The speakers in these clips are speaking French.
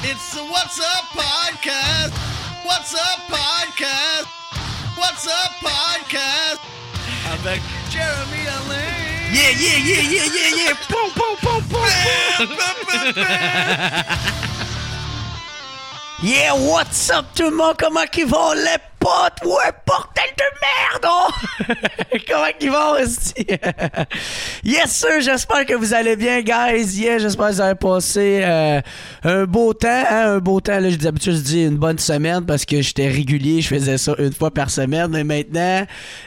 It's the What's Up Podcast. What's Up Podcast. What's Up Podcast. Avec Jeremy Alain. Yeah. Pom, pom, pom. Yeah, what's up tout le monde? Comment qu'ils vont les potes? Ouais, bordel de merde! Oh! Comment qu'ils vont, esti? Yes, sir, j'espère que vous allez bien, guys. Yeah, j'espère que vous avez passé un beau temps. Hein? Un beau temps, là, d'habitude, je dis une bonne semaine parce que j'étais régulier, je faisais ça une fois par semaine. Mais maintenant,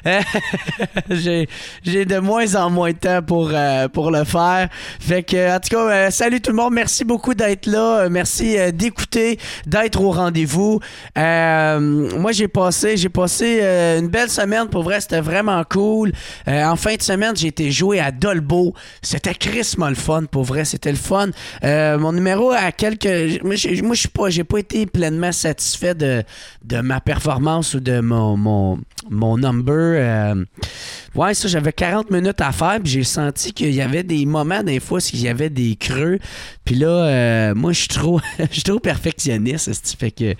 j'ai de moins en moins de temps pour le faire. Fait que, en tout cas, salut tout le monde. Merci beaucoup d'être là. Merci d'écouter, d'être au rendez-vous. Moi, j'ai passé une belle semaine. Pour vrai, c'était vraiment cool. En fin de semaine, j'ai été jouer à Dolbeau. C'était crissement le fun. Pour vrai, c'était le fun. Mon numéro à quelques... Moi, j'ai pas été pleinement satisfait de ma performance ou de mon number. Ouais, ça, j'avais 40 minutes à faire, puis j'ai senti qu'il y avait des moments, des fois, qu'il y avait des creux. Puis là, moi, je suis trop perfectionniste, ce qui fait que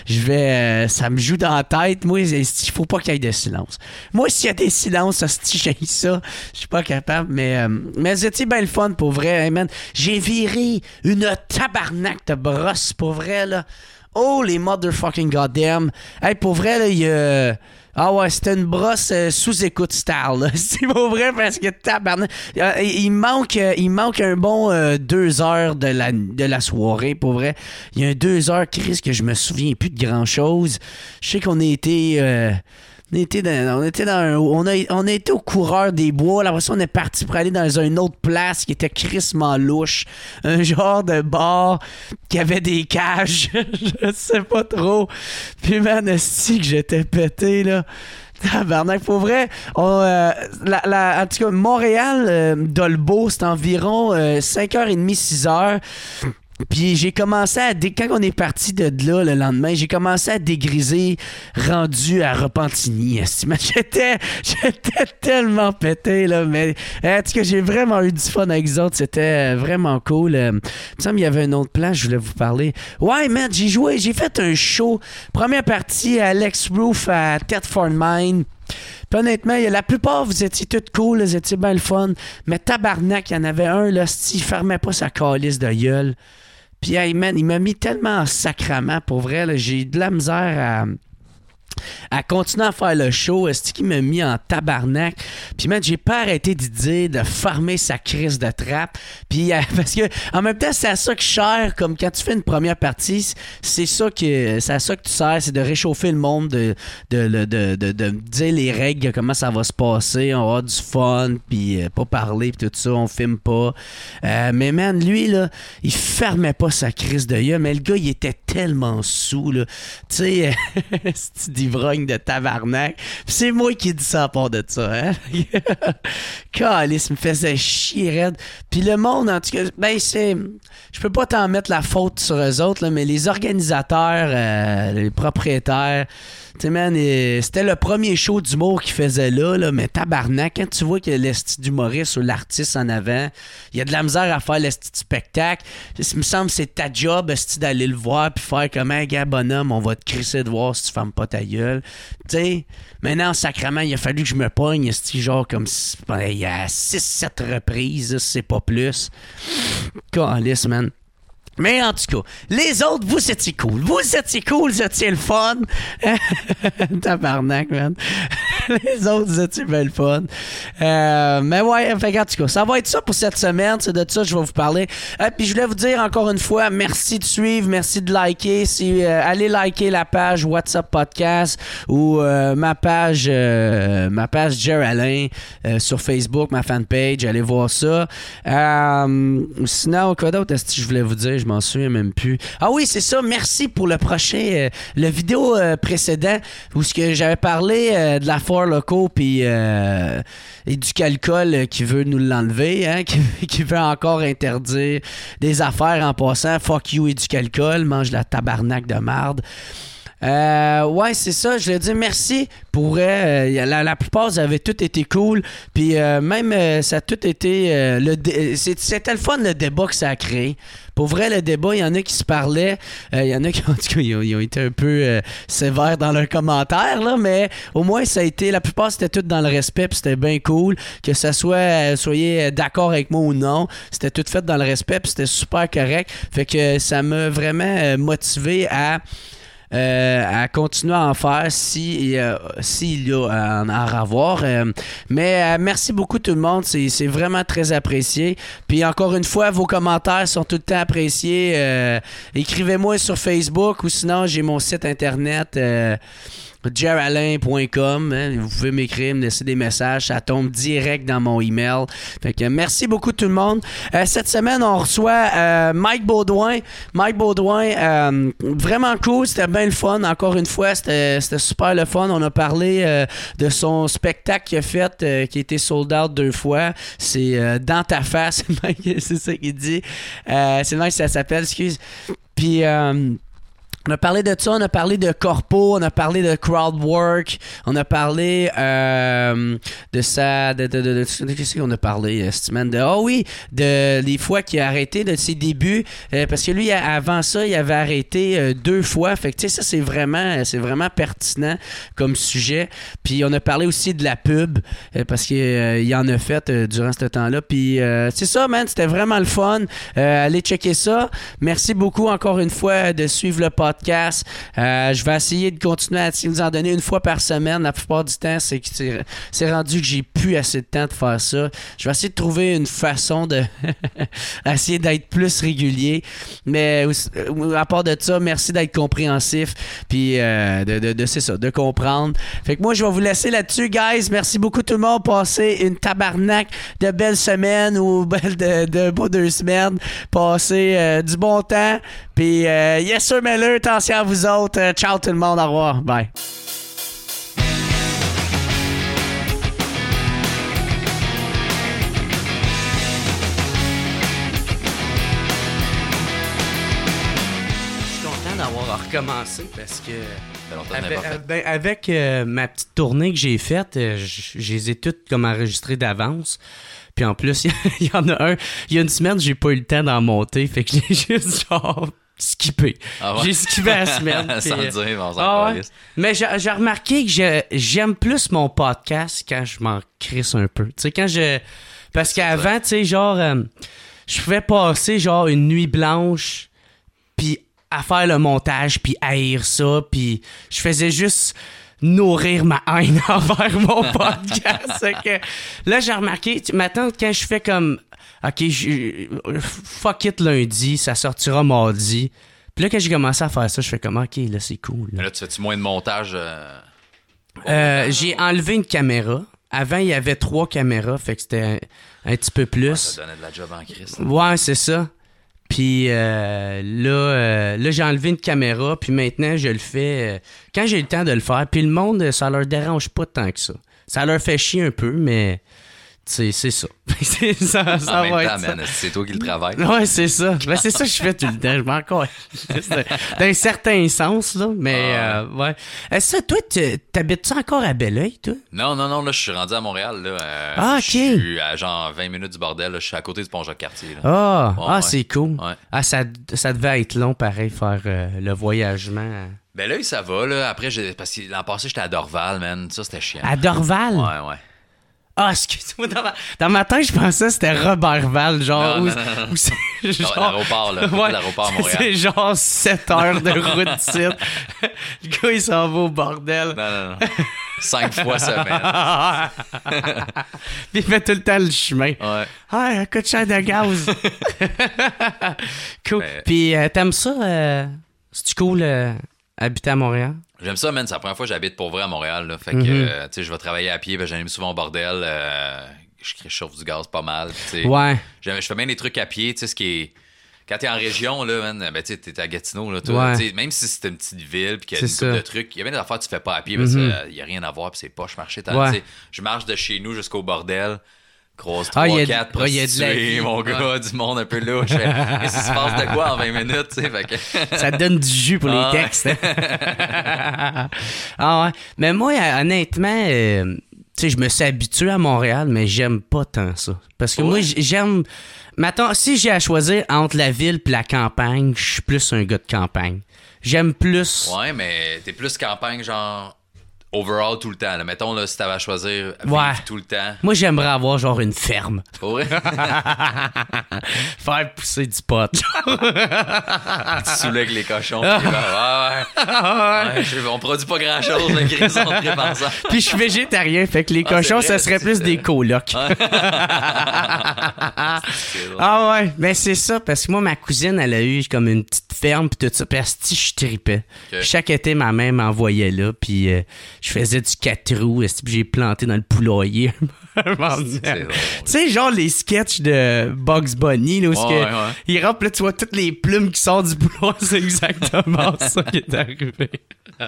ça me joue dans la tête. Moi, il faut pas qu'il y ait de silence. Moi, s'il y a des silences, j'ai ça, je suis pas capable, mais c'était bien le fun, pour vrai, hein, man. J'ai viré une tabarnak de brosse, pour vrai, là. Oh, les motherfucking goddamn. Hey, pour vrai, là, il y a... Ah ouais, c'était une brosse sous-écoute style, là. C'est pas vrai parce que tabarnak. Il manque un bon 2 heures de la soirée, pour vrai. Il y a 2 heures, Chris, que je me souviens plus de grand-chose. Je sais qu'on a été... On a été au coureur des bois. Là, après ça, on est parti pour aller dans une autre place qui était crissement louche. Un genre de bar qui avait des cages. Je sais pas trop. Puis, man, est-ce que j'étais pété, là? Tabarnak, pour vrai, en tout cas, Montréal, Dolbeau, c'est environ 5h30, 6h. Puis j'ai commencé quand on est parti de là le lendemain, j'ai commencé à dégriser rendu à Repentigny. J'étais tellement pété, là, mais en tout cas, j'ai vraiment eu du fun avec les autres. C'était vraiment cool. Il me semble qu'il y avait une autre place, je voulais vous parler. Ouais, man, j'ai fait un show. Première partie à Alex Roof à Thetford Mine. Puis honnêtement, la plupart, vous étiez toutes cool, vous étiez bien le fun. Mais tabarnak, il y en avait un, là, il fermait pas sa calice de gueule. Puis, hey, man, il m'a mis tellement en sacrament, pour vrai, là, j'ai eu de la misère à continuer à faire le show. C'est qui m'a mis en tabarnak. Puis, man, j'ai pas arrêté d'y dire de farmer sa crise de trappe. Puis, parce que, en même temps, c'est à ça que je sers, comme quand tu fais une première partie, c'est à ça que tu sers, c'est de réchauffer le monde, de dire les règles, comment ça va se passer, on va avoir du fun, puis pas parler, puis tout ça, on filme pas. Mais, man, lui, là, il fermait pas sa crise de gueule, mais le gars, il était tellement saoul, là. Tu sais, c'est d'ivrogne de tabarnak. Puis c'est moi qui dis ça à part de ça, hein? Calice, me faisait chier raide. Puis le monde, en tout cas, ben c'est... Je peux pas t'en mettre la faute sur eux autres, là, mais les organisateurs, les propriétaires... Tu sais, man, c'était le premier show d'humour qu'il faisait là, mais tabarnak, quand tu vois que l'esti d'humoriste ou l'artiste en avant, il y a de la misère à faire l'esti de spectacle. Il me semble que c'est ta job, esti, d'aller le voir puis faire comme un gars bonhomme, on va te crisser de voir si tu fermes pas ta gueule. Tu sais, maintenant, sacrément, il a fallu que je me pogne, esti, genre comme il y a 6-7 reprises, c'est pas plus. Calisse, man. Mais en tout cas, les autres, vous étiez cool. Vous étiez le fun. Tabarnak, man. Les autres, vous étiez bien le fun. Mais ouais, fait en tout cas, ça va être ça pour cette semaine. C'est de ça que je vais vous parler. Puis je voulais vous dire encore une fois, merci de suivre, merci de liker. Allez liker la page WhatsApp Podcast ou ma page Jer Alain sur Facebook, ma fanpage. Allez voir ça. Sinon, quoi d'autre est-ce que je voulais vous dire? Je m'en souviens même plus. Ah oui, c'est ça. Merci pour le prochain... le vidéo précédent où ce que j'avais parlé de la Four Loko puis et du Calcol qui veut nous l'enlever, hein, qui veut encore interdire des affaires en passant. Fuck you et du Calcol, mange la tabarnak de marde. Ouais, c'est ça. Je voulais dire merci. Pour la plupart, ça avait tout été cool. Puis même, ça a tout été... c'était le fun, le débat que ça a créé. Pour vrai, le débat, il y en a qui se parlaient. Il y en a qui, en tout cas, ils ont été un peu sévères dans leurs commentaires, là, mais au moins, ça a été... La plupart, c'était tout dans le respect, puis c'était bien cool. Que ça soit... soyez d'accord avec moi ou non, c'était tout fait dans le respect, puis c'était super correct. Fait que ça m'a vraiment motivé à continuer à en faire s'il y a à en avoir. Mais merci beaucoup tout le monde, c'est vraiment très apprécié. Puis encore une fois, vos commentaires sont tout le temps appréciés. Écrivez-moi sur Facebook ou sinon j'ai mon site internet jeralain.com, hein, vous pouvez m'écrire, me laisser des messages, ça tombe direct dans mon email. Fait que merci beaucoup tout le monde. Cette semaine, on reçoit Mike Baudouin. Mike Baudouin, vraiment cool, c'était bien le fun. Encore une fois, c'était super le fun. On a parlé de son spectacle qu'il a fait, qui a été sold out 2 fois. C'est Dans ta face, c'est ça qu'il dit. C'est le mec que ça s'appelle, excuse. Puis... on a parlé de ça, on a parlé de corpo, on a parlé de crowd work, on a parlé de ça, qu'est-ce qu'on a parlé cette semaine? De les fois qu'il a arrêté de ses débuts, parce que lui, avant ça, il avait arrêté 2 fois, fait que tu sais, ça c'est vraiment pertinent comme sujet. Puis on a parlé aussi de la pub, parce qu'il en a fait durant ce temps-là, puis c'est ça, man, c'était vraiment le fun. Allez checker ça. Merci beaucoup encore une fois de suivre le podcast. Je vais essayer de continuer à vous en donner 1 fois par semaine. La plupart du temps, c'est rendu que j'ai plus assez de temps de faire ça. Je vais essayer de trouver une façon de essayer d'être plus régulier. Mais à part de ça, merci d'être compréhensif puis c'est ça, de comprendre. Fait que moi, je vais vous laisser là-dessus, guys. Merci beaucoup tout le monde. Passez une tabarnak de belles semaines ou de beaux 2 semaines. Passez du bon temps. Puis, yes sir, Miller, attention à vous autres. Ciao tout le monde, au revoir. Bye. Je suis content d'avoir recommencé parce que avec ma petite tournée que j'ai faite, je les ai toutes comme enregistrées d'avance. Puis en plus, il y en a un, il y a une semaine, j'ai pas eu le temps d'en monter, fait que j'ai juste genre skippé. Ah ouais? J'ai skippé la semaine. Sans le dire, on s'en calisse. Mais j'ai remarqué que j'aime plus mon podcast quand je m'en crisse un peu. Tu sais, parce qu'avant, tu sais, genre, je pouvais passer genre une nuit blanche, puis à faire le montage, puis haïr ça, puis je faisais juste nourrir ma haine envers mon podcast. Que, là, j'ai remarqué, maintenant, quand je fais comme OK, fuck it lundi, ça sortira mardi. Puis là, quand j'ai commencé à faire ça, je fais comme OK, là, c'est cool. Mais là, tu fais-tu moins de montage? J'ai enlevé une caméra. Avant, il y avait 3 caméras, fait que c'était un petit peu plus. Ça donnait de la job en crise. Ouais, c'est ça. Puis là, j'ai enlevé une caméra, puis maintenant, je le fais quand j'ai le temps de le faire. Puis le monde, ça leur dérange pas tant que ça. Ça leur fait chier un peu, mais c'est ça. ça en même va temps, être man, c'est toi qui le travailles. Ouais, c'est ça. Ben, c'est ça que je fais tout le temps. Je m'en colle. D'un certain sens, là. Mais, ouais. Ça, toi, t'habites-tu encore à Belleuil, toi? Non, là, je suis rendu à Montréal, là. OK. Je suis à genre 20 minutes du bordel, là. Je suis à côté du Pont-Jacques-Cartier, là. Ouais. C'est cool. Ouais. Ah, ça devait être long, pareil, faire le voyagement. Ben là, ça va, là. Après, parce que l'an passé, j'étais à Dorval, man. Ça, c'était chiant. À Dorval? Ouais. Ah, excuse-moi, dans ma tête, je pensais que c'était Robertval, genre. Non. C'est genre... L'aéroport, là. Ouais, l'aéroport à Montréal. C'est genre 7 heures de route d'ici. Le gars, il s'en va au bordel. Non. 5 fois semaine. Puis il fait tout le temps le chemin. Ouais. Ah, un coup de cher de gaz. Cool. Mais... Puis t'aimes ça? C'est-tu cool habiter à Montréal? J'aime ça, man. C'est la première fois que j'habite pour vrai à Montréal. Là. Fait que, tu sais, je vais travailler à pied. Ben, j'anime souvent au bordel. Je chauffe du gaz pas mal. Ouais. Je fais bien des trucs à pied. Tu sais, ce qui est... Quand t'es en région, là, man, ben, tu sais, t'es à Gatineau, là. Toi, même si c'est une petite ville puis qu'il y a une couple de trucs, il y a bien des affaires que tu fais pas à pied parce qu'il y a rien à voir puis c'est poche marcher. Je marche de chez nous jusqu'au bordel. Croise 3-4 prostituées, mon gars, du monde un peu louche. Qu'est-ce qui se passe de quoi en 20 minutes, tu sais? Fait que... Ça te donne du jus pour les textes. Ah ouais. Mais moi, honnêtement, tu sais, je me suis habitué à Montréal, mais j'aime pas tant ça. Parce que moi, j'aime... Mettons, si j'ai à choisir entre la ville et la campagne, je suis plus un gars de campagne. J'aime plus... Ouais, mais t'es plus campagne, genre... overall tout le temps. Là. Mettons, là, si t'avais à choisir vivre tout le temps. Moi, j'aimerais avoir genre une ferme. Pour vrai? Faire pousser du pot. Tu saoules avec les cochons. Puis on produit pas grand-chose, mais Chris, on tripe ensemble. Puis je suis végétarien, fait que les cochons, ça serait plus des colocs. Ah ouais, ben c'est ça, parce que moi, ma cousine, elle a eu comme une petite ferme, puis tout ça. Puis je tripais. Okay. Chaque été, ma mère m'envoyait là, puis... je faisais du 4 roues, puis j'ai planté dans le poulailler. Tu sais, genre les sketchs de Bugs Bunny, là, où il rentre, là, tu vois toutes les plumes qui sortent du poulailler, c'est exactement ça qui est arrivé. Mais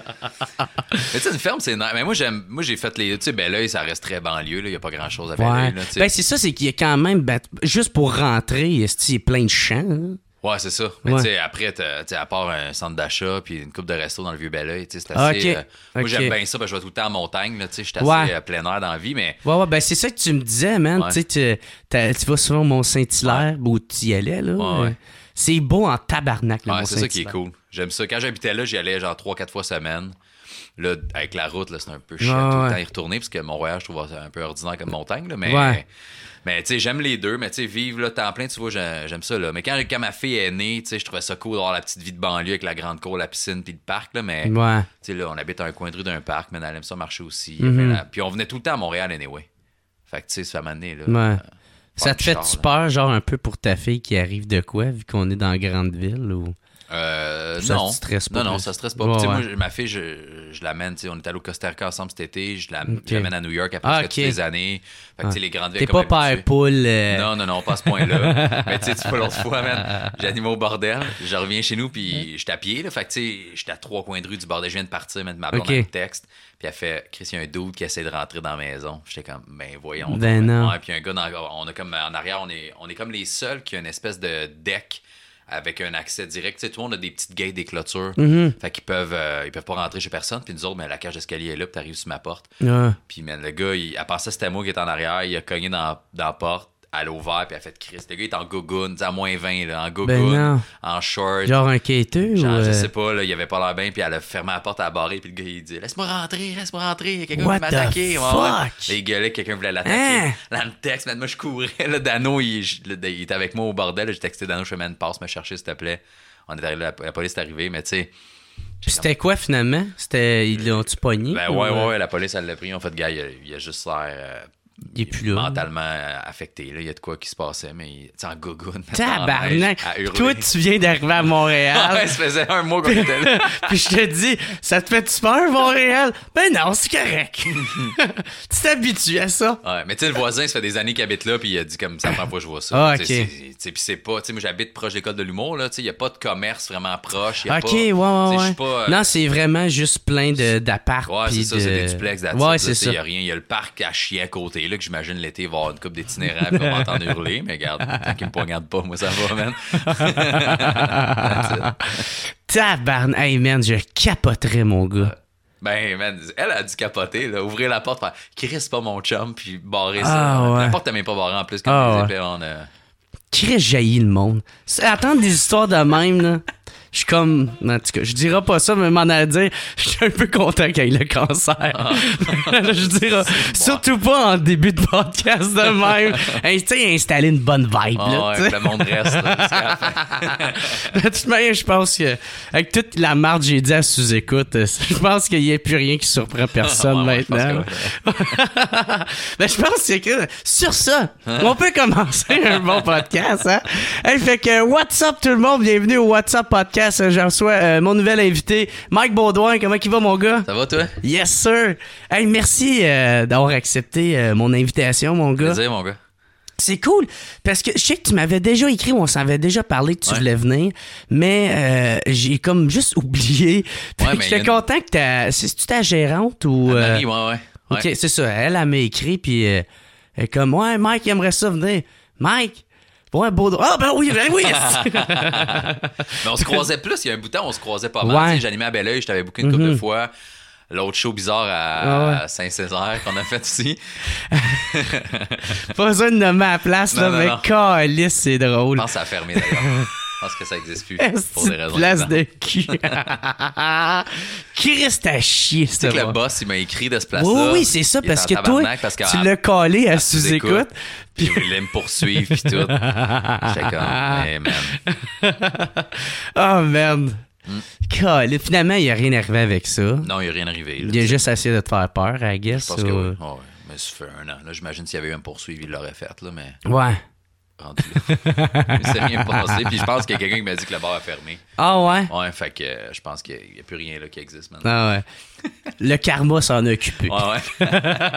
tu sais, une ferme, c'est nice. Mais moi, j'ai fait les... Tu sais, Belleuil, ça reste très banlieue, là. Il n'y a pas grand-chose à Belleuil, là, ben, c'est ça, c'est qu'il y a quand même... juste pour rentrer, il y a plein de champs, hein? Ouais, c'est ça. Mais tu sais, après, à part un centre d'achat puis une coupe de resto dans le Vieux-Belleuil, tu sais, c'est assez... Moi, j'aime bien ça, parce que je vais tout le temps en montagne, tu sais, je suis assez plein air dans la vie, mais... Ouais, ben c'est ça que tu me disais, man. Tu sais, tu vas souvent au Mont-Saint-Hilaire, où tu y allais, là. Ouais. C'est beau en tabarnak, le Mont-Saint-Hilaire. C'est ça qui est cool. J'aime ça. Quand j'habitais là, j'y allais genre 3-4 fois semaine. Là, avec la route, là, c'est un peu chiant tout le temps y retourner, parce que Montréal, je trouve un peu ordinaire comme montagne, là, mais... Mais tu sais, j'aime les deux, mais tu sais, vivre là, temps plein, tu vois, j'aime ça, là. Mais quand ma fille est née, tu sais, je trouvais ça cool d'avoir la petite vie de banlieue avec la grande cour, la piscine puis le parc, là, mais tu sais, là, on habite à un coin de rue d'un parc, mais elle aime ça marcher aussi. Puis on venait tout le temps à Montréal, anyway. Fait que tu sais, ça m'a amené, là. Ça te fait-tu peur, genre, un peu pour ta fille qui arrive de quoi, vu qu'on est dans la grande ville, ou... non, ça stresse pas. Moi, ma fille, je l'amène, on est allé au Costa Rica ensemble cet été, je l'amène à New York après toutes les années. Fait que les grandes villes. T'es pas père poule. Non, pas à ce point-là. Mais tu sais, pas l'autre fois, man, j'ai animé au bordel, je reviens chez nous, puis j'étais à pied, là, fait que tu sais, j'étais à 3 coins de rue du bordel, je viens de partir, mettre ma blonde dans le texte, puis elle fait, Chris, il y a un dude qui essaie de rentrer dans la maison. J'étais comme, ben voyons. Non. Puis un gars, on a comme en arrière, on est comme les seuls qui ont une espèce de deck avec un accès direct. Tu sais, tout le monde a des petites gates, des clôtures. Fait qu'ils peuvent pas rentrer chez personne. Puis nous autres, la cage d'escalier est là, puis t'arrives sur ma porte. Puis le gars, à part ça, c'était moi qui était en arrière. Il a cogné dans la porte. Elle a ouvert, puis elle a fait Chris. Le gars, il est en gogoune, à moins 20, là, en gogoune, en short. Genre un quêteux ou... Je sais pas, là, il avait pas l'air bien, puis elle a fermé la porte à la barrer, puis le gars, il dit Laisse-moi rentrer, il y a quelqu'un qui veut m'attaquer. Les gars, quelqu'un voulait l'attaquer. Là, le texte, moi, je courais, là, Dano, il était avec moi au bordel, j'ai texté Dano, je fais, passe me chercher, s'il te plaît. On est arrivé, la police est arrivée, mais tu sais. Puis c'était quoi finalement? Ils l'ont-tu pogné? Ben ouais, la police, elle l'a pris, en fait, gars, il a juste l'air. Il est plus là. Mentalement affecté. Là. Il y a de quoi qui se passait, mais il était en gogoune. Tabarnak! Toi, tu viens d'arriver à Montréal. Ouais, ça faisait un mois qu'on était là. Puis je te dis, ça te fait-tu peur, Montréal? Ben non, c'est correct. Tu t'habitues à ça. Ouais, mais tu sais, le voisin, ça fait des années qu'il habite là, puis il a dit comme ça, la première fois que je vois ça. OK. Puis c'est pas, tu sais, moi j'habite proche de l'école de l'humour, là, tu sais, il n'y a pas de commerce vraiment proche. Y a OK, pas, ouais. Pas, non, c'est vraiment juste plein d'appart. Ouais, c'est ça, c'est des duplex d'attitude. Ouais, c'est ça. Il y a rien. Il y a le parc à chier à côté, là, que j'imagine l'été, il va y avoir une couple d'itinérants, puis on va entendre hurler, mais regarde, tant qu'ils me poignardent pas, moi ça va, man. Tabarnak, hey man, je capoterais, mon gars. Ben, man, elle a dû capoter, là, ouvrir la porte, faire Chris, c'est pas mon chum, puis barrer ça. La porte, t'as même pas barré en plus, comme les épées, Chris, jaillit le monde. Attendre des histoires de même, là. Je suis comme... En tout cas, je dirais pas ça, mais m'en allait dire, je suis un peu content qu'il y ait le cancer. Je dirais, surtout pas en début de podcast de même. Tu sais, installer une bonne vibe. Là, ouais, que le monde reste. Là, de toute manière, je pense que avec toute la marde que j'ai dit à sous-écoute, je pense qu'il n'y a plus rien qui surprend personne maintenant. Mais je pense que sur ça, on peut commencer un bon podcast. Hein? Hey, fait que, what's up tout le monde? Bienvenue au What's Up Podcast. Je reçois mon nouvel invité, Mike Baudouin. Comment il va, mon gars? Ça va, toi? Yes, sir. Hey, merci d'avoir accepté mon invitation, mon gars. Plaisir, mon gars. C'est cool, parce que je sais que tu m'avais déjà écrit, on s'en avait déjà parlé que tu voulais venir, mais j'ai comme juste oublié. J'étais content que c'est-tu ta gérante ou... Marie, ouais. OK, c'est ça. Elle m'a écrit, puis... Elle est comme, ouais, Mike il aimerait ça venir. Mike! Ouais, beau. Ah, ben oui! Mais on se croisait plus. Il y a un bout de temps, on se croisait pas mal. Ouais. Tu sais, j'animais à Belleuil, je t'avais booké une couple de fois. L'autre show bizarre à Saint-Césaire qu'on a fait ici. Pas besoin de nommer à la place, là, mais calisse, c'est drôle. Je pense que ça a fermé d'ailleurs. Je pense que ça n'existe plus pour des raisons. Place de cul. Qui reste à chier, tu sais que le boss, il m'a écrit de ce place-là. Oui, c'est ça, parce que toi, tu l'as collé à sous-écoute. Puis il voulait me poursuivre, puis tout. J'étais comme, hey, man. Oh, merde. Finalement, il n'y a rien arrivé avec ça. Non, il n'y a rien arrivé. Là, il a juste essayé de te faire peur, I guess. Je pense que oui. Oh, ouais. Mais ça fait 1 an. Là, j'imagine s'il y avait eu un poursuivi, il l'aurait fait. Là, mais... Ouais. Rendu là. Il s'est rien passé. Puis je pense qu'il y a quelqu'un qui m'a dit que le bar a fermé. Ah ouais? Ouais, fait que je pense qu'il n'y a plus rien là qui existe maintenant. Ah ouais. Le karma s'en a occupé. Ouais.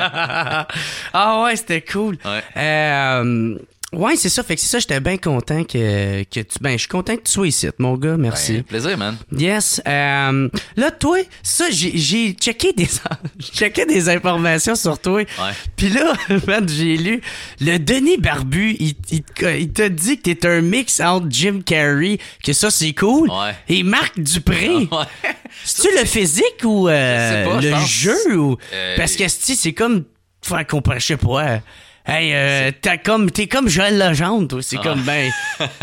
Ah ouais, c'était cool. Ouais. Ouais, c'est ça. Fait que c'est ça, j'étais bien content que tu... Ben, je suis content que tu sois ici, mon gars. Merci. Ben, plaisir, man. Yes. Là, toi, ça, j'ai checké des informations sur toi. Ouais. Puis là, man, j'ai lu le Denis Barbu, il t'a dit que t'es un mix entre Jim Carrey, que ça, c'est cool, ouais. et Marc Dupré. Ouais. C'est-tu le physique ou sais pas, le jeu? Ou... Parce que c'est comme... Faire comparer, je sais pas... Hey, t'es comme Joël Legendre, toi. C'est comme, ben...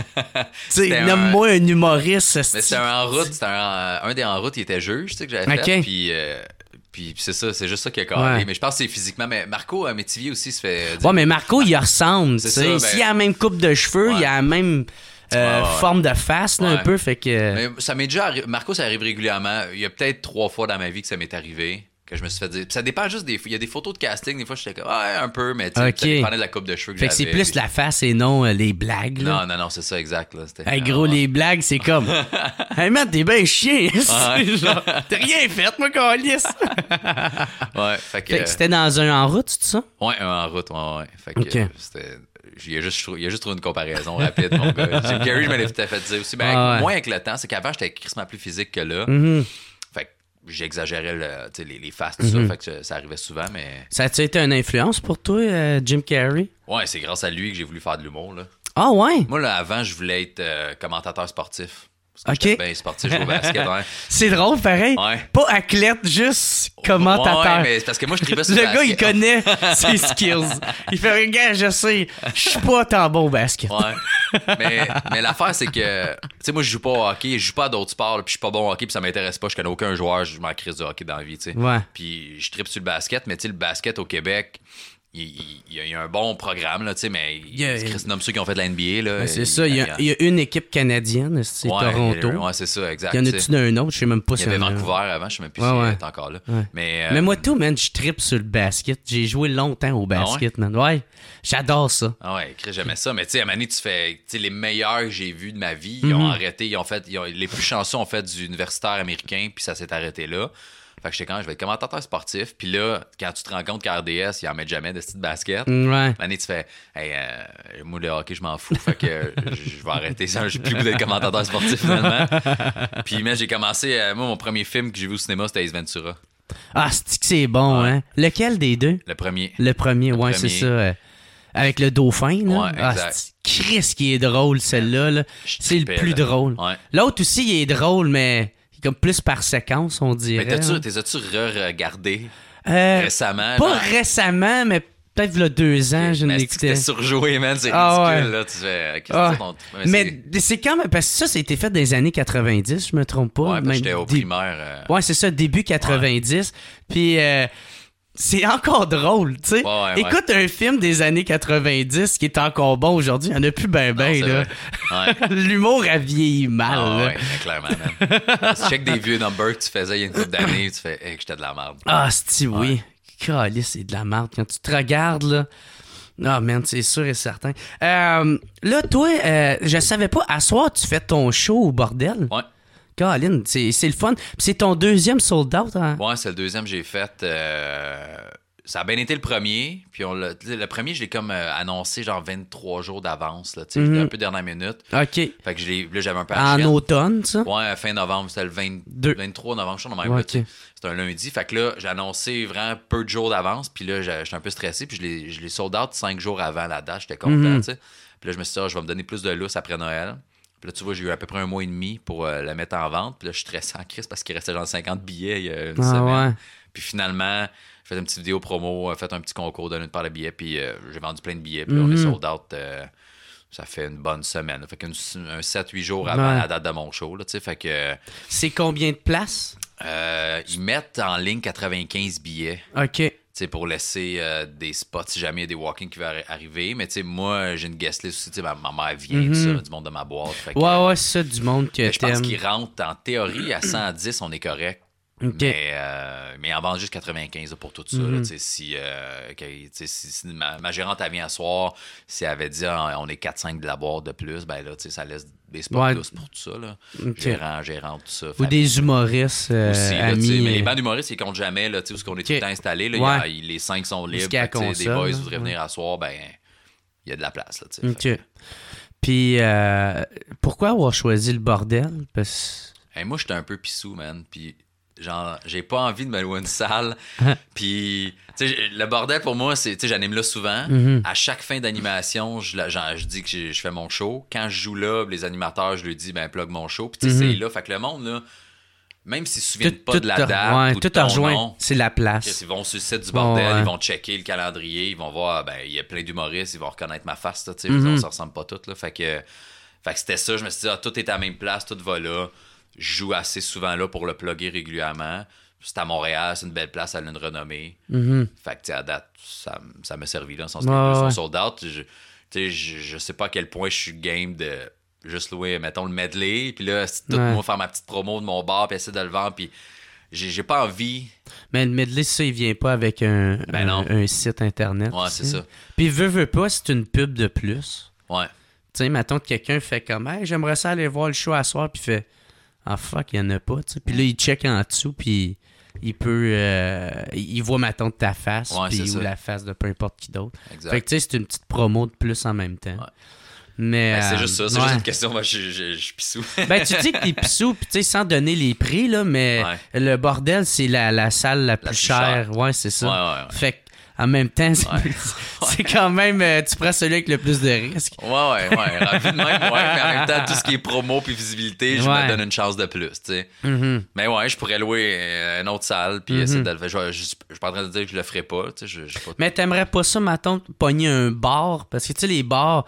Tu sais, nomme-moi un humoriste. Mais c'était un en route. C'était un des en route, il était juge, tu sais, que j'avais fait. Puis c'est ça, c'est juste ça qui a collé. Ouais. Mais je pense que c'est physiquement. Mais Marco Métivier aussi se fait... Ouais, mais Marco, il ressemble, tu sais. S'il a la même coupe de cheveux, il a la même... forme de face, là, un peu, fait que... Mais ça m'est déjà arrivé... Marco, ça arrive régulièrement. Il y a peut-être 3 fois dans ma vie que ça m'est arrivé. Que je me suis fait dire. Puis ça dépend juste des. Il y a des photos de casting, des fois, j'étais comme, ouais, un peu, mais tu sais, ça dépendait de la coupe de cheveux que fait j'avais. que c'est plus la face et non les blagues, là. Non, c'est ça, exact, là. Hey, gros, les blagues, c'est comme. Hey, man, t'es bien chien. Genre, t'as rien fait, moi, câlisse. Ouais, fait que c'était dans un en route, c'est ça? Ouais, un en route, ouais. Fait que c'était. Il a juste trouvé une comparaison rapide, mon gars. Jim Carrey, je me l'ai fait dire aussi. Ben, moins avec le temps, c'est qu'avant, j'étais crissement plus physique que là. Fait que j'exagérais les faces, tout ça. Fait que ça arrivait souvent, mais... Ça a-tu été une influence pour toi, Jim Carrey? Ouais, c'est grâce à lui que j'ai voulu faire de l'humour, là. Ah ouais? Moi, là, avant, je voulais être commentateur sportif. Parce que j'étais bien sportif, je joue au basket, ouais. C'est drôle, pareil. Ouais. Pas athlète, juste commentateur. Ouais, mais c'est parce que moi, je tripais sur le basket. Le gars, il connaît ses skills. Il fait, regarde, je sais, je suis pas tant bon au basket. Ouais. Mais l'affaire, c'est que, tu sais, moi, je joue pas au hockey, je joue pas à d'autres sports, puis je suis pas bon au hockey, puis ça m'intéresse pas. Je connais aucun joueur, je m'en crise du hockey dans la vie, tu sais. Ouais. Puis je tripe sur le basket, mais tu sais, le basket au Québec, il y a un bon programme, là, tu sais, mais Chris nomme ceux qui ont fait de la NBA, là. Ben, c'est ça, il y a une équipe canadienne, c'est Toronto. Ouais, c'est ça, exact. Il y en a-tu d'un autre? Je sais même pas si il y avait Vancouver avant, je sais même plus s'il est encore là. Ouais. Mais moi, tout, man, je trippe sur le basket. J'ai joué longtemps au basket, man. Ouais, j'adore ça. Ah ouais, Chris, j'aimais ça. Mais tu sais, à Mané, tu fais, tu sais, les meilleurs que j'ai vus de ma vie, ils ont arrêté, les plus chanceux ont fait du universitaire américain, puis ça s'est arrêté là. Fait que j'étais quand je vais être commentateur sportif. Puis là, quand tu te rends compte qu'à RDS, ils en mettent jamais de style basket. Ouais. L'année, tu fais, hey, moi, le hockey, je m'en fous. Fait que je vais arrêter ça. J'ai plus le goût d'être commentateur sportif finalement. Puis, mais j'ai commencé, moi, mon premier film que j'ai vu au cinéma, c'était Ace Ventura. Ah, c'est bon, hein? Lequel des deux? Le premier. Le premier, ouais, c'est ça. Avec le dauphin, là. Ouais, exact. Chris qui est drôle, celle-là. Là. C'est le plus drôle. Ouais. L'autre aussi, il est drôle, mais comme plus par séquence, on dirait. Mais t'as-tu re-regardé récemment? Pas récemment, mais peut-être il y a 2 ans, je l'écoutais. C'était surjoué, man, c'est ridicule, là. Tu fais, mais c'est quand même... Parce que ça a été fait dans les années 90, je me trompe pas. Ouais, j'étais au primaire. Ouais, c'est ça, début 90. Puis... c'est encore drôle, tu sais. Ouais. Écoute un film des années 90 qui est encore bon aujourd'hui. Il n'y en a plus ben, là. Ouais. L'humour a vieilli mal. Ouais, clairement, man. Tu check des vieux numbers que tu faisais il y a une couple d'années, tu fais, hey, que j'étais de la merde. Ah, oui. Calisse, c'est de la merde. Quand tu te regardes, là. Ah, man, c'est sûr et certain. Là, toi, je savais pas, à soir, tu fais ton show au bordel? Ouais. Caroline, c'est le fun. Puis c'est ton deuxième sold out, hein? Ouais, c'est le deuxième que j'ai fait. ça a bien été le premier. Puis le premier, je l'ai comme annoncé genre 23 jours d'avance. Là, j'étais un peu dernière minute. OK. Fait que là, j'avais un peu en automne, ça? Ouais, fin novembre. C'était le 23 novembre, je sais pas même. Okay. C'était un lundi. Fait que là, j'ai annoncé vraiment peu de jours d'avance. Puis là, j'étais un peu stressé. Puis je l'ai sold out 5 jours avant la date. J'étais content, tu sais. Puis là, je me suis dit, je vais me donner plus de lousse après Noël. Puis là, tu vois, j'ai eu à peu près 1 mois et demi pour la mettre en vente. Puis là, je suis stressé en crise parce qu'il restait genre 50 billets il y a une semaine. Ouais. Puis finalement, j'ai fait une petite vidéo promo, fait un petit concours, donné une part de billets. Puis j'ai vendu plein de billets. Puis là, on est sold out. Ça fait une bonne semaine. Fait qu'un 7-8 jours avant la date de mon show. Là, fait que, c'est combien de places? Ils mettent en ligne 95 billets. OK. Pour laisser des spots si jamais il y a des walk-ins qui vont arriver. Mais moi, j'ai une guest list aussi. Ma mère vient, du monde de ma boîte. Fait que, ouais, c'est ça, du monde que je pense qu'ils rentrent en théorie à 110, on est correct. Okay. Mais en vend juste 95 pour tout ça. Là, si ma gérante elle vient à soir, si elle avait dit on est 4-5 de la boîte de plus, ben là, ça laisse des spots plus pour tout ça. Là. Okay. Gérant, tout ça. Ou des humoristes aussi, amis. Mais les bandes d'humoristes, ils comptent jamais là, où on est tout le temps installé. Là, les 5 sont libres. Des boys voudraient venir à soir, ben il y a de la place. Là, OK. Puis pourquoi avoir choisi le bordel? Parce... moi, j'étais un peu pissou, man. Puis genre, j'ai pas envie de me louer une salle. Puis, tu sais, le bordel pour moi, c'est, tu sais, j'anime là souvent. À chaque fin d'animation, je dis que je fais mon show. Quand je joue là, les animateurs, je leur dis, ben, plug mon show. Puis, tu sais, c'est là. Fait que le monde, là, même s'ils se souviennent pas de la date ou de ton nom, c'est la place. Ils vont sur le site du bordel, ils vont checker le calendrier, ils vont voir, ben, il y a plein d'humoristes, ils vont reconnaître ma face, tu sais, on se ressemble pas tous, là. Fait que c'était ça. Je me suis dit, tout est à la même place, tout va là. Je joue assez souvent là pour le plugger régulièrement. C'est à Montréal, c'est une belle place, elle a une renommée. Fait que à date, ça m'a servi là, dans le sens que sont sold out. Je sais pas à quel point je suis game de juste louer, mettons, le medley. Puis là, c'est tout moi faire ma petite promo de mon bar, puis essayer de le vendre. Puis j'ai pas envie. Mais le medley, ça, il vient pas avec un site internet. Ouais, c'est ça. Puis veut pas, c'est une pub de plus. Ouais. Tu sais, mettons que quelqu'un fait comme, hey, j'aimerais ça aller voir le show à soir, puis fait. Ah fuck, il n'y en a pas, tu sais. Puis là, il check en dessous, puis il peut... il voit, mettons, ta face, puis ou la face de peu importe qui d'autre. Exact. Fait que, tu sais, c'est une petite promo de plus en même temps. Ouais. Mais... c'est juste ça, c'est juste une question. Moi, je suis pissou. Ben, tu dis que t'es pissou, puis tu sais, sans donner les prix, là, mais le bordel, c'est la salle la plus chère. Ouais, c'est ça. Fait que, en même temps, c'est quand même... tu prends celui avec le plus de risques. Ouais. Rapidement, mais en même temps, tout ce qui est promo puis visibilité, je me donne une chance de plus, tu sais. Mais ouais, je pourrais louer une autre salle puis essayer de le faire. Je suis pas en train de dire que je le ferais pas, tu sais. Mais t'aimerais pas ça, mettons, pogner un bar? Parce que, tu sais, les bars,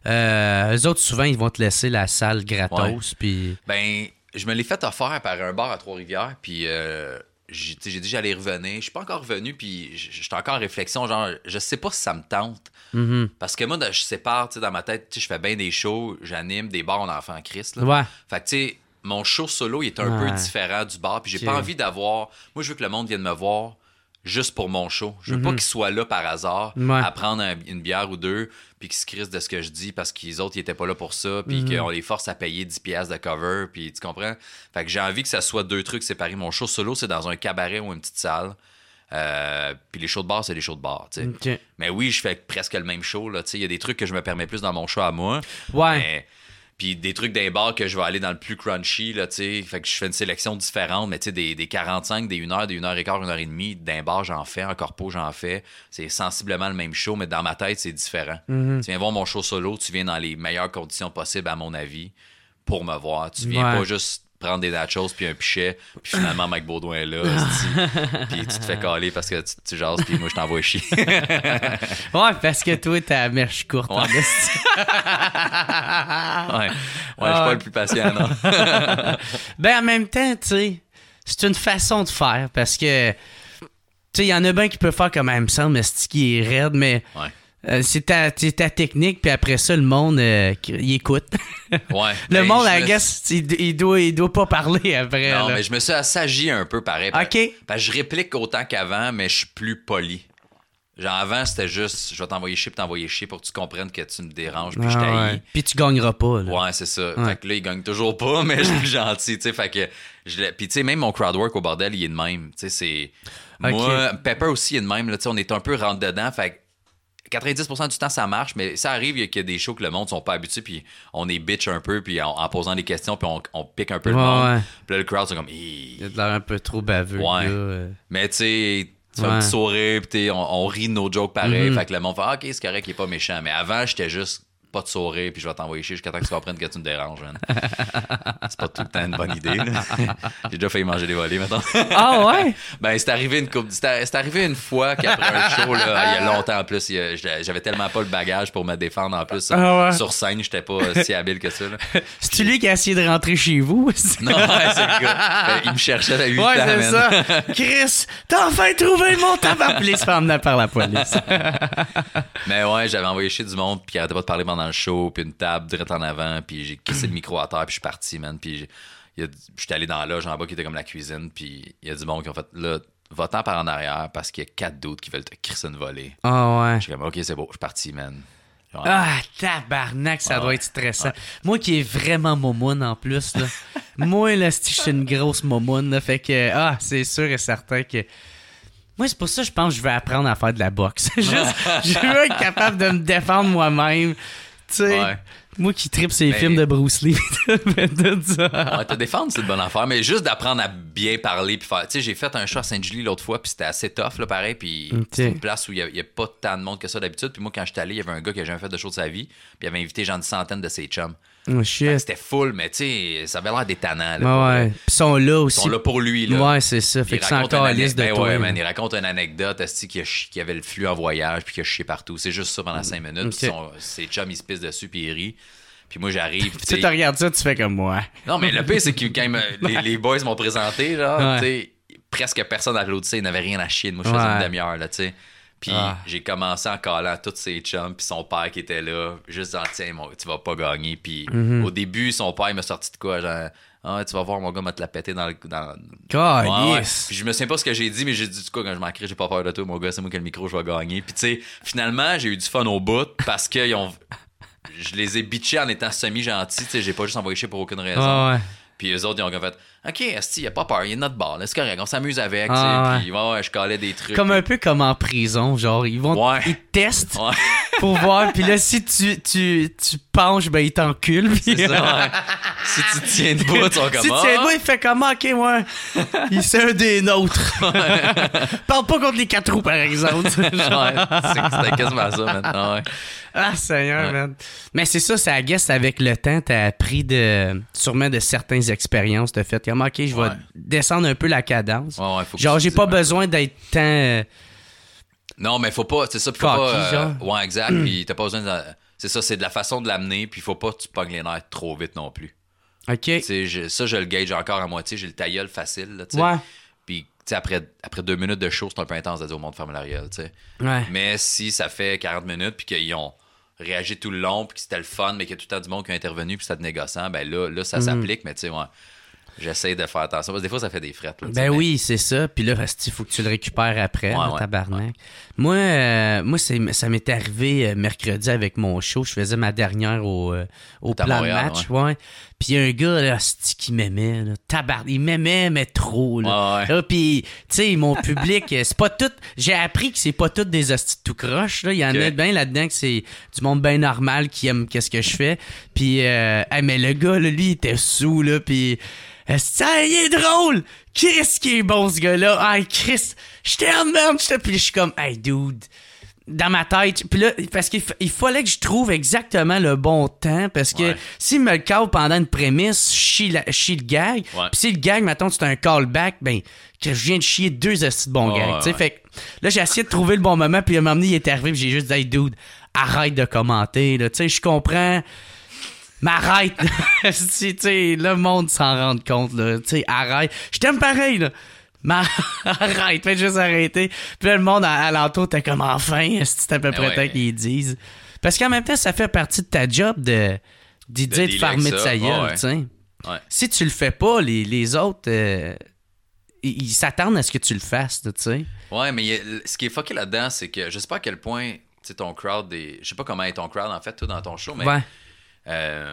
eux autres, souvent, ils vont te laisser la salle gratos, puis... Ben, je me l'ai fait offert par un bar à Trois-Rivières, puis... j'ai dit que j'allais revenir. Je suis pas encore revenu, puis j'étais encore en réflexion. Genre, je sais pas si ça me tente. Parce que moi, je sépare, dans ma tête, je fais bien des shows, j'anime des bars, on en fait en Christ. Là. Ouais. Fait que, tu sais, mon show solo, il est un peu différent du bar, puis j'ai pas envie d'avoir... Moi, je veux que le monde vienne me voir juste pour mon show. Je veux pas qu'ils soient là par hasard à prendre une bière ou deux, puis qu'ils se crissent de ce que je dis parce qu'ils autres, ils étaient pas là pour ça, puis qu'on les force à payer 10$ de cover, puis tu comprends? Fait que j'ai envie que ça soit deux trucs séparés. Mon show solo, c'est dans un cabaret ou une petite salle. Puis les shows de bar, c'est les shows de bar, tu sais. Okay. Mais oui, je fais presque le même show, là, tu sais. Il y a des trucs que je me permets plus dans mon show à moi. Ouais. Puis des trucs d'un bar que je vais aller dans le plus crunchy, là, tu sais. Fait que je fais une sélection différente, mais tu sais, des 45, des 1 heure, des 1h15, 1h30, d'un bar, j'en fais, en corpo, j'en fais. C'est sensiblement le même show, mais dans ma tête, c'est différent. Tu viens voir mon show solo, tu viens dans les meilleures conditions possibles, à mon avis, pour me voir. Tu viens pas juste prendre des nachos puis un pichet, puis finalement Mike Baudouin est là, puis tu te fais caler parce que tu jases, puis moi je t'envoie chier. Ouais, parce que toi t'as la mèche courte. Ouais. Je suis pas le plus patient, non. Ben en même temps, tu sais, c'est une façon de faire parce que tu sais, il y en a bien qui peuvent faire comme il me semble, mais c'est qui est raide, mais c'est ta technique, puis après ça, le monde, il écoute. Ouais. Le monde, I guess, il doit pas parler après. Non, là. mais je me suis assagi un peu pareil. OK. Parce que je réplique autant qu'avant, mais je suis plus poli. Genre avant, c'était juste, je vais t'envoyer chier pour que tu comprennes que tu me déranges, puis je t'haïs. Puis tu gagneras pas. Là. Ouais, c'est ça. Fait que là, il gagne toujours pas, mais je suis plus gentil, tu sais. Fait que, puis tu sais, même mon crowdwork au bordel, il est de même. Tu sais, c'est... Moi, Pepper aussi est de même. Là, on est un peu rentre dedans. Fait 90% du temps, ça marche, mais ça arrive qu'il y a des shows que le monde sont pas habitués, puis on est bitch un peu, puis en posant des questions, puis on pique un peu le monde. Ouais. Puis là, le crowd, c'est comme... Il a de l'air un peu trop baveux. Ouais. Mais tu sais, tu fais un petit sourire, puis on rit de nos jokes pareil. Fait que le monde fait « OK, c'est correct, il est pas méchant. » Mais avant, j'étais juste... pas de sourire, puis je vais t'envoyer chier jusqu'à temps que tu comprennes que tu me déranges, man. C'est pas tout le temps une bonne idée, là. J'ai déjà failli manger des volets, maintenant. Ah ouais? Ben, c'est arrivé une fois qu'après un show, là, il y a longtemps en plus, j'avais tellement pas le bagage pour me défendre en plus. Sur scène, j'étais pas si habile que ça, là. C'est-tu lui qui a essayé de rentrer chez vous? Non, c'est le gars. Il me cherchait à 8 ans, c'est man. ça. Chris, t'as enfin trouvé mon tabac! Puis il se fait emmener par la police. Mais ouais, j'avais envoyé chier du monde, puis il arrêtait pas de parler pendant le show, puis une table direct en avant, puis j'ai kissé le micro à terre, puis je suis parti, man. Puis j'étais allé dans la loge en bas qui était comme la cuisine, puis il y a du monde qui ont fait là, va-t'en par en arrière parce qu'il y a 4 d'autres qui veulent te crisser une volée. Ah ouais. Je suis comme, OK, c'est beau, je suis parti, man. Genre, ah, tabarnak, ça doit être stressant. Ouais. Moi qui est vraiment momoune en plus, là. Moi, là, je suis une grosse momoune, là. Fait que, c'est sûr et certain que. Moi, c'est pour ça que je pense que je vais apprendre à faire de la boxe. Juste, je veux être capable de me défendre moi-même. Tu sais, moi qui tripe ces films de Bruce Lee. Te défendre, c'est une bonne affaire, mais juste d'apprendre à bien parler puis faire. Tu sais, j'ai fait un show à Saint-Julie l'autre fois, puis c'était assez tough, là, pareil. Puis c'est une place où il y a pas tant de monde que ça d'habitude. Puis moi, quand j'étais allé, il y avait un gars qui a jamais fait de show de sa vie, puis il avait invité genre une centaine de ses chums. Oh shit. C'était full, mais tu sais, ça avait l'air détonnant. Là, Puis ils sont là aussi. Ils sont là pour lui, là. Ouais, c'est ça. Fait que c'est encore la liste de toi. Ouais, man, il raconte une anecdote, qui avait le flux en voyage, puis qui a chié partout. C'est juste ça pendant 5 minutes. Puis ses chums, ils se pissent dessus, puis ils rient. Puis moi, j'arrive. Tu te regardes ça, tu fais comme moi. Non, mais le pire, c'est que quand les boys m'ont présenté, genre, tu sais, presque personne applaudissait, ils n'avaient rien à chier. Moi, je faisais une demi-heure, là, tu sais. Puis j'ai commencé en callant tous ses chums, puis son père qui était là, juste en tiens, tu vas pas gagner. Puis au début, son père il m'a sorti de quoi, genre, tu vas voir, mon gars m'a te la pété dans le. Yes. Puis je me souviens pas ce que j'ai dit, mais j'ai dit du coup, quand je m'en crie, j'ai pas peur de toi, mon gars, c'est moi qui ai le micro, je vais gagner. Puis tu sais, finalement, j'ai eu du fun au bout parce que je les ai bitchés en étant semi-gentils, tu sais, j'ai pas juste envoyé chier pour aucune raison. Puis eux autres, ils ont fait OK, esti, il a pas peur, il est notre bar, c'est correct, on s'amuse avec. Puis je calais des trucs. Comme un peu comme en prison, genre, ils testent pour voir. Puis là, si tu penches, ben ils t'enculent. C'est ça, si tu tiens debout, ils sont comme si tu tiens debout, il fait comment, OK, ouais. C'est un des nôtres. Parle pas contre les 4 roues, par exemple. C'était quasiment ça, maintenant. Ah, Seigneur, man. Mais c'est ça, ça agace avec le temps. T'as appris sûrement de certaines expériences. T'as fait comme, OK, je vais descendre un peu la cadence. Genre, j'ai pas besoin d'être tant... Non, mais faut pas... C'est ça, faut pas... ouais, exact. Puis t'as pas besoin de... C'est ça, c'est de la façon de l'amener. Puis faut pas que tu pognes les nerfs trop vite non plus. OK. Ça, je le gage encore à moitié. J'ai le tailleul facile, là, tu sais. Puis, tu sais, après 2 minutes de show, c'est un peu intense de dire au monde ferme l'arrière, tu sais. Mais si ça fait 40 minutes, puis qu'ils ont réagi tout le long, puis que c'était le fun, mais qu'il y a tout le temps du monde qui a intervenu, puis c'était négociant, ben là ça s'applique, mais tu sais, j'essaie de faire attention, parce que des fois, ça fait des frettes. Là, oui, c'est ça. Puis là, il faut que tu le récupères après, tabarnak. Moi, ça m'est arrivé mercredi avec mon show. Je faisais ma dernière au plan de match. Puis il y a un gars là, qui m'aimait. Il m'aimait, mais trop. Puis, tu sais, mon public, c'est pas tout... J'ai appris que c'est pas tout des hosties tout croche. Il y en a bien là-dedans que c'est du monde bien normal qui aime qu'est-ce que je fais. Puis, mais le gars, là, lui, il était sous, là, puis... Ça, il est drôle! Chris qui est bon, ce gars-là! Hey, Chris! Je t'aime, man! Puis je suis comme, hey, dude! Dans ma tête. Puis là, parce qu'il fallait que je trouve exactement le bon temps, parce que s'il me le call pendant une prémisse, je chie le gag. Puis si le gag, mettons, c'est un callback, ben, que je viens de chier 2 hosties de bons gags. Tu sais, fait que là, j'ai essayé de trouver le bon moment, puis à un moment donné, il est arrivé, puis j'ai juste dit, hey, dude, arrête de commenter, là. Tu sais, je comprends. Mais arrête! Le monde s'en rend compte, là. T'sais, arrête. Je t'aime pareil, là. Mais arrête, fais juste arrêter. Puis là, le monde alentour, t'es comme enfin, c'est à peu près temps qu'ils disent. Parce qu'en même temps, ça fait partie de ta job de dire de farmer de sa gueule, t'sais. Si tu le fais pas, les autres, ils s'attendent à ce que tu le fasses, tu sais. Ouais, mais ce qui est fucké là-dedans, c'est que je sais pas à quel point, ton crowd je sais pas comment est ton crowd, en fait, toi, dans ton show, mais...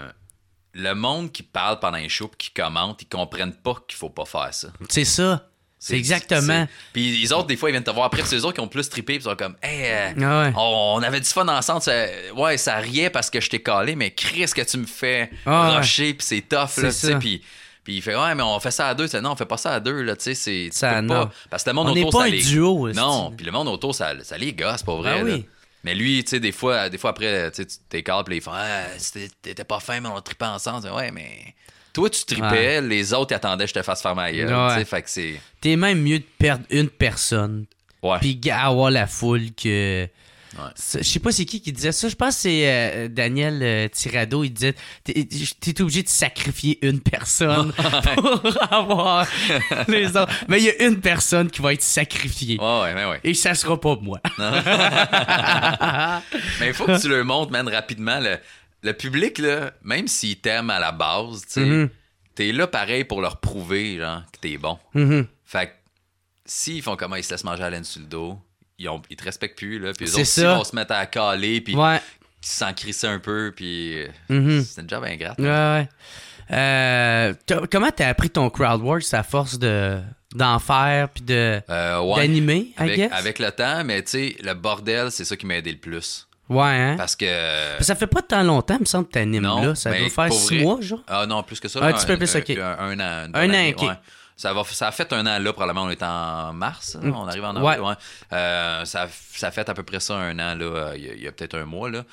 le monde qui parle pendant les shows et qui commente, ils comprennent pas qu'il faut pas faire ça. C'est ça. C'est exactement. Puis les autres, des fois, ils viennent te voir après, puis c'est eux autres qui ont plus trippé, puis ils sont comme, hey, ouais. on avait du fun ensemble. Ça riait parce que je t'ai calé, mais Chris, que tu me fais rusher, puis c'est tough, là, tu sais. Puis il fait, ouais, mais on fait ça à deux. Non, on fait pas ça à deux, là, tu sais. Ça, non. Parce que le monde on autour, ça. On n'est pas un duo, non, puis le monde autour, ça les gosse, pas vrai. Oui. Mais lui, tu sais, des fois après, tu t'es calé, puis ils font, t'étais pas fin, mais on trippait ensemble. Ouais, mais. Toi, tu tripais, les autres attendaient que je te fasse faire ma gueule. Fait que c'est... T'es même mieux de perdre une personne. Ouais. Puis avoir la foule que... Ouais. Je sais pas c'est qui disait ça. Je pense que c'est Daniel Tirado. Il disait t'es obligé de sacrifier une personne pour avoir les autres. Mais il y a une personne qui va être sacrifiée. Ouais. Et ça sera pas moi. Mais il faut que tu le montres, man, rapidement. Le public, là, même s'ils t'aiment à la base, tu sais, t'es là pareil pour leur prouver genre, que t'es bon. Fait que s'ils font comment ils se laissent manger à laine sur le dos, ils te respectent plus, là. Puis les autres, ils vont se mettre à caler, puis ils s'en crissent un peu, puis c'est une job ingrate. Ouais. Comment t'as appris ton crowd work à force d'en faire puis d'animer, avec le temps, mais tu sais, le bordel, c'est ça qui m'a aidé le plus. Ouais, hein? Parce que... Ça fait pas tant longtemps, il me semble, que t'animes là. Ça doit faire 6 mois, genre? Ah non, plus que ça. Un petit peu plus, OK. Un an. Un an, OK. Ouais. Ça a fait un an là, probablement. On est en mars. On arrive en avril. Ouais. Ça a fait à peu près ça un an, là. Il y a peut-être un mois, là.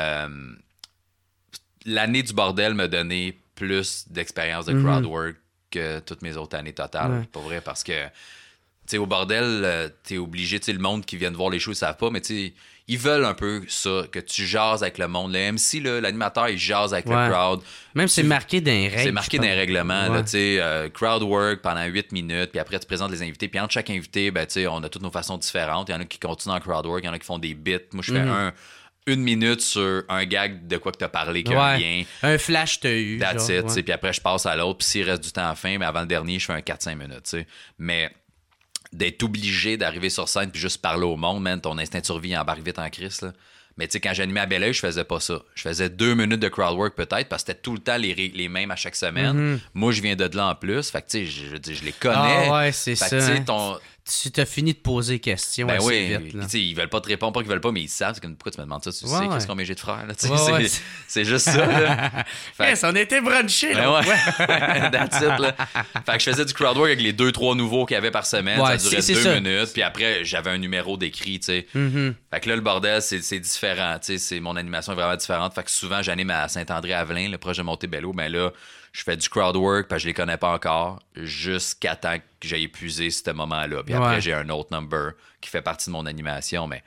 L'année du bordel m'a donné plus d'expérience de crowd work que toutes mes autres années totales. Pas vrai, parce que, tu sais, au bordel, t'es obligé, tu sais, le monde qui vient de voir les shows, ils savent pas, mais tu sais, ils veulent un peu ça, que tu jases avec le monde. Le MC, là, l'animateur, il jase avec le crowd. Même c'est marqué dans les règles. C'est marqué dans les règlements, là, tu sais, crowd work pendant 8 minutes, puis après, tu présentes les invités. Puis entre chaque invité, ben, tu sais, on a toutes nos façons différentes. Il y en a qui continuent en crowd work, il y en a qui font des bits. Moi, je fais une minute sur un gag de quoi que t'as parlé, qui a un lien. Un flash t'as eu. That's it, tu sais. Puis après, je passe à l'autre, puis s'il reste du temps à la fin, mais avant le dernier, je fais un 4-5 minutes, tu sais. Mais... d'être obligé d'arriver sur scène puis juste parler au monde, man, ton instinct de survie embarque vite en crise, là. Mais tu sais, quand j'animais à Bel-Oeil, je faisais pas ça. Je faisais 2 minutes de crowd work peut-être, parce que c'était tout le temps les mêmes à chaque semaine. Moi, je viens de là en plus. Fait que tu sais, je les connais. Ah ouais, c'est fait ça. Que, tu t'as fini de poser des questions assez vite. Là. Ils veulent pas te répondre, pas qu'ils veulent pas, mais ils savent. C'est comme, pourquoi tu me demandes ça? Tu sais qu'est-ce qu'on met de frère? Là, c'est juste ça. Là. Yes, on était brunchés. Là. That's it. Là. Fait que je faisais du crowd work avec les 2-3 nouveaux qu'il y avait par semaine. Ça durait 2 minutes. Puis après, j'avais un numéro d'écrit. Fait que là, le bordel, c'est différent. Mon animation est vraiment différente. Fait que souvent, j'anime à Saint-André-Avelin, le proche de Montebello. Mais là, je fais du crowd work parce que je les connais pas encore jusqu'à temps que j'ai épuisé ce moment-là. Puis après, j'ai un autre number qui fait partie de mon animation. Mais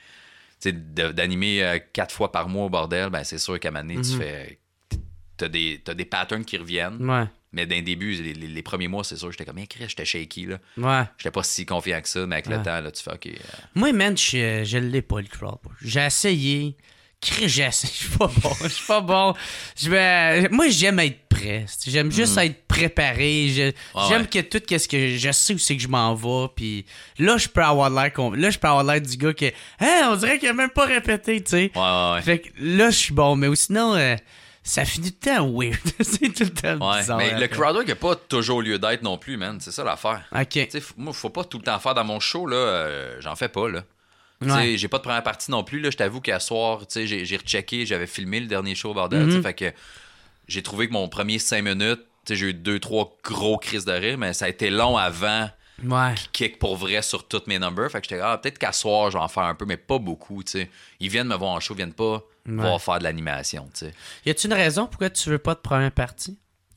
d'animer 4 fois par mois au bordel, ben c'est sûr qu'à un moment donné, tu fais... T'as des patterns qui reviennent. Ouais. Mais d'un début, les premiers mois, c'est sûr, j'étais comme, j'étais shaky, là. Ouais. J'étais pas si confiant que ça, mais avec le temps, là, tu fais, OK. Moi, man, je l'ai pas, le crowd work. J'ai essayé. Je suis pas bon. Moi, j'aime être prêt. J'aime juste être préparé. J'aime que tout ce que je sais où c'est que je m'en vais. Puis là, je peux avoir l'air du gars que, on dirait qu'il a même pas répété, tu sais. Ouais. Fait que là, je suis bon. Mais sinon, ça finit tout le temps weird. C'est tout le temps bizarre. Mais le crowd work n'a pas toujours lieu d'être non plus, man. C'est ça l'affaire. OK. T'sais, moi, faut pas tout le temps faire dans mon show, là. J'en fais pas, là. Ouais. J'ai pas de première partie non plus. Là. Je t'avoue qu'à soir, j'ai rechecké, j'avais filmé le dernier show au bordel. Fait que j'ai trouvé que mon premier 5 minutes, j'ai eu 2-3 gros crises de rire, mais ça a été long avant qu'il kick pour vrai sur tous mes numbers. Fait que j'étais peut-être qu'à soir, je vais en faire un peu, mais pas beaucoup. T'sais. Ils viennent me voir en show, ils viennent pas voir faire de l'animation. T'sais. Y a-tu une raison pourquoi tu veux pas de première partie?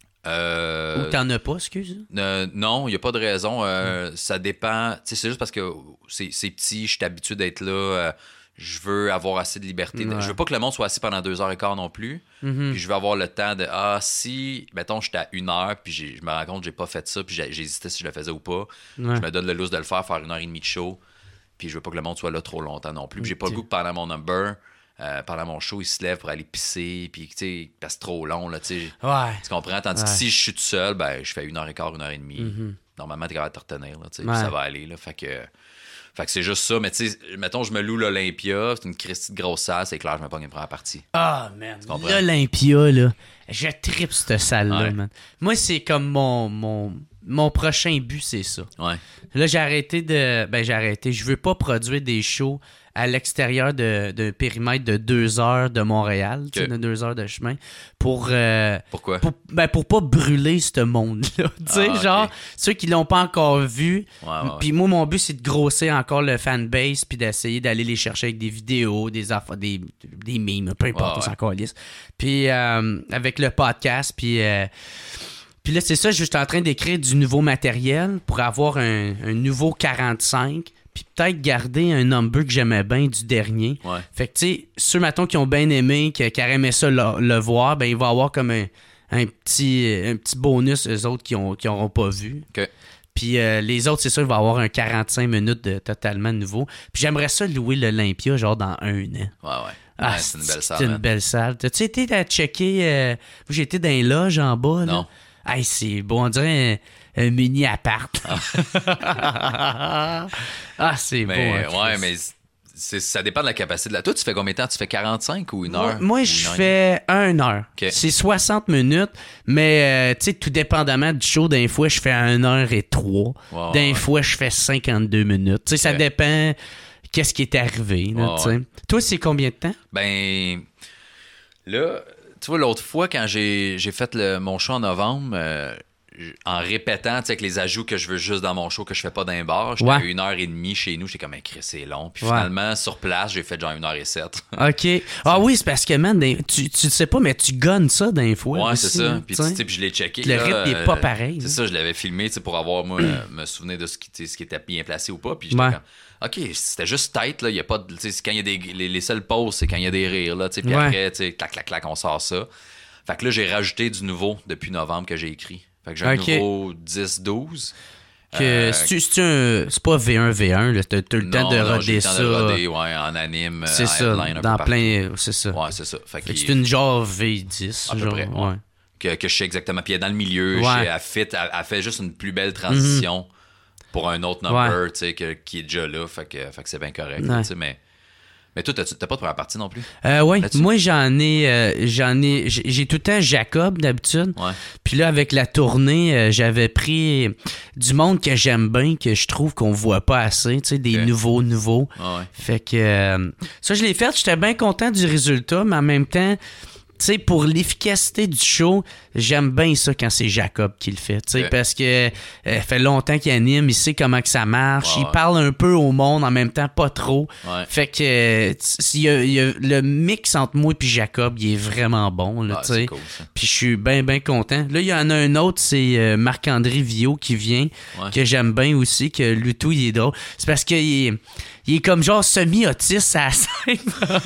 Ou t'en as pas, excuse? Non, il n'y a pas de raison. Ça dépend. C'est juste parce que c'est petit, je suis habitué d'être là. Je veux avoir assez de liberté. Je veux pas que le monde soit assis pendant 2h15 non plus. Puis je veux avoir le temps de... si, mettons, j'étais à 1 heure, puis je me rends compte que j'ai pas fait ça, puis j'hésitais si je le faisais ou pas. Je me donne le lousse de le faire 1h30 de show. Puis je veux pas que le monde soit là trop longtemps non plus. Puis j'ai pas le goût que pendant mon number... pendant mon show, il se lève pour aller pisser, puis tu sais, parce que c'est trop long, là, tu sais. Tu comprends? Tandis que si je suis tout seul, ben, je fais 1h15, 1h30. Normalement, t'es capable de te retenir, là, tu sais, puis ça va aller, là. Fait que c'est juste ça, mais tu sais, mettons, je me loue l'Olympia, c'est une Christie de grosse salle, c'est clair, je me pogne une première partie. Ah, man, l'Olympia, là, je tripe cette salle-là, man. Moi, c'est comme mon prochain but, c'est ça. Ouais. Là, j'ai arrêté. Je veux pas produire des shows à l'extérieur d'un périmètre de 2 heures de Montréal, tu sais, de 2 heures de chemin, pour... Pourquoi? Pour pas brûler ce monde-là. Tu sais, genre, ceux qui l'ont pas encore vu. Puis moi, mon but, c'est de grossir encore le fanbase, puis d'essayer d'aller les chercher avec des vidéos, des affaires, des memes, peu importe, on s'en calisse. Puis avec le podcast, puis là, c'est ça, je suis en train d'écrire du nouveau matériel pour avoir un nouveau 45, puis peut-être garder un number que j'aimais bien du dernier. Ouais. Fait que, tu sais, ceux, mettons, qui ont bien aimé, qui auraient aimé ça le voir, ben il va y avoir comme un petit bonus, eux autres, qui n'auront pas vu. OK. Puis les autres, c'est sûr, il va y avoir un 45 minutes de totalement nouveau. Puis j'aimerais ça louer l'Olympia, genre dans 1 an. Ouais. C'est une belle salle. C'est une belle salle. T'as-tu été à checker... j'ai été dans les loges en bas, là? Non. Hey, c'est beau, on dirait un mini appart. C'est beau. Mais ça dépend de la capacité de la... Toi, tu fais combien de temps? Tu fais 45 ou 1 heure? Moi, je fais 1 heure. Okay. C'est 60 minutes, mais tu sais, tout dépendamment du show, d'un fois, je fais 1h03. D'un fois, je fais 52 minutes. Tu sais, ça dépend qu'est-ce qui est arrivé. Là, Toi, c'est combien de temps? Ben, là, tu vois, l'autre fois, quand j'ai fait mon show en novembre... en répétant, tu sais, avec les ajouts que je veux juste dans mon show, que je fais pas dans un bar, j'étais à 1h30 chez nous, j'étais comme, c'est long. Puis finalement, sur place, j'ai fait genre 1h07. OK. Ah oui, c'est parce que, man, tu sais pas, mais tu gonnes ça d'un fois. Ouais, aussi, c'est ça. Puis je l'ai checké. Le rythme n'est pas pareil. C'est ça, je l'avais filmé, tu sais, pour avoir, moi, me souvenir de ce qui était bien placé ou pas. Puis j'étais comme, OK, c'était juste tête, là. Il y a pas de. Tu sais, quand il y a les seules pauses, c'est quand il y a des rires, là. Tu sais, puis après, tu sais, clac, clac, clac, on sort ça. Fait que là, j'ai rajouté du nouveau depuis novembre que j'ai écrit. Fait que j'ai un nouveau 10-12. C'est pas V1, là. T'as le temps de roder ça. En anime. C'est ça, dans plein... C'est ça. Ouais, c'est ça. Fait que c'est une genre V10. À peu près, ouais. Que je sais exactement. Puis elle est dans le milieu. Elle fait juste une plus belle transition pour un autre number, tu sais, qui est déjà là. Fait que c'est bien correct. Mais toi, t'as pas de première partie non plus? Oui, moi j'ai tout le temps Jacob d'habitude. Ouais. Puis là, avec la tournée, j'avais pris du monde que j'aime bien, que je trouve qu'on voit pas assez, tu sais, des nouveaux. Ah ouais. Fait que ça, je l'ai fait, j'étais bien content du résultat, mais en même temps, tu sais, pour l'efficacité du show, j'aime bien ça quand c'est Jacob qui le fait, tu sais, parce que fait longtemps qu'il anime, il sait comment que ça marche, il parle un peu au monde, en même temps pas trop. Ouais. Fait que il y a le mix entre moi et Jacob, il est vraiment bon, là, tu sais. Cool, puis je suis bien content. Là, il y en a un autre, c'est Marc-André Villot qui vient, que j'aime bien aussi, que lui tout, il est drôle. C'est parce qu'il est comme genre semi-autiste à la scène.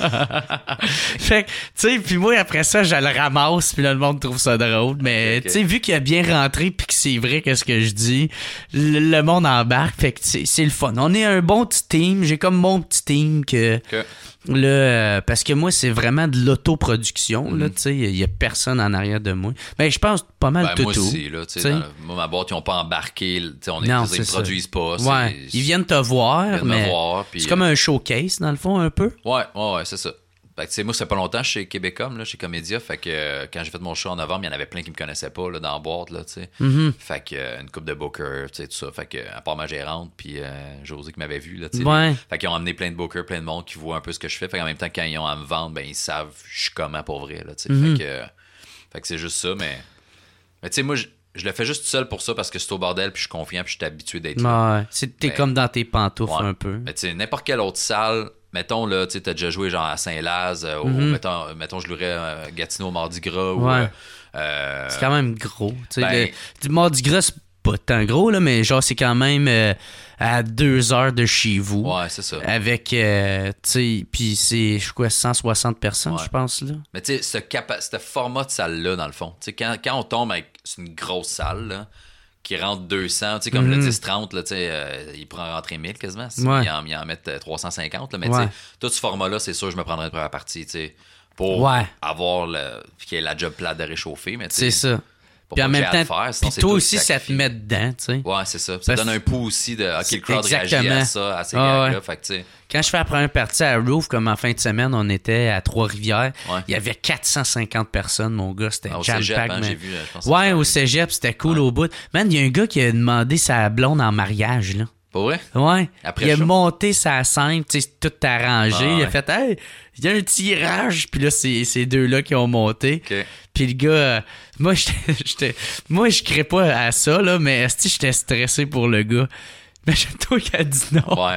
Fait que, tu sais, puis moi, après ça, je le ramasse, puis là, le monde trouve ça drôle. Mais, tu sais, vu qu'il a bien rentré, puis que c'est vrai qu'est-ce que je dis, le monde embarque. Fait que c'est le fun. On est un bon petit team. J'ai comme mon petit team que... Là, parce que moi, c'est vraiment de l'autoproduction. Là, tu sais, il n'y a personne en arrière de moi. Ben, je pense pas mal tout. Moi aussi, là, tu sais, moi, ma boîte, ils n'ont pas embarqué. Ils ne produisent pas. Ils viennent te voir, c'est comme un showcase, dans le fond, un peu. Ouais, c'est ça. Fait que, moi, ça fait pas longtemps chez Québecom, là, chez Comédia. Fait que quand j'ai fait mon show en novembre, il y en avait plein qui me connaissaient pas là, dans la boîte. Là, Fait que une couple de bookers, tout ça. Fait que, à part ma gérante, puis José qui m'avait vu. Là, fait qu'ils ont amené plein de bookers, plein de monde qui voient un peu ce que je fais. Fait qu'en même temps, quand ils ont à me vendre, ben, ils savent je suis comment pour vrai. Là, fait que c'est juste ça. Mais tu sais, moi, je le fais juste tout seul pour ça parce que c'est au bordel, puis je suis confiant, puis je suis habitué d'être là. T'es comme dans tes pantoufles un peu. Mais tu sais, n'importe quelle autre salle. Mettons, là, tu sais, t'as déjà joué genre à Saint-Laz, mettons, je louerais Gatineau au Mardi Gras. C'est quand même gros. Du Mardi Gras, c'est pas tant gros, là, mais genre, c'est quand même à 2 heures de chez vous. Ouais, c'est ça. Avec, tu sais, puis c'est, 160 personnes, je pense, là. Mais tu sais, ce format de salle-là, dans le fond, tu sais, quand on tombe avec une grosse salle, là, qui rentre 200, tu sais, comme le 10-30, là, tu sais, il pourrait en rentrer 1000 quasiment. Il en met 350, là, mais tu sais, tout ce format-là, c'est sûr, je me prendrais une première partie, tu sais, pour avoir qu'il y ait la job plate de réchauffer, mais tu sais. C'est ça. Puis en même temps, puis toi aussi, ça te met dedans, tu sais. Ouais, c'est ça. Ça donne un pouls aussi de OK, le crowd réagit à ça, à ces gags-là. Fait que, tu sais. Quand je fais la première partie à Roof, comme en fin de semaine, on était à Trois-Rivières. Ouais. Il y avait 450 personnes, mon gars. C'était jam-pack. J'ai vu, je pense. Ouais, au cégep, c'était cool au bout. Man, il y a un gars qui a demandé sa blonde en mariage, là. Pas vrai? Ouais. Après il a monté sa scène, tu sais, tout arrangé. Il a fait, hey, il y a un tirage. Puis là, c'est ces deux-là qui ont monté. Okay. Puis le gars, moi, je crée pas à ça, là, mais j'étais stressé pour le gars. Mais j'aime toi qui a dit non. Ouais.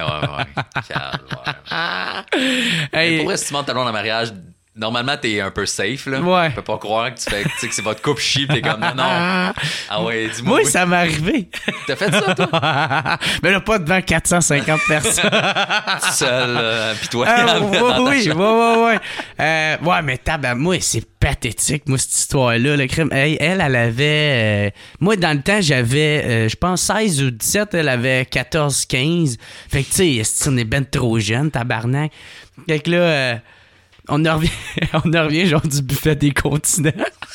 Hey, pour vrai, si tu montes ta blonde en mariage, normalement, t'es un peu safe, là. Ouais. Tu peux pas croire que tu fais, que c'est votre couple chie, pis t'es comme, non. Ah ouais, dis-moi. Moi, ça m'est arrivé. T'as fait ça, toi? Mais là, pas devant 450 personnes. Tout seul, pis toi. Oui. Ouais, mais moi, c'est pathétique, moi, cette histoire-là. Le crime. Elle avait... moi, dans le temps, j'avais, je pense, 16 ou 17. Elle avait 14, 15. Fait que, tu sais, on est ben trop jeune, tabarnak. Fait que là... on en revient genre du buffet des continents.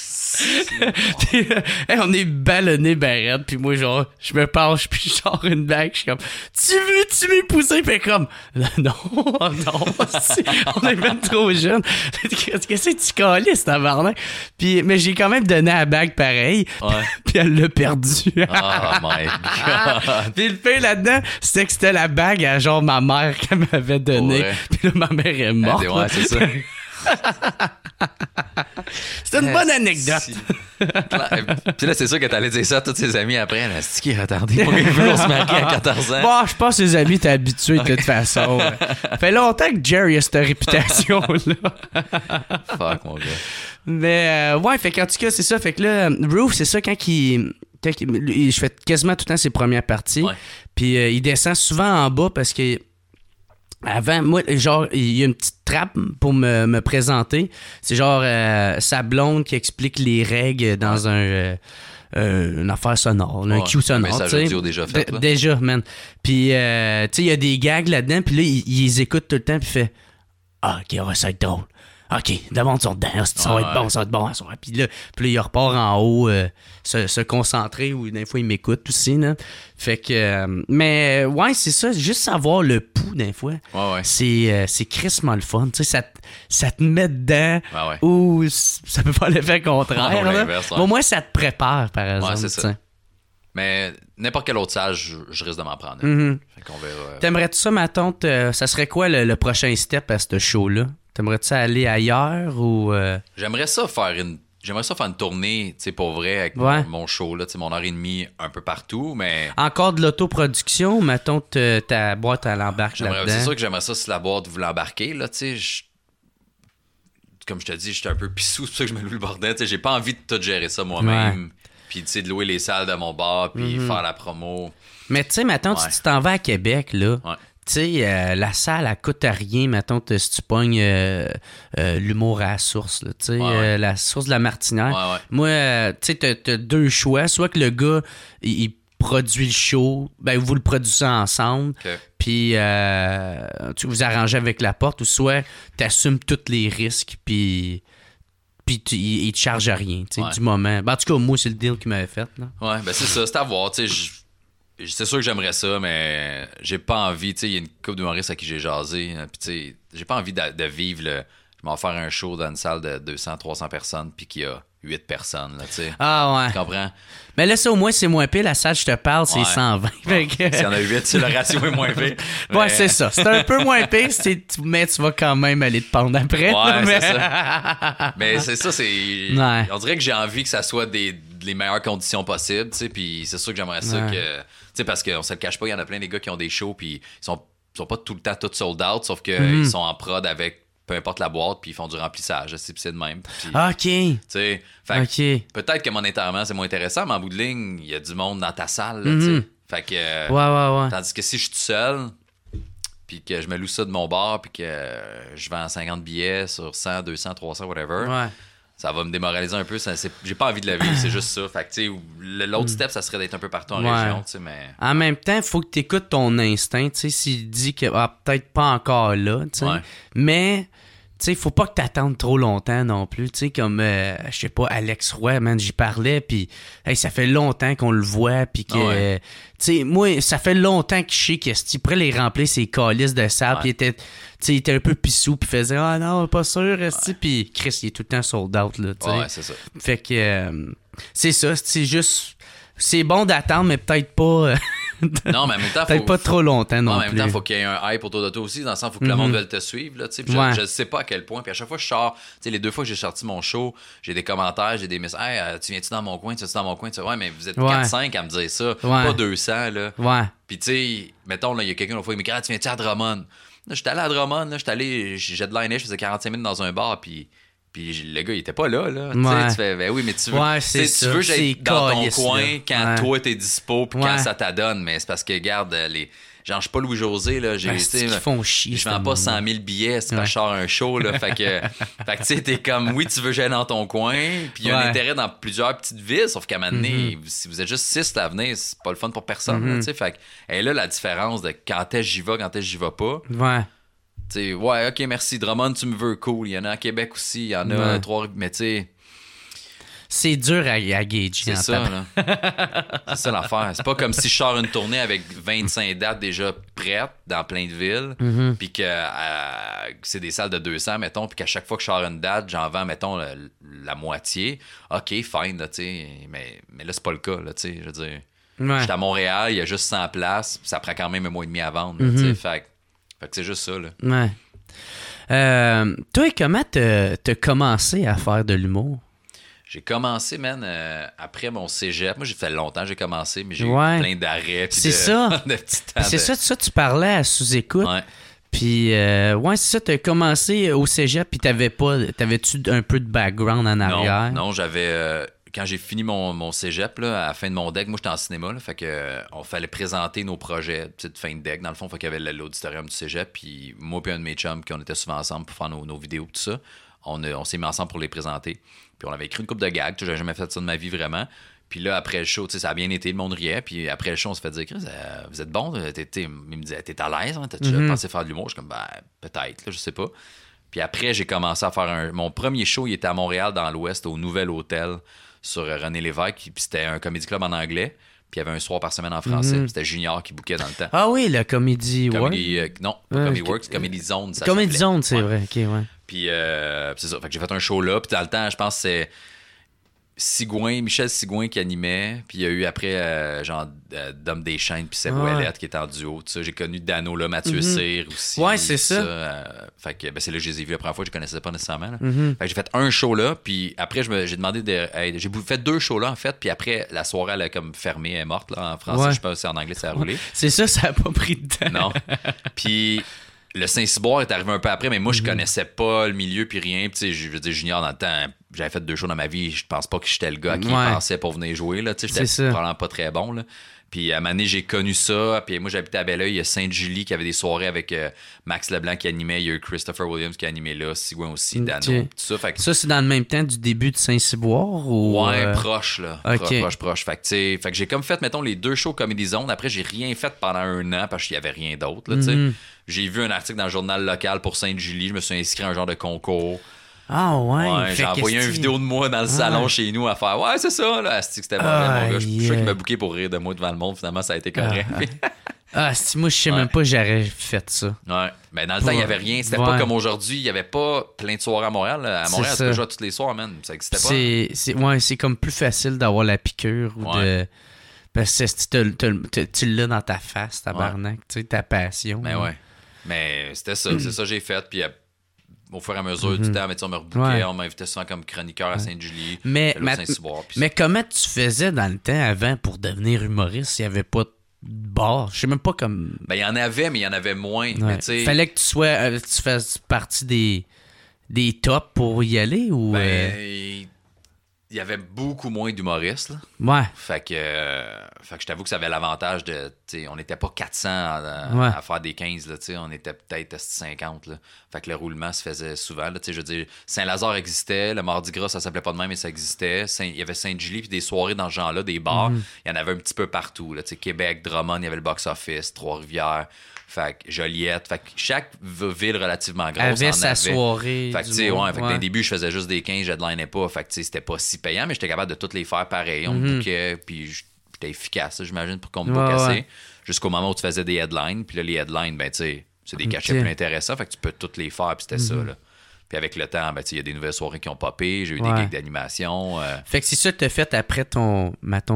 On est ballonné ben raide, puis moi genre je me penche puis je sors une bague, je suis comme tu veux m'épouser, puis comme non on est même trop jeune. Qu'est-ce que tu calisses tabarnak? Puis mais j'ai quand même donné la bague pareil. Ouais. Puis elle l'a perdu. Oh my god. Puis le pire là-dedans, c'était que c'était la bague à genre ma mère qu'elle m'avait donnée. Ouais. Puis là ma mère est morte. Ouais, c'est ça. C'est une bonne anecdote. Puis là, c'est sûr que t'allais dire ça à tous ses amis après. C'est qui est retardé? Pour qu'on se marie à 14 ans. Bon, je pense que ses amis t'es habitué de toute façon. Ça fait longtemps que Jerry a cette réputation-là. Fuck, mon gars. Mais ouais, fait qu'en tout cas, c'est ça. Fait que là, Roof, c'est ça, je fais quasiment tout le temps ses premières parties. Ouais. Puis il descend souvent en bas parce que avant, moi, genre, il y a une petite trappe pour me présenter. C'est genre sa blonde qui explique les règles dans une affaire sonore, un cue sonore. Un message audio déjà fait. Déjà, man. Puis, tu sais, il y a des gags là-dedans, puis là, il les écoute tout le temps, puis il fait « Ah, OK, ouais, ça va être drôle. OK, demande son dedans, ça va être bon, ça va être bon. » Puis là, il repart en haut, se concentrer, ou des fois, il m'écoute aussi, là. Fait que... mais, ouais, c'est ça, juste savoir le pouls, des fois. Ouais. C'est crissement le fun. Tu sais, ça te met dedans, ou ça peut pas l'effet contraire, là. Au moins, ça te prépare, par exemple. Ouais, c'est ça. Mais n'importe quelle autre salle, je risque de m'en prendre. Mm-hmm. Fait qu'on verra. T'aimerais-tu ça, ma tante, ça serait quoi le prochain step à ce show-là? T'aimerais-tu aller ailleurs ou... J'aimerais ça faire une tournée, tu sais, pour vrai, avec mon show, là, tu sais, mon heure et demie un peu partout, mais... Encore de l'autoproduction, mettons, ta boîte, elle embarque là-dedans. C'est sûr que j'aimerais ça si la boîte voulait embarquer, là, tu sais, comme je te dis, j'étais un peu pissou, c'est pour ça que je me loue le bordel, tu sais, j'ai pas envie de tout gérer ça moi-même, puis tu sais, de louer les salles de mon bar, puis faire la promo. Mais tu sais, mettons, tu t'en vas à Québec, là... Tu sais, la salle, elle coûte à rien, mettons, si tu pognes l'humour à la source, tu sais, la source de la Martinière. Ouais. Moi, tu sais, t'as deux choix. Soit que le gars, il produit le show, ben vous le produisez ensemble, puis tu vous arrangez avec la porte, ou soit t'assumes tous les risques, puis il te charge à rien, tu sais, du moment. Ben, en tout cas, moi, c'est le deal qu'il m'avait fait, là. Ouais, ben c'est ça, c'est à voir, tu sais, c'est sûr que j'aimerais ça, mais j'ai pas envie. Tu sais, il y a une couple d'humoristes à qui j'ai jasé. Puis, tu sais, j'ai pas envie de vivre le. Je vais faire un show dans une salle de 200-300 personnes, puis qu'il y a 8 personnes, là, tu sais. Ah, ouais. Tu comprends? Mais là, ça, au moins, c'est moins pire. La salle, je te parle, c'est 120. Ouais. S'il y en a 8, c'est le ratio est moins pire. Mais... Ouais, c'est ça. C'est un peu moins pire, mais tu vas quand même aller te pendre après. Ouais, c'est ça. Mais c'est ça, c'est. Ouais. On dirait que j'ai envie que ça soit les meilleures conditions possibles, tu sais, puis c'est sûr que j'aimerais ça que... Tu sais, parce qu'on se le cache pas, il y en a plein des gars qui ont des shows, puis ils sont pas tout le temps tous sold out, sauf qu'ils sont en prod avec peu importe la boîte, puis ils font du remplissage, c'est de même. Puis, OK. Tu sais, peut-être que monétairement, c'est moins intéressant, mais en bout de ligne, il y a du monde dans ta salle, là, tu sais. Fait que... Ouais. Tandis que si je suis tout seul, puis que je me loue ça de mon bar, puis que je vends 50 billets sur 100, 200, 300, whatever... Ça va me démoraliser un peu. J'ai pas envie de la vivre, c'est juste ça. Fait que, tu sais, l'autre step, ça serait d'être un peu partout en région, tu sais, mais... En même temps, il faut que tu écoutes ton instinct, tu sais, s'il dit que peut-être pas encore là, tu sais. Mais, sais, faut pas que t'attendes trop longtemps non plus. Tu sais, comme, je sais pas, Alex Roy, man, j'y parlais, puis ça fait longtemps qu'on le voit, puis que... Tu sais, moi, ça fait longtemps que je sais qu'il pourrait les remplir ses calices de sable, puis il était un peu pissou, puis faisait « Ah non, pas sûr, puis Chris, il est tout le temps sold out, là, tu sais. Ouais, c'est ça. Fait que, c'est ça, c'est juste... C'est bon d'attendre, mais peut-être pas... non, mais en même temps, peut-être pas trop longtemps non plus. En même temps, il faut qu'il y ait un hype autour de toi aussi, dans le sens, il faut que le monde veuille te suivre. Là, je sais pas à quel point. Puis à chaque fois que je sors, les 2 fois que j'ai sorti mon show, j'ai des commentaires, j'ai des messages. Hey, tu viens-tu dans mon coin? Tu viens-tu dans mon coin? Ouais, mais vous êtes 4-5 à me dire ça, pas 200. Là. Ouais. Puis tu sais, mettons, il y a quelqu'un l'autre fois, il me dit, tu viens-tu à Drummond? Là, j'étais allé à Drummond, j'ai headliné, je faisais 45 minutes dans un bar, puis le gars, il était pas là. Tu fais, ben oui, mais tu veux, tu veux être dans ton coin quand toi t'es dispo puis quand ça t'adonne. Mais c'est parce que, regarde, genre, je suis pas Louis-José, là. Ils font chier. Je vends pas 100 000 billets, c'est pas je sors un show, là. Fait que tu sais, t'es comme, oui, tu veux gérer dans ton coin, puis il y a un intérêt dans plusieurs petites villes, sauf qu'à un moment donné, si vous êtes juste 6 à venir, c'est pas le fun pour personne, tu sais. Fait que, et là, la différence de quand est-ce j'y vais, quand est-ce j'y vais pas. Ouais. T'sais, ouais, ok, merci. Drummond, tu me veux, cool. Il y en a à Québec aussi. Il y en a 3. Mais tu sais. C'est dur à gager. C'est ça, là. C'est ça l'affaire. C'est pas comme si je sors une tournée avec 25 dates déjà prêtes dans plein de villes. Puis que c'est des salles de 200, mettons. Puis qu'à chaque fois que je sors une date, j'en vends, mettons, la moitié. Ok, fine, là, tu sais. Mais là, c'est pas le cas, là, tu sais. Je veux dire. Je suis à Montréal, il y a juste 100 places. Puis ça prend quand même un mois et demi à vendre, tu sais. Fait que c'est juste ça, là. Ouais. Toi, comment t'as commencé à faire de l'humour? J'ai commencé, man, après mon cégep. Moi, j'ai fait longtemps, j'ai commencé, mais j'ai eu plein d'arrêts. C'est ça. de petits temps c'est ça, tu parlais à sous-écoute. Ouais. Puis, c'est ça, t'as commencé au cégep, puis t'avais-tu un peu de background en arrière? Non, j'avais... quand j'ai fini mon cégep, là, à la fin de mon deck, moi, j'étais en cinéma, là, fait que on fallait présenter nos projets, petite fin de deck, dans le fond, fait qu'il y avait l'auditorium du cégep, puis moi et un de mes chums, qui on était souvent ensemble pour faire nos vidéos, tout ça, on s'est mis ensemble pour les présenter, puis on avait écrit une couple de gags, j'avais jamais fait ça de ma vie, vraiment, puis là, après le show, ça a bien été, le monde riait, puis après le show, on se fait dire, vous êtes bon, il me disait, t'es à l'aise, hein? T'as-tu pensé faire de l'humour? Je suis comme, peut-être, là, je sais pas. Puis après, j'ai commencé à faire mon premier show, il était à Montréal, dans l'Ouest, au Nouvel Hôtel, sur René Lévesque, puis c'était un comédie club en anglais, puis il y avait un soir par semaine en français. C'était Junior qui bouquait dans le temps. Ah oui, le Comedy Works. Non, pas Comedy Works, Comedy Zone. Comedy Zone, c'est vrai, ok, ouais. Puis c'est ça, fait que j'ai fait un show là, puis dans le temps, je pense que c'est Michel Sigouin qui animait, puis il y a eu après Dom Deschênes puis Seb Ouellette qui était en duo, tout ça. J'ai connu Dano là, Mathieu Cyr aussi. Ouais, c'est ça. Fait que c'est là que je les ai vus la première fois, je connaissais pas nécessairement. Là. Fait que j'ai fait un show là, puis après j'ai demandé j'ai fait 2 shows là en fait, puis après la soirée elle a comme fermé, elle est morte là en français, je sais pas si en anglais ça a roulé. C'est ça a pas pris de temps. Non. Puis le Saint-Cyboire est arrivé un peu après, mais moi, je connaissais pas le milieu puis rien. Puis, je veux dire, Junior, dans le temps, j'avais fait 2 shows dans ma vie. Je pense pas que j'étais le gars à qui il pensait pour venir jouer. Là. J'étais probablement pas très bon. Là. Puis à un moment donné, j'ai connu ça. Puis moi, j'habitais à Belleuil. Il y a Sainte-Julie qui avait des soirées avec Max Leblanc qui animait. Il y a eu Christopher Williams qui animait là. Sigouin aussi, Dano. Tout ça. Fait que... Ça, c'est dans le même temps du début de Saint-Cyboire? Ou, ouais, proche. Là. Okay. Proche. Fait que j'ai comme fait, mettons, les 2 shows Comedy Zone. Après, j'ai rien fait pendant 1 an parce qu'il y avait rien d'autre. Là, J'ai vu un article dans le journal local pour Sainte-Julie. Je me suis inscrit à un genre de concours. Ah ouais? J'ai envoyé une vidéo de moi dans le salon chez nous à faire. Ouais, c'est ça, là. C'était mauvais, mon gars. Je suis sûr qu'il m'a booké pour rire de moi devant le monde. Finalement, ça a été correct. Moi, je sais même pas j'aurais fait ça. Ouais. Mais dans le temps, il n'y avait rien. C'était pas comme aujourd'hui. Il n'y avait pas plein de soirées à Montréal. À Montréal, tu peux jouer tous les soirs, man. Ça n'existait pas. C'est comme plus facile d'avoir la piqûre ou de. Parce que tu l'as dans ta face, tabarnak. Tu sais, ta passion. Mais ouais. Mais c'était ça. C'est ça que j'ai fait. Puis au fur et à mesure du temps, on me rebookait. On m'invitait souvent comme chroniqueur à Sainte-Julie. Mais comment tu faisais dans le temps avant pour devenir humoriste? Il n'y avait pas de bar. Je sais même pas comme. Ben, il y en avait, mais il y en avait moins. Ouais. Mais fallait que tu fasses partie des tops pour y aller ou. il y avait beaucoup moins d'humoristes. Là. Ouais. Fait que je t'avoue que ça avait l'avantage de... On n'était pas 400 à faire des 15. Là, on était peut-être 50. Là. Fait que le roulement se faisait souvent. Là, je veux dire, Saint-Lazare existait. Le Mardi Gras, ça s'appelait pas de même, mais ça existait. Il y avait Saint-Julie, puis des soirées dans ce genre-là, des bars. Il y en avait un petit peu partout. Là, Québec, Drummond, il y avait le box-office, Trois-Rivières. Fait que Joliette. Fait que chaque ville relativement grosse avait sa soirée. Fait que, fait que dans le début, je faisais juste des 15, je headlinais pas. Fait que, c'était pas si payant, mais j'étais capable de toutes les faire pareil. On me bookait, puis j'étais efficace, j'imagine, pour qu'on me book assez. Jusqu'au moment où tu faisais des headlines. Puis là, les headlines, ben, tu sais, c'est des cachets plus intéressants. Fait que tu peux toutes les faire, puis c'était ça, là. Puis avec le temps, ben, il y a des nouvelles soirées qui ont popé. J'ai eu des gigs d'animation. Fait que c'est ça que t'as fait après ton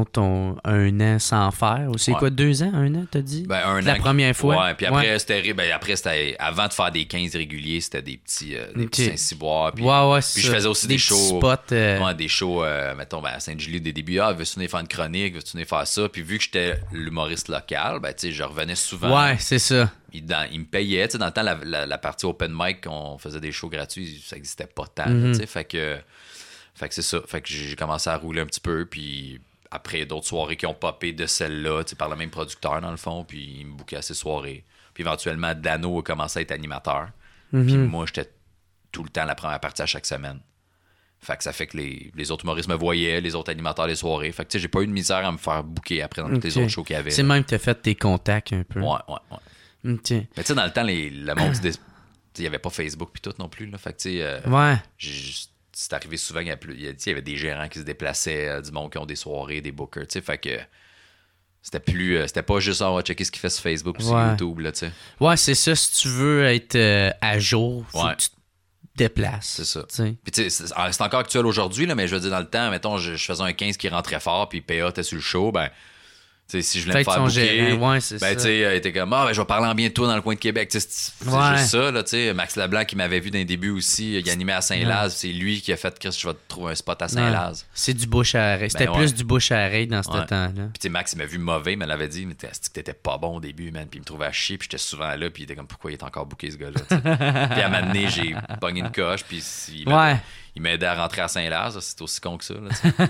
1 an sans faire. Ou c'est quoi, 2 ans, 1 an, t'as dit? Ben, 1 an. La première fois. Ouais, puis après, c'était avant de faire des 15 réguliers, c'était des petits Saint-Cyboire. Puis je faisais aussi des shows. Spots. Des shows, mettons, à Sainte-Julie, des débuts. Veux-tu venir faire une chronique? Veux-tu venir faire ça? Puis vu que j'étais l'humoriste local, ben, tu sais, je revenais souvent. Ouais, c'est ça. Il me payait. Dans le temps, la partie open mic, on faisait des shows gratuits, ça n'existait pas tant. Fait que c'est ça. Fait que j'ai commencé à rouler un petit peu. Puis après, il y a d'autres soirées qui ont popé de celle-là, par le même producteur, dans le fond. Puis il me bookait à ces soirées. Puis éventuellement, Dano a commencé à être animateur. Puis moi, j'étais tout le temps la première partie à chaque semaine. Fait que ça fait que les autres humoristes me voyaient, les autres animateurs des soirées. Fait que j'ai pas eu de misère à me faire booker après dans tous les autres shows qu'il y avait. C'est même que t'as fait tes contacts un peu. Ouais. Mais tu sais, dans le temps, le monde, il n'y avait pas Facebook puis tout non plus. Là. Fait que, tu sais, c'est arrivé souvent, il y avait des gérants qui se déplaçaient, du monde qui ont des soirées, des bookers, tu sais, fait que c'était pas juste, on va checker ce qu'il fait sur Facebook ou sur YouTube, là, tu sais. Ouais, c'est ça, si tu veux être à jour, faut que tu te déplaces. C'est ça. T'sais. Puis tu sais, c'est encore actuel aujourd'hui, là, mais je veux dire, dans le temps, mettons, je faisais un 15 qui rentrait fort, puis PA était sur le show, ben... T'sais, si je voulais me faire booker, ben, tu sais, il était comme, je vais parler en bien de toi dans le coin de Québec. C'est juste ça, là, tu sais. Max Leblanc qui m'avait vu dans les débuts aussi, il animait à Saint-Laz, c'est lui qui a fait, Chris, je vais te trouver un spot à Saint-Laz. C'est du bouche à oreille. C'était plus du bouche à oreille dans ce temps-là. Puis, tu sais, Max, il m'a vu mauvais, il me l'avait dit, mais t'étais pas bon au début, man. Puis il me trouvait à chier, puis j'étais souvent là, puis il était comme, pourquoi il est encore booké, ce gars-là, t'sais. Puis à un moment donné, j'ai pogné une coche, puis il m'aidait à rentrer à Saint-Laz, c'est aussi con que ça.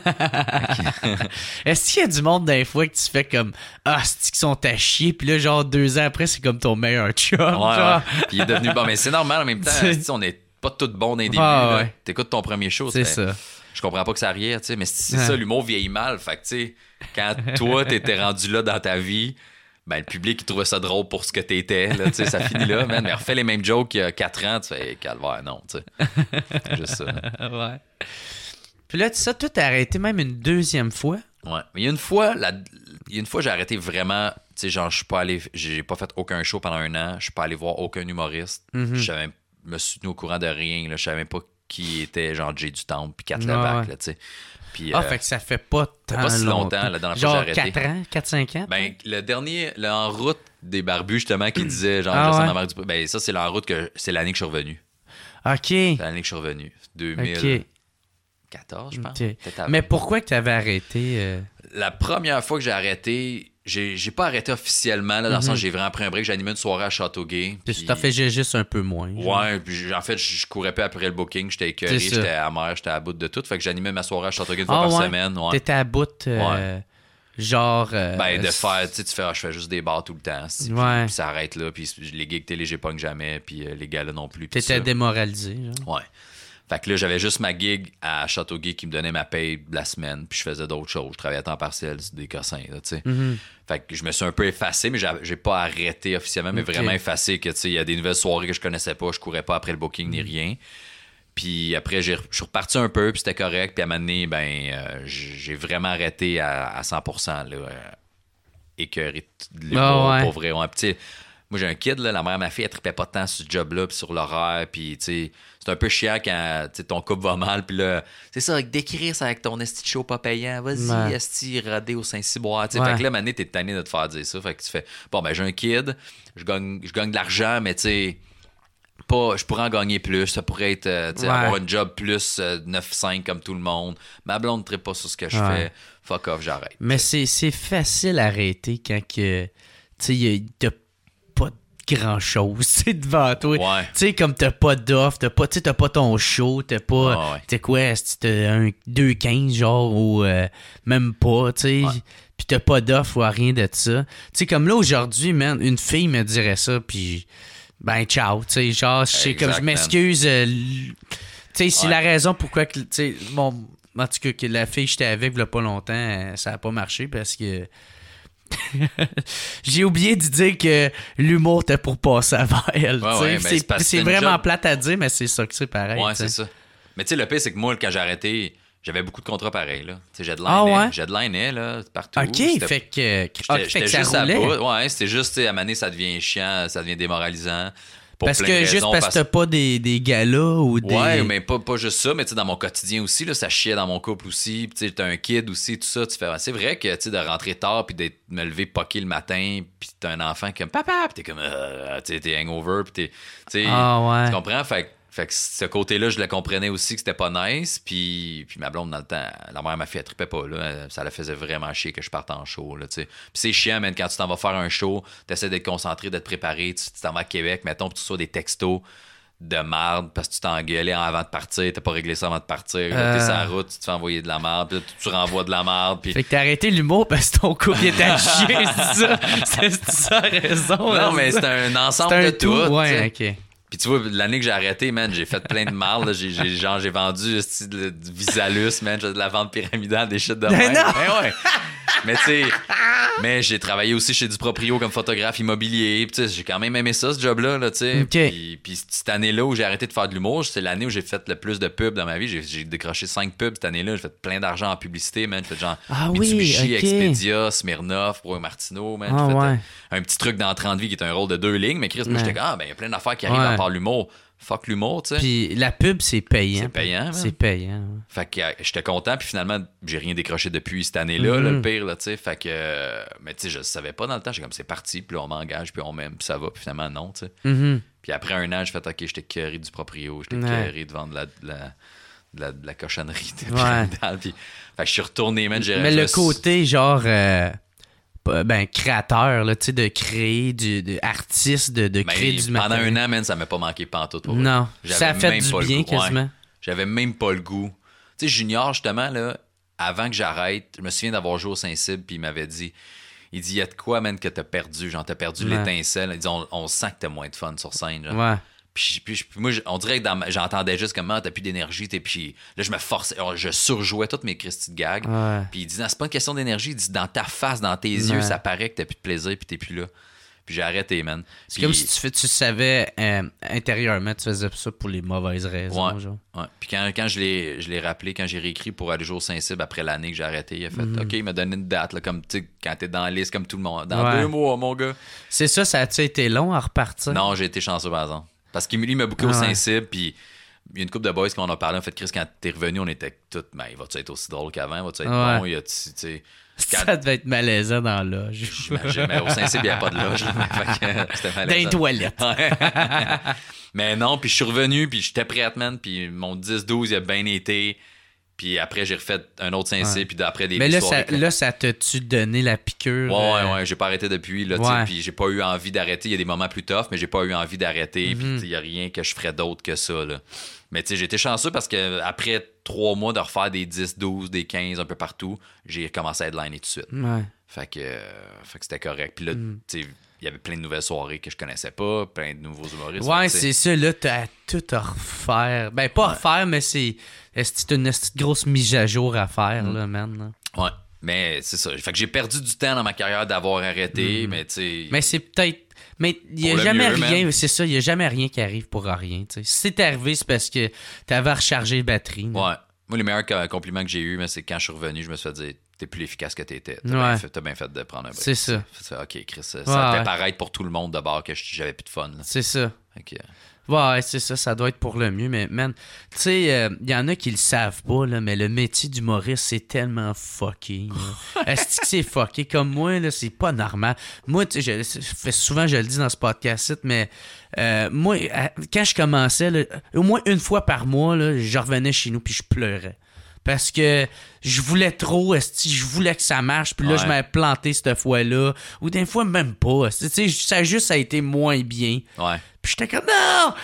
Là, est-ce qu'il y a du monde d'un fois que tu fais comme c'est qu'ils sont à chier, puis là, genre 2 ans après, c'est comme ton meilleur chum. Puis il est devenu bon, mais c'est normal en même temps. On n'est pas tous bons dans les débuts. T'écoutes ton premier show. C'est ça. Je comprends pas que ça arrière, tu sais, mais c'est ça, l'humour vieillit mal. Fait que, tu sais, quand toi, t'étais rendu là dans ta vie, ben, le public, il trouvait ça drôle pour ce que t'étais, là, tu sais, ça finit là, man. Mais refais les mêmes jokes il y a 4 ans, tu fais, calvaire, non, tu sais. Juste ça. Ouais. Puis là, ça, toi, t'as arrêté même une 2e fois. Ouais. Mais il y a une fois, j'ai arrêté vraiment, tu sais, genre, j'ai pas fait aucun show pendant 1 an, je suis pas allé voir aucun humoriste. Je me suis tenu au courant de rien, là. Je savais même pas qui était, genre, Jay du Temple, puis Kat Levac, là, tu sais. Puis, fait que ça fait pas tant si longtemps, là, dans la genre fois, j'ai arrêté. 4 ans, 4-5 ans? Ben, le dernier, le En route des barbus, justement, qui disait, genre, ben, ça, c'est l'En route c'est l'année que je suis revenu. OK. C'est l'année que je suis revenu. 2014, je pense. Mais pourquoi que tu avais arrêté? La première fois que j'ai arrêté, j'ai pas arrêté officiellement, là, dans le sens j'ai vraiment pris un break. J'ai animé une soirée à Châteauguay. Puis t'as fait juste un peu moins. Ouais, puis en fait, je courais pas après le booking. J'étais écœuré, j'étais amer, j'étais à bout de tout. Fait que j'animais ma soirée à Châteauguay une fois par semaine. Ouais. T'étais à bout, genre... de faire, tu sais, je fais juste des bars tout le temps. Puis ça arrête là. Puis les gigs télé, j'ai pogne jamais. Puis les gars-là non plus. T'étais démoralisé, genre. Ouais. Fait que là, j'avais juste ma gig à Châteauguay qui me donnait ma paye de la semaine, puis je faisais d'autres choses. Je travaillais à temps partiel sur des cossins, là, tu sais. Fait que je me suis un peu effacé, mais j'ai pas arrêté officiellement, mais vraiment effacé que, tu sais, il y a des nouvelles soirées que je connaissais pas, je courais pas après le booking ni rien. Puis après, je suis reparti un peu, puis c'était correct. Puis à un moment donné, j'ai vraiment arrêté à 100%, là, écœuré pour vrai. Ouais, puis, moi, j'ai un kid, là, la mère de ma fille, elle trippait pas tant sur ce job-là, puis sur l'horaire, puis, tu sais, c'est un peu chiant quand ton couple va mal, puis là, c'est ça, décrire ça avec ton esti de show pas payant, vas-y, esti rodé au Saint-Cyboire, tu sais. Fait que là, mané, t'es tanné de te faire dire ça, fait que tu fais, bon, ben, j'ai un kid, je gagne de l'argent, mais tu sais, je pourrais en gagner plus, ça pourrait être, avoir un job plus 9-5 comme tout le monde, ma blonde ne trippe pas sur ce que je fais, fuck off, j'arrête. Mais c'est facile à arrêter quand que, tu sais, t'as pas grand-chose, tu sais, devant toi. Ouais. Tu sais, comme t'as pas d'offre, t'as pas ton show, t'as pas... T'as quoi, t'as un 2,15 genre, ou même pas, tu sais... Ouais. Puis t'as pas d'offre ou rien de ça. Tu sais, comme là, aujourd'hui, man, une fille me dirait ça, puis ben, ciao, tu sais, genre, je sais, comme je m'excuse, tu sais, c'est la raison pourquoi, tu sais, en tout cas, que la fille que j'étais avec, il y a pas longtemps, ça a pas marché, parce que j'ai oublié de dire que l'humour était pour passer avant elle, tu sais, c'est vraiment plate à dire, mais c'est ça que c'est pareil. Ouais, c'est ça. Mais tu sais, le pire, c'est que moi, quand j'ai arrêté... J'avais beaucoup de contrats pareils, là. Tu sais, j'headlinais, là, partout. OK, fait que j'étais ça juste roulait. Ouais, c'était juste, tu sais, à un moment donné, ça devient chiant, ça devient démoralisant. Parce que t'as pas des galas ou des... Ouais, mais pas juste ça, mais tu sais, dans mon quotidien aussi, là, ça chiait dans mon couple aussi. Tu sais, t'as un kid aussi, tout ça. Tu fais, c'est vrai que, tu sais, de rentrer tard puis de me lever poqué le matin, puis t'as un enfant comme papa, puis t'es comme, tu sais, t'es hangover, puis t'es... Tu sais, tu comprends? Fait que ce côté-là, je le comprenais aussi que c'était pas nice. Puis ma blonde, dans le temps, la mère m'a fait, elle trippait pas. Là. Ça la faisait vraiment chier que je parte en show. Là, puis c'est chiant, man, quand tu t'en vas faire un show, t'essaies d'être concentré, d'être préparé. Tu t'en vas à Québec, mettons, puis tu reçois des textos de merde parce que tu t'es engueulé avant de partir. T'as pas réglé ça avant de partir. Là, t'es sur la route, tu te fais envoyer de la merde. Puis là, tu renvoies de la merde. Puis... Fait que t'as arrêté l'humour parce que ton couple était à chier, c'est ça? C'est ça la raison? Non, là, mais c'est un ensemble de tout. Ouais, OK. Puis tu vois, l'année que j'ai arrêté, man, j'ai fait plein de marde. Là. J'ai vendu du Visalus, man, de la vente pyramidale, des shit de même. Ouais. Mais tu sais, j'ai travaillé aussi chez du proprio comme photographe immobilier. Puis j'ai quand même aimé ça, ce job-là, tu sais. Okay. Puis cette année-là où j'ai arrêté de faire de l'humour, c'est l'année où j'ai fait le plus de pubs dans ma vie. J'ai décroché 5 pubs cette année-là. J'ai fait plein d'argent en publicité, man. J'ai fait genre Mitsubishi, Expedia, Smirnoff, Pro Martino, man. J'ai fait un petit truc dans 30 vies qui est un rôle de 2 lignes. Mais Chris, moi, j'étais comme, il y a plein d'affaires qui arrivent à part l'humour. Fuck l'humour, tu sais. Puis la pub, c'est payant. C'est payant, man. C'est payant. Fait que j'étais content, puis finalement, j'ai rien décroché depuis cette année-là, là, le pire, là, tu sais. Fait que, mais tu sais, je le savais pas dans le temps. J'étais comme, c'est parti, puis là, on m'engage, puis on m'aime, puis ça va, puis finalement, non, tu sais. Puis après un an, j'ai fait, OK, j'étais curé du proprio, j'étais curé de vendre de la cochonnerie. Puis, fait que je suis retourné, man. Mais le côté, genre... créateur, là, tu sais, de créer, artiste, de créer du matériel. Pendant un an, man, ça m'a pas manqué pantoute. Pour non, ça a fait du bien quasiment. J'avais même pas le goût. Tu sais, Junior, justement, là, avant que j'arrête, je me souviens d'avoir joué au Saint-Cybe, puis il m'avait dit, il y a de quoi, man, que t'as perdu? Genre, t'as perdu l'étincelle. Il dit, on sent que t'as moins de fun sur scène. Genre. Ouais. Puis moi, on dirait que j'entendais juste comme, t'as plus d'énergie. Puis là, je me forçais. Je surjouais toutes mes Christy de gags. Ouais. Puis il dit, non, c'est pas une question d'énergie. Il dit, dans ta face, dans tes yeux, ça paraît que t'as plus de plaisir puis t'es plus là. Puis j'ai arrêté, man. C'est comme si tu savais intérieurement, tu faisais ça pour les mauvaises raisons. Genre. Ouais. Puis quand je l'ai rappelé, quand j'ai réécrit pour aller jouer au Saint-Cybe après l'année que j'ai arrêté, il a fait, OK, il m'a donné une date, là, comme tu sais, quand t'es dans la liste comme tout le monde. Dans 2 mois, mon gars. C'est ça a-tu été long à repartir? Non, j'ai été chanceux, par exemple. Parce qu'il m'a booké au Saint-Cybe, puis il y a une couple de boys qui m'en ont parlé. En fait, Chris, quand t'es revenu, on était tous, il va-tu être aussi drôle qu'avant? Va-tu être bon? Il y a, tu sais... Ça devait être malaisant dans la loge. J'imagine, mais au Saint-Cybe, il n'y a pas de loge. C'était malaisant. Dans les toilettes. Mais non, puis je suis revenu, puis j'étais prêt, man, puis mon 10-12, il a bien été. Puis après, j'ai refait un autre Saint-Cybe, puis après des soirées. Mais là, ça t'a-tu donné la piqûre? Ouais, j'ai pas arrêté depuis, là, puis j'ai pas eu envie d'arrêter. Il y a des moments plus tough, mais j'ai pas eu envie d'arrêter, puis il y a rien que je ferais d'autre que ça, là. Mais tu sais, j'étais chanceux parce que après 3 mois de refaire des 10, 12, des 15 un peu partout, j'ai commencé à headliner tout de suite. Ouais. Fait que c'était correct. Puis là, tu sais, il y avait plein de nouvelles soirées que je connaissais pas, plein de nouveaux humoristes. Ouais, c'est ça, là, t'as tout à refaire. Ben, pas refaire, mais c'est une grosse mise à jour à faire, là, man. Ouais, mais c'est ça. Fait que j'ai perdu du temps dans ma carrière d'avoir arrêté, mais tu sais... Mais c'est peut-être... Mais il n'y a jamais rien, c'est ça, il n'y a jamais rien qui arrive pour rien, tu sais. Si c'est arrivé, c'est parce que t'avais rechargé les batteries. Ouais. Moi, les meilleurs compliments que j'ai eus, c'est quand je suis revenu, je me suis fait dire... T'es plus efficace que t'étais. T'as bien fait de prendre un break. C'est ça. OK, Chris, ça fait paraître pour tout le monde d'abord que j'avais plus de fun. Là. C'est ça. Okay. Ouais, c'est ça doit être pour le mieux. Mais, man, tu sais, il y en a qui le savent pas, là, mais le métier d'humoriste, c'est tellement fucké. Est-ce que c'est fucké? Comme moi, là, c'est pas normal. Moi, tu sais, souvent, je le dis dans ce podcast-ci, mais moi, quand je commençais, là, au moins une fois par mois, là, je revenais chez nous puis je pleurais. Parce que je voulais trop, je voulais que ça marche, puis là, je m'avais planté cette fois-là. Ou des fois, même pas. Ça a été moins bien. Ouais. Puis j'étais comme, non!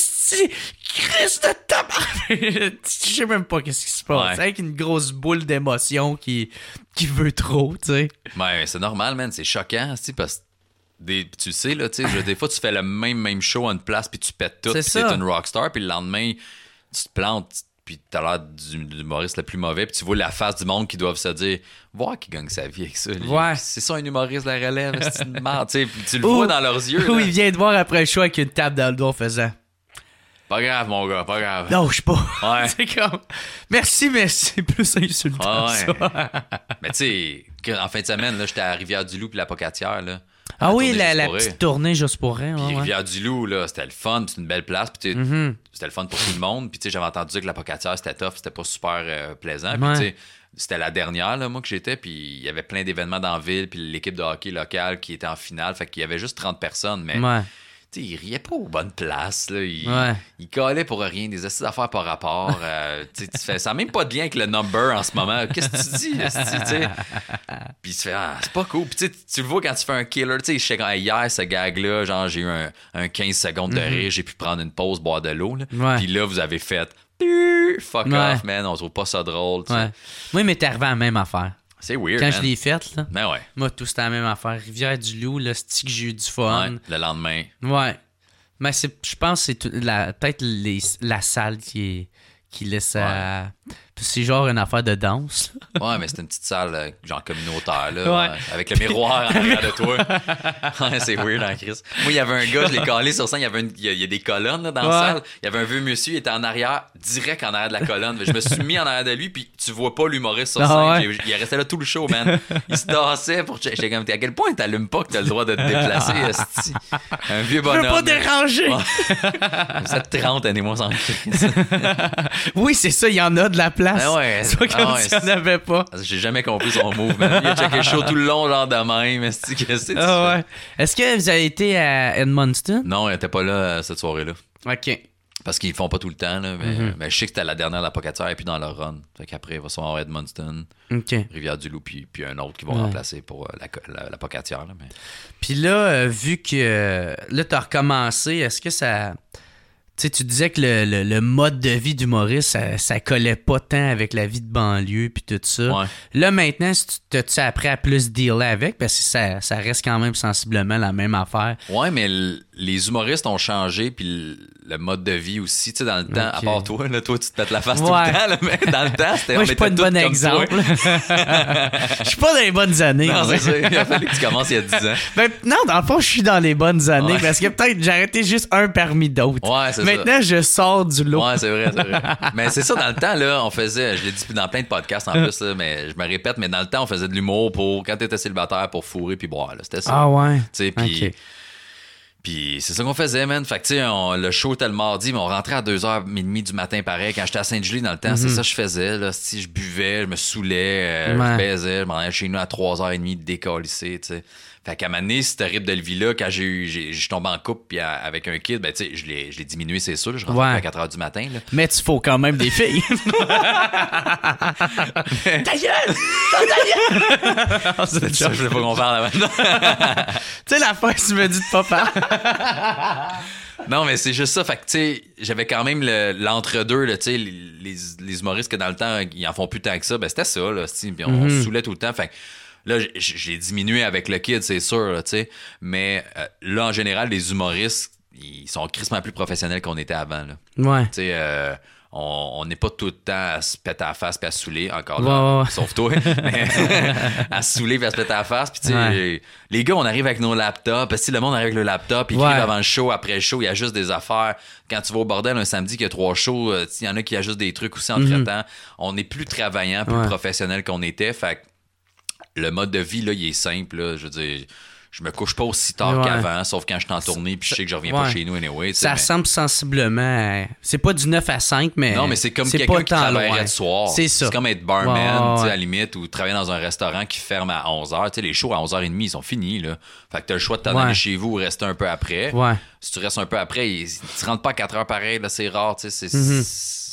Christ de tabarnak! Je sais même pas qu'est-ce qui se passe. C'est avec une grosse boule d'émotion qui veut trop, tu sais. Ouais, c'est normal, man. C'est choquant, parce que tu sais, là, tu sais, des fois, tu fais le même show à une place, puis tu pètes tout, puis t'es une rockstar, puis le lendemain, tu te plantes, puis t'as l'air du humoriste le plus mauvais, puis tu vois la face du monde qui doivent se dire, voir qui gagne sa vie avec ça. C'est ça un humoriste de la relève, c'est une merde, tu sais, puis tu le vois dans leurs yeux. Ou il vient te voir après le show avec une table dans le dos en faisant. Pas grave, mon gars, pas grave. Non, je sais pas. Ouais. C'est comme, merci, mais c'est plus insultant, ça. Mais tu sais, en fin de semaine, là, j'étais à Rivière-du-Loup puis la Pocatière, là. Ah oui, la petite tournée juste pour rien. Puis Rivière-du-Loup, là, c'était le fun, c'était une belle place, puis c'était le fun pour tout le monde. Puis tu sais, j'avais entendu dire que la Pocatière, c'était tough, c'était pas super plaisant. Puis tu sais, c'était la dernière, là, moi, que j'étais, puis il y avait plein d'événements dans la ville, puis l'équipe de hockey locale qui était en finale, fait qu'il y avait juste 30 personnes, mais... T'sais, il riait pas aux bonnes places. Là. Il collait pour rien, des assises d'affaires par rapport. Ça n'a même pas de lien avec le number en ce moment. Qu'est-ce que tu dis? Puis il se fait, c'est pas cool. Puis tu le vois quand tu fais un killer. Je sais quand hier, ce gag-là, genre j'ai eu un 15 secondes de rire, j'ai pu prendre une pause, boire de l'eau. Puis là, vous avez fait fuck off, man, on trouve pas ça drôle. Oui, mais t'es arrivé à la même affaire. C'est weird. Quand je l'ai faite, là. Ben ouais. Moi, tout c'était la même affaire. Rivière-du-Loup, là, c'est que j'ai eu du fun. Ouais, le lendemain. Ouais. Mais je pense que c'est peut-être la salle qui laisse à. C'est genre une affaire de danse. Ouais, mais c'est une petite salle genre communautaire, là, avec le miroir en arrière de toi. Ouais, c'est weird en crise. Moi, il y avait un gars, je l'ai calé sur scène, il y a des colonnes là, dans la salle. Il y avait un vieux monsieur, il était en arrière, direct en arrière de la colonne. Je me suis mis en arrière de lui, puis tu vois pas l'humoriste sur scène. Il restait là tout le show, man. Il se tassait pour... J'étais comme, à quel point t'allumes pas que t'as le droit de te déplacer, esti? Un vieux bonhomme. Je veux pas déranger! 7h30, année-moi sans crise. Oui, c'est ça, il y en a de la place. C'est pas comme s'il n'y en avait pas. J'ai jamais compris son move, man. Il a checké le show tout le long, genre de même. Qu'est-ce que c'est? Est-ce que vous avez été à Edmundston? Non, il n'était pas là cette soirée-là. OK. Parce qu'ils le font pas tout le temps, là, mais je sais que c'était la dernière de la Pocatière et puis dans leur run. Fait qu'après, il va se voir Edmundston, Rivière-du-Loup, puis un autre qui va remplacer pour la Pocatière. Là, mais... Puis là, vu que là, t'as recommencé, est-ce que ça... Tu sais, tu disais que le mode de vie d'humoriste, ça collait pas tant avec la vie de banlieue puis tout ça. Ouais. Là, maintenant, t'as-tu appris à plus dealer avec? Parce que ça reste quand même sensiblement la même affaire. Ouais, mais les humoristes ont changé, puis le mode de vie aussi. Tu sais, dans le temps, à part toi, là, toi, tu te pètes la face tout le temps, là, mais dans le temps, c'était... Moi, je suis pas un bon exemple. Je suis pas dans les bonnes années. Non, c'est ça. Il a fallu que tu commences il y a 10 ans. Ben, non, dans le fond, je suis dans les bonnes années parce que peut-être j'ai arrêté juste un parmi d'autres. Ouais, c'est maintenant, je sors du lot. Ouais, c'est vrai. Mais c'est ça, dans le temps, là, on faisait, je l'ai dit dans plein de podcasts en plus, là, mais je me répète, mais dans le temps, on faisait de l'humour pour, quand t'étais célibataire, pour fourrer puis boire, là. C'était ça. Ah ouais? Tu sais, puis c'est ça qu'on faisait, man. Fait que, tu sais, le show était le mardi, mais on rentrait à 2h30 du matin, pareil. Quand j'étais à Sainte-Julie, dans le temps, c'est ça que je faisais, là. Si je buvais, je me saoulais, je baisais, je m'en allais chez nous à 3h30 décalissé, tu sais. Fait qu'à un moment donné, cette horrible de vie-là, quand j'ai tombé en couple puis avec un kid, ben tu sais, je l'ai diminué, c'est sûr. Je rentrais à 4h du matin. Là. Mais tu faut quand même des filles. Ta gueule! C'est ça, je voulais pas qu'on parle maintenant. Tu sais, la fin, tu me dis de pas parler. Non, mais c'est juste ça. Fait que, tu sais, j'avais quand même l'entre-deux, tu sais, les humoristes que dans le temps, ils en font plus tant que ça. Ben, c'était ça, là, puis on se saoulait tout le temps. Fait que, là, j'ai diminué avec le kid, c'est sûr, tu sais. Mais là, en général, les humoristes, ils sont crissement plus professionnels qu'on était avant, là. Ouais. Tu sais, on n'est pas tout le temps à se péter à la face puis à se saouler, encore là, sauf toi, mais à se saouler puis à se péter à la face. Puis tu sais, les gars, on arrive avec nos laptops. Si le monde arrive avec le laptop, ils écrivent avant le show, après le show, il y a juste des affaires. Quand tu vas au bordel un samedi qu'il y a 3 shows, il y en a qui ajustent des trucs aussi entre-temps. On est plus travaillant, plus professionnel qu'on était. Fait que le mode de vie, là, il est simple. Là, je veux dire, je me couche pas aussi tard qu'avant, sauf quand je suis en tournée puis je sais que je reviens pas chez nous anyway. Ça ressemble sensiblement c'est pas du 9 à 5, mais non, mais c'est comme quelqu'un qui travaillerait de soir. C'est ça. C'est comme être barman, à la limite, ou travailler dans un restaurant qui ferme à 11h. Les shows à 11h30, ils sont finis. Là. Fait que t'as le choix de t'en aller chez vous ou rester un peu après. Si tu restes un peu après, tu rentres pas à 4h pareil, là, c'est rare.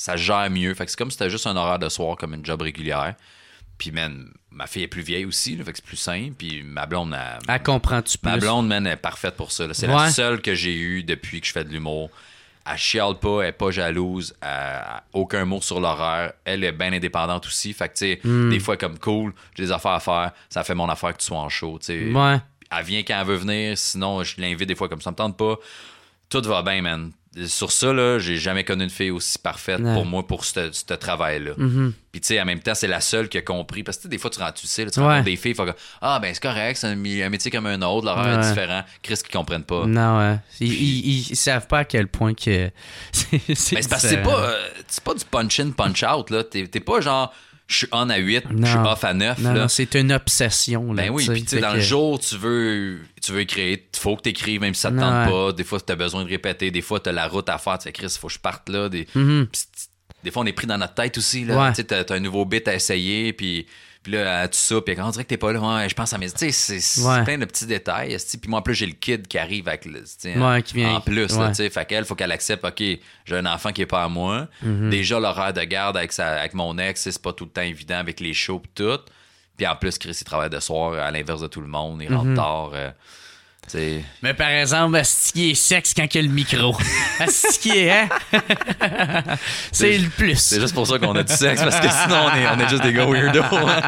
ça gère mieux. Fait que c'est comme si c'était juste un horaire de soir, comme une job régulière. Puis, man, ma fille est plus vieille aussi, là, fait que c'est plus simple. Puis ma blonde... Elle comprend-tu plus? Ma blonde, man, est parfaite pour ça. Là. C'est la seule que j'ai eue depuis que je fais de l'humour. Elle chiale pas, elle est pas jalouse, elle a aucun mot sur l'horaire. Elle est bien indépendante aussi. Fait que, tu sais, des fois, comme cool, j'ai des affaires à faire, ça fait mon affaire que tu sois en show, tu sais. Ouais. Elle vient quand elle veut venir, sinon, je l'invite des fois comme ça me tente pas. Tout va bien, man. Sur ça, là, j'ai jamais connu une fille aussi parfaite pour moi pour ce travail-là. Puis, tu sais, en même temps, c'est la seule qui a compris. Parce que des fois, tu sais, là, tu rencontres des filles, ben c'est correct, c'est un métier comme un autre, l'horaire est différent. Chris, qu'ils comprennent pas. Non, ouais. Ils savent pas à quel point que. Mais c'est parce que c'est pas du punch-in, punch-out, là. T'es pas genre. Je suis on à 8, je suis off à 9. Non, là. non, c'est une obsession. Là, ben oui, puis tu sais, dans le jour, tu veux écrire, il faut que tu écrives, même si ça te tente pas. Des fois, tu as besoin de répéter. Des fois, tu as la route à faire. Tu sais, Chris, il faut que je parte là. Des fois, on est pris dans notre tête aussi. Là. Tu sais, t'as un nouveau bit à essayer, puis là, tout ça, puis quand on dirait que t'es pas là, ouais, je pense à mes... Tu sais, c'est plein de petits détails. Puis moi, en plus, j'ai le kid qui arrive avec qui vient. En plus, là, tu sais, fait qu'elle, faut qu'elle accepte, OK, j'ai un enfant qui est pas à moi. Déjà, l'horaire de garde avec mon ex, c'est pas tout le temps évident avec les shows et tout. Puis en plus, Chris, il travaille de soir à l'inverse de tout le monde. Il rentre tard. T'sais. Mais par exemple, Asti est sexe quand il y a le micro. Asti, hein? C'est le plus. C'est juste pour ça qu'on a du sexe, parce que sinon, on est juste des gars weirdos.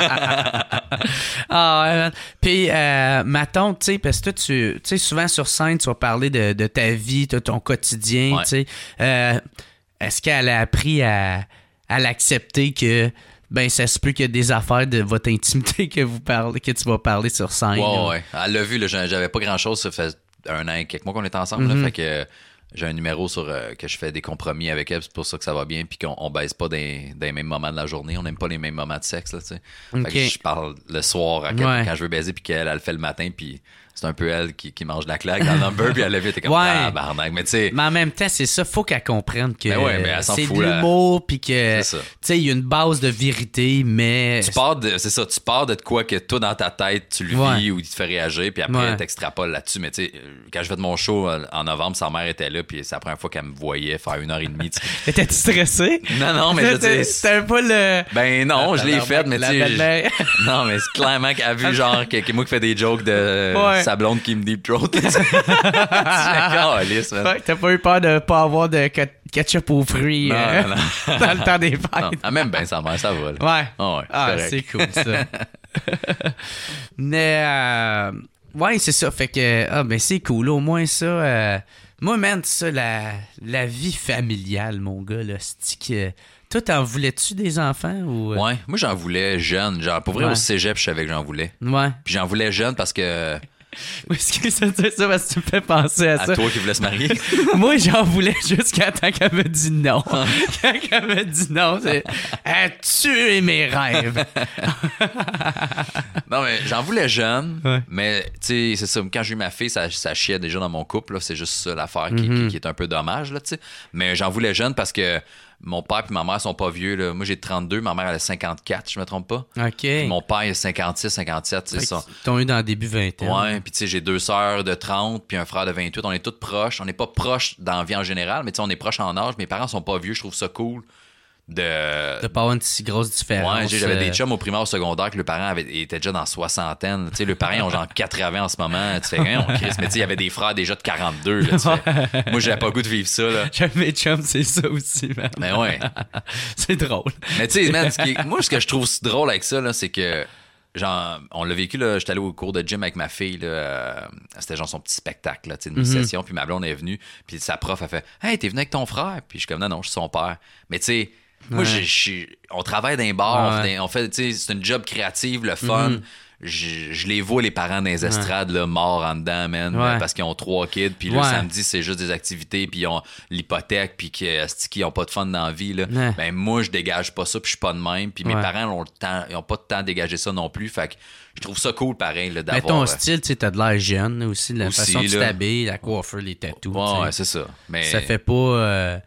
Ouais. Puis, ma tante, tu sais, parce que toi, tu sais, souvent sur scène, tu vas parler de ta vie, de ton quotidien, tu sais. Est-ce qu'elle a appris à l'accepter que ben ça se peut qu'il y a des affaires de votre intimité que tu vas parler sur scène? Ouais. Elle l'a vu, là, j'avais pas grand-chose, ça fait 1 an et quelques mois qu'on est ensemble, là, fait que j'ai un numéro sur que je fais des compromis avec elle, c'est pour ça que ça va bien, puis qu'on baisse pas dans les mêmes moments de la journée, on n'aime pas les mêmes moments de sexe, là, tu sais. Fait que je parle le soir quand je veux baiser, puis qu'elle le fait le matin, puis c'est un peu elle qui mange la claque dans le number, puis elle lève, t'es comme barnac. Mais tu sais. Mais en même temps, c'est ça, faut qu'elle comprenne que c'est de l'humour, puis que tu sais, il y a une base de vérité, mais. Tu pars de quoi que toi dans ta tête, tu le vis ou il te fait réagir, puis après, t'extrapoles là-dessus. Mais tu sais, quand je fais de mon show en novembre, sa mère était là, puis c'est la première fois qu'elle me voyait faire 1h30. Étais-tu stressé? Non, mais c'était un peu le. Ben non, je l'ai fait, mais tu sais. Non, mais c'est clairement qu'elle a vu genre que moi qui fais des jokes de sa blonde qui me deep throat. T'as pas eu peur de pas avoir de ketchup aux fruits non. dans le temps des fêtes? Non. Ah, même ben sa mère, ça va. Là. Ouais. C'est cool ça. Mais c'est ça. Fait que ben c'est cool. Au moins ça. Moi, man, ça, la vie familiale, mon gars, là, c'est que. Toi, t'en voulais-tu des enfants ou... Ouais, moi j'en voulais jeune. Genre, pour vrai, au cégep, je savais que j'en voulais. Ouais. Puis j'en voulais jeune parce que. Oui, excuse-moi, ça parce que tu me fais penser à ça. À toi qui voulais se marier? Moi, j'en voulais jusqu'à temps qu'elle me dit non. Quand elle me dit non, c'est « Elle tué mes rêves! » Non, mais j'en voulais jeune, mais tu sais, c'est ça. Quand j'ai eu ma fille, ça chiait déjà dans mon couple. Là. C'est juste ça l'affaire qui est un peu dommage. Là, mais j'en voulais jeune parce que mon père et ma mère sont pas vieux. Là. Moi, j'ai 32, ma mère, elle a 54, je me trompe pas. OK. Puis mon père, il a 56, 57. C'est ça. Ils t'ont eu dans le début 20 ans. Ouais, puis tu sais, j'ai 2 sœurs de 30 puis un frère de 28. On est tous proches. On n'est pas proches dans la vie en général, mais tu sais, on est proches en âge. Mes parents sont pas vieux, je trouve ça cool. De pas avoir une si grosse différence. Ouais, j'avais des chums au primaire, au secondaire, que le parent était déjà dans soixantaine. Tu sais, le parent, ils ont genre 80 en ce moment. Tu fais rien, on crisse. Mais tu sais, il y avait des frères déjà de 42. Là, moi, j'avais pas le goût de vivre ça. Là. J'aime mes chums, c'est ça aussi, man. Mais ouais. C'est drôle. Mais tu sais, man, moi, ce que je trouve drôle avec ça, là, c'est que genre, on l'a vécu, là, j'étais allé au cours de gym avec ma fille, là, c'était genre son petit spectacle, là, une mi-session, puis ma blonde est venue, puis sa prof a fait « Hey, t'es venu avec ton frère? » Puis je suis comme « Non, je suis son père. » Mais tu sais, moi, on travaille dans les bars, on fait, tu sais, c'est une job créative, le fun. Je les vois, les parents dans les estrades, là, morts en dedans, man, parce qu'ils ont 3 kids, puis le samedi, c'est juste des activités, puis ils ont l'hypothèque, puis qu'ils ont pas de fun dans la vie, là. Ben, moi, je dégage pas ça, puis je suis pas de même, puis mes parents ils ont pas de temps à dégager ça non plus, fait que je trouve ça cool, pareil, là, d'avoir... Mais ton style, tu sais, t'as de l'air jeune, aussi, de la façon que tu t'habilles, la coiffure, les tatous. Ouais, c'est ça. Mais... Ça fait pas...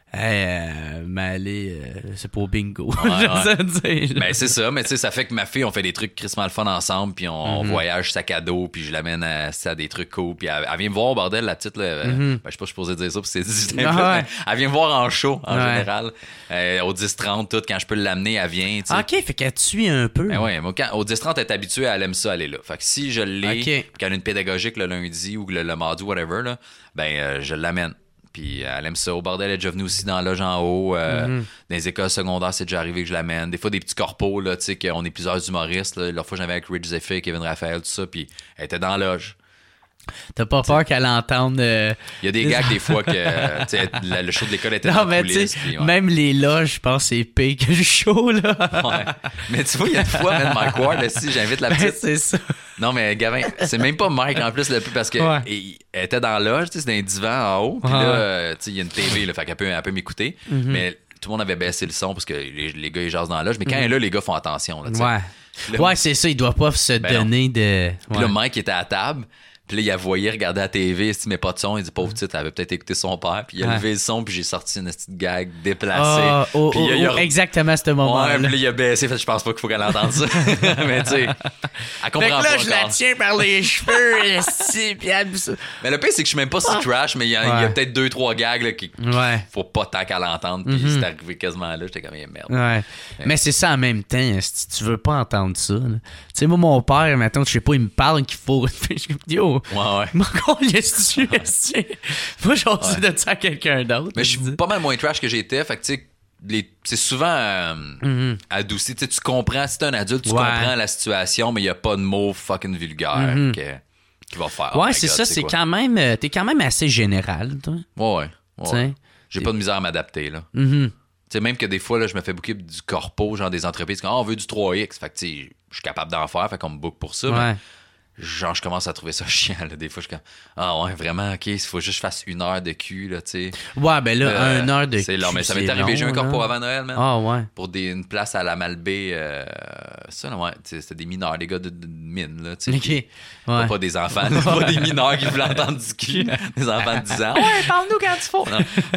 mais allez, c'est pour bingo. Ouais. Ben, c'est ça, mais tu sais, ça fait que ma fille, on fait des trucs crissement le fun ensemble, puis on voyage sac à dos, puis je l'amène à des trucs cool, puis elle vient me voir au bordel, la petite, là, ben, je sais pas, je suis supposé dire ça, puis c'est 18 mais elle vient me voir en show, en général, au 10-30, tout, quand je peux l'amener, elle vient, tu sais. OK, fait qu'elle te suit un peu. Ben ouais, moi, au 10-30, elle est habituée, elle aime ça, elle est là. Fait que si je l'ai, puis qu'elle a une pédagogique le lundi ou le mardi, whatever, là, ben, je l'amène. Puis elle aime ça. Au bordel, elle est déjà venue aussi dans la loge en haut. Dans les écoles secondaires, c'est déjà arrivé que je l'amène. Des fois, des petits corpos, là, tu sais, qu'on est plusieurs humoristes. Là. L'autre fois, j'avais avec Rich Zephyr, Kevin Raphaël, tout ça. Puis elle était dans la loge. T'as pas peur qu'elle entende... Il y a des gags, des fois, que le show de l'école était dans la coulisses. Puis, même les loges, je pense, c'est pire que le show, là. Ouais. Mais tu vois, il y a des fois, même Mike Ward, si j'invite la petite... c'est ça. Non, mais Gavin, c'est même pas Mike, en plus, le plus, parce que elle était dans la loge, c'est dans un divan en haut. Puis là, il y a une TV, là, fait qu'elle peut m'écouter. Mais tout le monde avait baissé le son parce que les gars, ils jasent dans la loge. Mais quand elle est là, les gars font attention. Là, là, c'est ça, ils doivent pas se donner de... Puis là, Mike était à table. Puis là, il a voyé regarder la TV, mais pas de son. Il dit, pauvre petite, elle avait peut-être écouté son père. Puis il a levé le son, puis j'ai sorti une petite gag déplacée. Puis exactement à ce moment-là. Ouais, puis là, il a baissé. Fait, je pense pas qu'il faut qu'elle entende ça. Mais tu sais, elle comprend pas. Fait que là, je la tiens par les cheveux, puis elle... Mais le pire, c'est que je suis même pas si trash, mais il y a peut-être 2-3 gags là, qui faut pas tant qu'elle entende. Puis c'est arrivé quasiment là, j'étais comme, merde. Ouais. Mais c'est ça en même temps, si tu veux pas entendre ça. Tu sais, moi, mon père, maintenant, je sais pas, il me parle qu'il faut... Yo, ouais. Moi, j'en sais de ça à quelqu'un d'autre. Mais je suis pas mal moins trash que j'étais. Fait que, tu sais, c'est souvent adouci. Tu comprends, si t'es un adulte, tu comprends la situation, mais il n'y a pas de mots fucking vulgaires qui va faire. Ouais, c'est ça, c'est quand même. T'es quand même assez général, toi. Ouais. J'ai pas de misère à m'adapter, là. Tu sais, même que des fois, là, je me fais booker du corpo, genre des entreprises, on veut du 3X. Fait que, tu sais, je suis capable d'en faire, fait qu'on me book pour ça. Mais genre, je commence à trouver ça chiant, là. Des fois, je suis comme, ah ouais, vraiment, ok, il faut juste que je fasse 1 heure de cul, là, tu sais. Ouais, ben là, 1 heure de cul. C'est long, mais ça m'est arrivé, j'ai un corpo avant Noël, man. Ah ouais. Pour une place à la Malbaie, ça, là, ouais, c'était des mineurs, des gars de mine, là, tu sais. Ok. Pas des enfants, là, pas des mineurs qui voulaient entendre du cul. Des enfants de 10 ans. Ouais, parle-nous quand tu faut.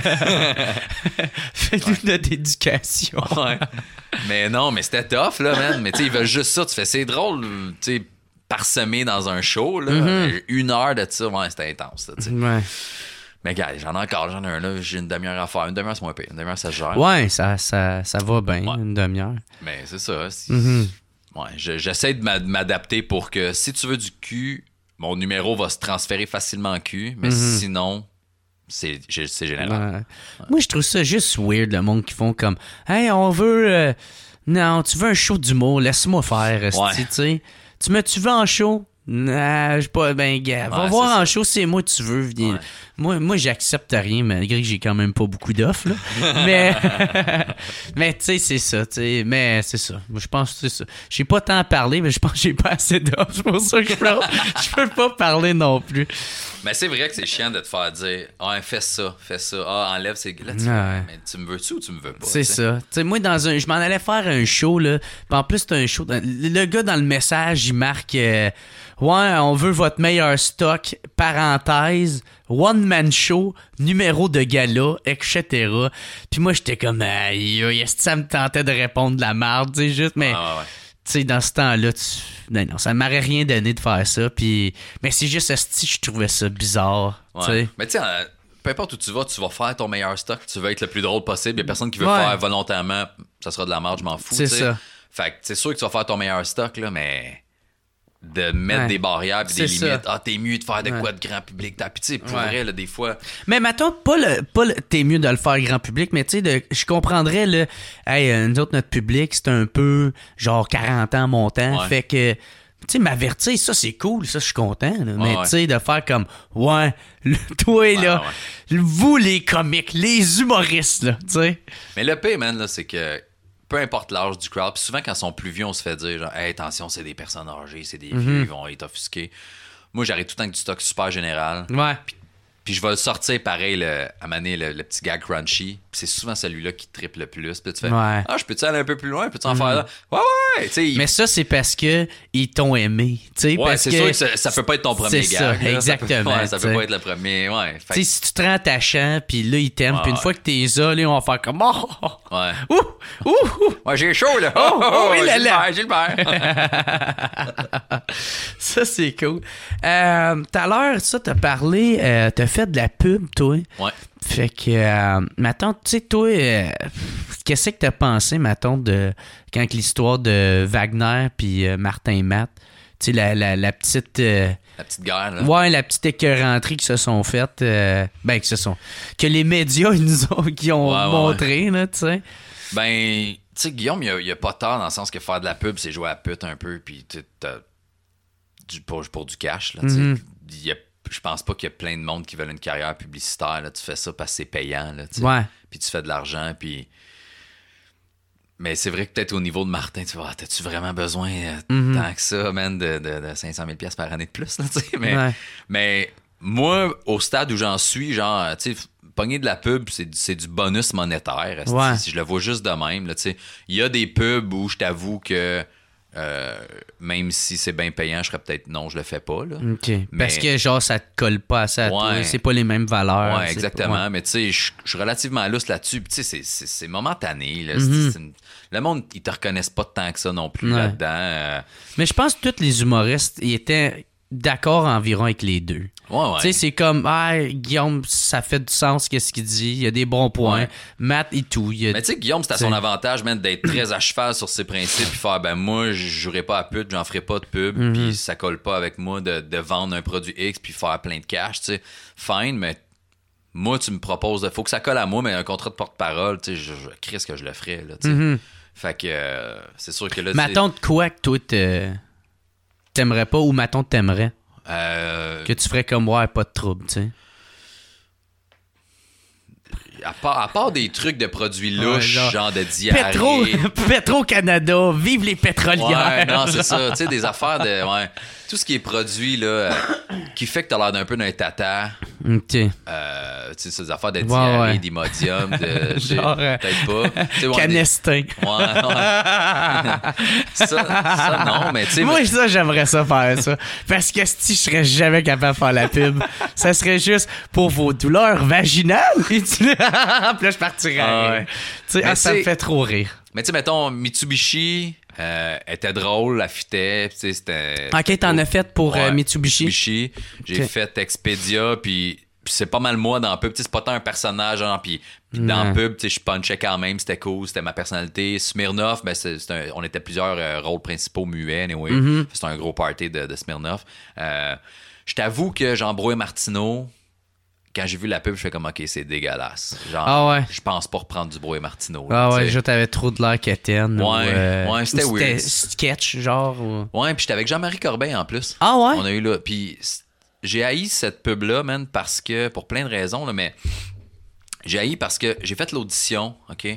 Fais-nous notre éducation. Ouais. Mais non, mais c'était tough, là, man. Mais tu sais, ils veulent juste ça. Tu fais, c'est drôle, tu sais, parsemé dans un show, là. 1 heure de ça, ouais, c'était intense, là, tu sais. Ouais. Mais gars, j'en ai un, là. J'ai une demi-heure à faire. Une demi-heure, c'est moins pire. Une demi-heure, ça se gère. Ouais, ça va bien, une demi-heure. Mais c'est ça. Ouais, j'essaie de m'adapter pour que si tu veux du cul, mon numéro va se transférer facilement en cul, mais sinon, c'est général. Ouais. Moi, je trouve ça juste weird, le monde qui font comme « Hey, on veut... non, tu veux un show d'humour, laisse-moi faire. » Tu sais. Tu veux en show? Non, je pas. Ben, gars, va voir en show, c'est moi tu veux. Viens. Moi, j'accepte rien, malgré que j'ai quand même pas beaucoup d'offres, là. mais tu sais, c'est ça. Mais c'est ça. Moi, je pense que c'est ça. J'ai pas tant parlé, mais je pense que j'ai pas assez d'offres. C'est pour ça que je peux pas parler non plus. Mais c'est vrai que c'est chiant de te faire dire ah, fais ça. Ah, enlève ces. Là, mais tu me veux-tu ou tu me veux pas? C'est ça. Tu sais, moi, je m'en allais faire un show, là. Puis en plus, c'est un show. Le gars dans le message, il marque ouais, on veut votre meilleur stock, parenthèse, one-man show, numéro de gala, etc. Puis moi, j'étais comme, est-ce que ça me tentait de répondre de la merde, tu sais, juste, mais, tu sais, dans ce temps-là, non, ça m'aurait rien donné de faire ça, puis, mais c'est juste, je trouvais ça bizarre, tu sais. Mais tu sais, peu importe où tu vas faire ton meilleur stock, tu veux être le plus drôle possible, il y a personne qui veut faire volontairement, ça sera de la merde, je m'en fous, c'est ça. Fait que c'est sûr que tu vas faire ton meilleur stock, là, mais de mettre des barrières pis des limites. Ah, t'es mieux de faire de quoi de grand public. Puis tu sais, pour vrai, là, des fois... Mais mettons, pas le t'es mieux de le faire grand public, mais tu sais, je comprendrais, là, hey, nous autres, notre public, c'est un peu, genre, 40 ans montant. Fait que, tu sais, m'avertir, ça, c'est cool, ça, je suis content. Là, mais tu sais, de faire comme, toi, là, vous, les comiques, les humoristes, là, tu sais. Mais le pire, man, là, c'est que peu importe l'âge du crowd, puis souvent quand ils sont plus vieux, on se fait dire genre hey, attention, c'est des personnes âgées, c'est des vieux, ils vont être offusqués. Moi, j'arrive tout le temps avec du stock super général. Ouais. Puis Puis je vais le sortir pareil, à maner le petit gag crunchy. Puis c'est souvent celui-là qui triple le plus. Puis là, tu fais, je peux-tu aller un peu plus loin? Peux-tu en faire là? Ouais. Mais ça, c'est parce que ils t'ont aimé. Ouais, parce c'est que sûr que ça peut pas être ton premier gag. Ça, exactement. Ça peut pas être le premier. Ouais. Si tu te rends attachant, puis là, ils t'aiment. Puis une fois que t'es là, ils vont faire comme, Ouais, j'ai chaud, là. Gilbert. Ça, c'est cool. Tout à l'heure, ça, t'as parlé, t'as fait de la pub, toi. Ouais. Fait que, mettons, tu sais, toi, qu'est-ce que t'as pensé, mettons, quand l'histoire de Wagner puis Martin Matt, tu sais, la petite... la petite guerre, là. Ouais, la petite écœuranterie qui se sont faites, que les médias qui ont montré, là, tu sais. Ben, tu sais, Guillaume, il a pas tort dans le sens que faire de la pub, c'est jouer à la pute un peu, puis pour du cash, là, tu sais. Je pense pas qu'il y a plein de monde qui veulent une carrière publicitaire, là. Tu fais ça parce que c'est payant, là, tu sais. Ouais. Puis tu fais de l'argent, puis... Mais c'est vrai que peut-être au niveau de Martin, tu vas, t'as-tu vraiment besoin tant que ça, man, de 500 000 $ par année de plus, là, tu sais. Mais moi, au stade où j'en suis, genre, tu sais, pogner de la pub, c'est du bonus monétaire. Si je le vois juste de même, là, tu sais. Il y a des pubs où je t'avoue que même si c'est bien payant, je serais peut-être non, je le fais pas, là. OK. Mais... Parce que, genre, ça te colle pas assez à toi. C'est pas les mêmes valeurs. Ouais, exactement. Mais tu sais, je suis relativement lousse là-dessus. Puis tu sais, c'est momentané, là. Le monde, ils te reconnaissent pas tant que ça non plus là-dedans. Mais je pense que tous les humoristes, ils étaient d'accord environ avec les deux. Ouais. Tu sais, c'est comme, Guillaume, ça fait du sens qu'est-ce qu'il dit, il y a des bons points. Ouais. Matt et tout. Mais tu sais, Guillaume, c'est à son avantage, même d'être très à cheval sur ses principes, puis faire, moi, je jouerai pas à pute, j'en ferai pas de pub, puis ça colle pas avec moi de vendre un produit X, puis faire plein de cash, tu sais. Fine, mais moi, tu me proposes, faut que ça colle à moi, mais un contrat de porte-parole, tu sais, je crie ce que je le ferais, là, tu sais. Fait que c'est sûr que là, Maton de quoi que toi, t'aimerais pas, ou Maton t'aimerais? Que tu ferais comme pas de trouble, tu sais. À part des trucs de produits louches, genre de diarrhée. Petro-Canada, vive les pétrolières. Ouais, non, c'est ça. Tu sais, des affaires de... Ouais, tout ce qui est produit, là, qui fait que t'as l'air d'un peu d'un tata. OK. Tu sais, ces affaires de diarrhée, d'imodium, de... genre... Peut-être pas. Canestin. Ça, non, mais tu sais... Moi, ça, j'aimerais ça faire ça. Parce que si je serais jamais capable de faire la pub, ça serait juste pour vos douleurs vaginales. Puis là, je partirais. Tu sais, ça me fait trop rire. Mais tu sais, mettons, Mitsubishi était drôle, la fitait. C'était... OK, t'en as fait pour Mitsubishi. J'ai fait Expedia, puis c'est pas mal moi dans la pub. C'est pas tant un personnage, genre, puis dans la pub, je punchais quand même, c'était cool, c'était ma personnalité. Smirnoff, on était plusieurs rôles principaux muets, anyway. C'était un gros party de Smirnoff. Je t'avoue que Jean-Brouet Martineau, quand j'ai vu la pub, je fais comme, OK, c'est dégueulasse. Genre, je pense pas reprendre du Brouet Martineau. T'avais trop de l'air quétaine. C'était weird. Sketch, genre. Ouais, puis j'étais avec Jean-Marie Corbeil en plus. Ah ouais? On a eu là. Puis j'ai haï cette pub-là, man, parce que, pour plein de raisons, là, mais j'ai haï parce que j'ai fait l'audition, OK?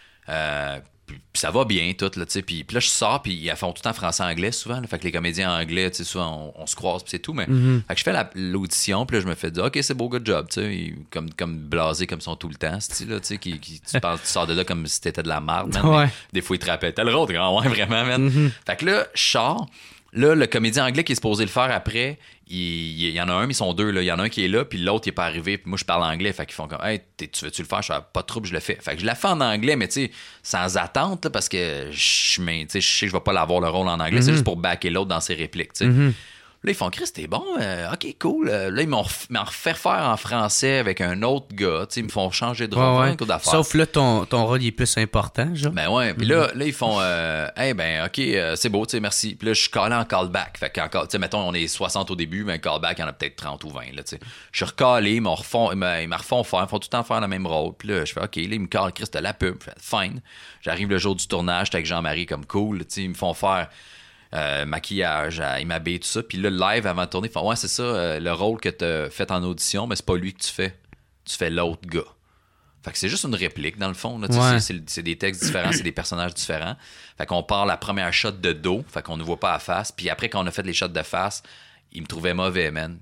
Puis ça va bien, tout, là, tu sais. Puis là, je sors, puis ils font tout en français-anglais, souvent. Là, fait que les comédiens anglais, tu sais, souvent, on se croise, puis c'est tout. Mais fait que je fais l'audition, puis là, je me fais dire, OK, c'est beau, good job, tu sais. Comme blasé comme ils sont tout le temps, là, tu sais, tu sors de là comme si t'étais de la merde, man. Ouais. Des fois, ils te rappellent, t'as le rôle, ouais, vraiment, man. Fait que là, je sors. Là, le comédien anglais qui est supposé le faire après, il y en a un, mais ils sont deux. Là. Il y en a un qui est là, puis l'autre, il est pas arrivé. Puis moi, je parle anglais. Fait qu'ils font comme, hey, tu veux-tu le faire? Je fais, pas de trouble, je le fais. Fait que je la fais en anglais, mais tu sais, sans attente, là, parce que je sais que je vais pas l'avoir le rôle en anglais. C'est juste pour backer l'autre dans ses répliques, tu sais. Là, ils font, Chris, t'es bon, OK, cool. Là, ils m'ont refait faire en français avec un autre gars. Ils me font changer de rôle, d'affaires. Sauf là, ton rôle il est plus important, genre. Ben ouais. Puis là, ils font, OK, c'est beau, tu sais, merci. Puis là, je suis calé en callback. Fait qu'encore, tu sais, mettons, on est 60 au début, mais un callback, il y en a peut-être 30 ou 20, là, tu sais. Je suis recalé, ils me refont faire, ils font tout le temps faire le même rôle. Puis là, je fais, OK, là, ils me callent, Chris, t'as la pub. Je fais, fine. J'arrive le jour du tournage, j'étais avec Jean-Marie comme cool, tu sais, ils me font faire. Maquillage, il m'habille, tout ça. Puis là, le live avant de tourner, ils font, ouais, c'est ça, le rôle que t'as fait en audition, mais c'est pas lui que tu fais. Tu fais l'autre gars. Fait que c'est juste une réplique, dans le fond. Là, c'est des textes différents, c'est des personnages différents. Fait qu'on part la première shot de dos, fait qu'on ne voit pas à face. Puis après, quand on a fait les shots de face, il me trouvait mauvais, man.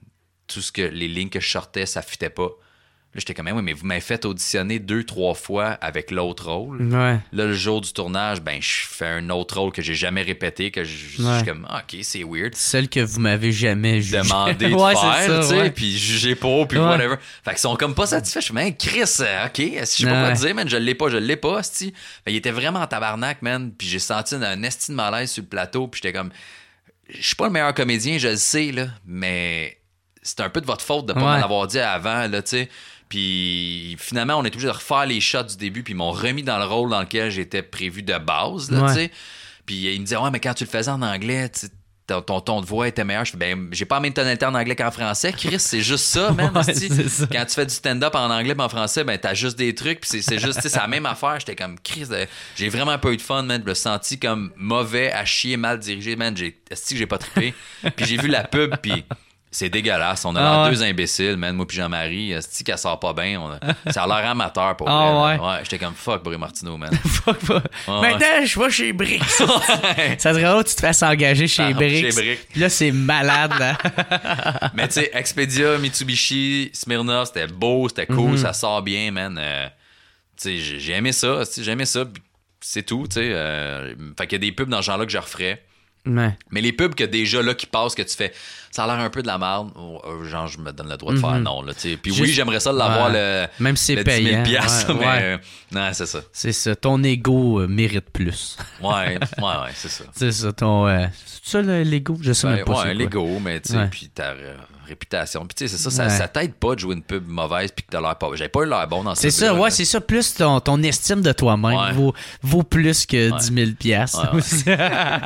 tout ce que les lignes que je sortais, ça fitait pas. Là, j'étais comme, oui, mais vous m'avez fait auditionner 2-3 fois avec l'autre rôle. Ouais. Là, le jour du tournage, ben, je fais un autre rôle que j'ai jamais répété, que je suis comme, OK, c'est weird. Celle que vous m'avez jamais demandé de faire, tu sais, puis jugé pas, puis whatever. Fait qu'ils sont comme pas satisfaits. Je fais, man, Chris, OK, je sais pas quoi te dire, man, je l'ai pas, c'ti. Fait il était vraiment en tabarnak, man, puis j'ai senti un esti de malaise sur le plateau, puis j'étais comme, je suis pas le meilleur comédien, je le sais, là, mais c'est un peu de votre faute de pas m'en avoir dit avant, là, tu sais. Puis finalement, on est obligé de refaire les shots du début, puis ils m'ont remis dans le rôle dans lequel j'étais prévu de base, là, tu sais. Puis ils me disaient, ouais, mais quand tu le faisais en anglais, ton ton de voix était meilleur. Je fais, ben, j'ai pas la même tonalité en anglais qu'en français. Chris, c'est juste ça, man. C'est ça. Quand tu fais du stand-up en anglais et en français, ben, t'as juste des trucs, puis c'est juste, c'est la même affaire. J'étais comme, Chris, j'ai vraiment pas eu de fun, man. Je me senti comme mauvais, à chier, mal dirigé, man. Est-ce que j'ai pas trippé? Puis j'ai vu la pub, puis c'est dégueulasse. On a l'air deux imbéciles, man. Moi puis Jean-Marie. Est-ce qu'elle sort pas bien? Ça a l'air amateur pour vrai. Ouais, j'étais comme fuck Bray Martineau, man. Fuck pas. Maintenant, je vais chez Brick. Ça serait drôle, tu te fasses engager chez Brick. Puis là, c'est malade, là. Mais tu sais, Expedia, Mitsubishi, Smirnoff, c'était beau, c'était cool, ça sort bien, man. Tu sais, j'ai aimé ça. J'ai aimé ça. C'est tout, tu sais. Fait qu'il y a des pubs dans ce genre-là que je referais. Ouais. Mais les pubs que déjà là qui passent, que tu fais, ça a l'air un peu de la merde, genre je me donne le droit de faire non, là, tu sais. Puis oui, j'aimerais ça l'avoir même si c'est le payant. 10 000 $, mais non, c'est ça. C'est ça, ton ego mérite plus. Ouais, c'est ça. C'est ça, c'est ça l'ego, je sais même pas. Ouais, l'ego, mais tu sais, puis ta réputation. Puis tu sais, c'est ça, ça t'aide pas de jouer une pub mauvaise puis que t'as l'air pas. J'avais pas eu l'air bon dans cette C'est ça, c'est ça. Plus ton estime de toi-même vaut plus que 10 000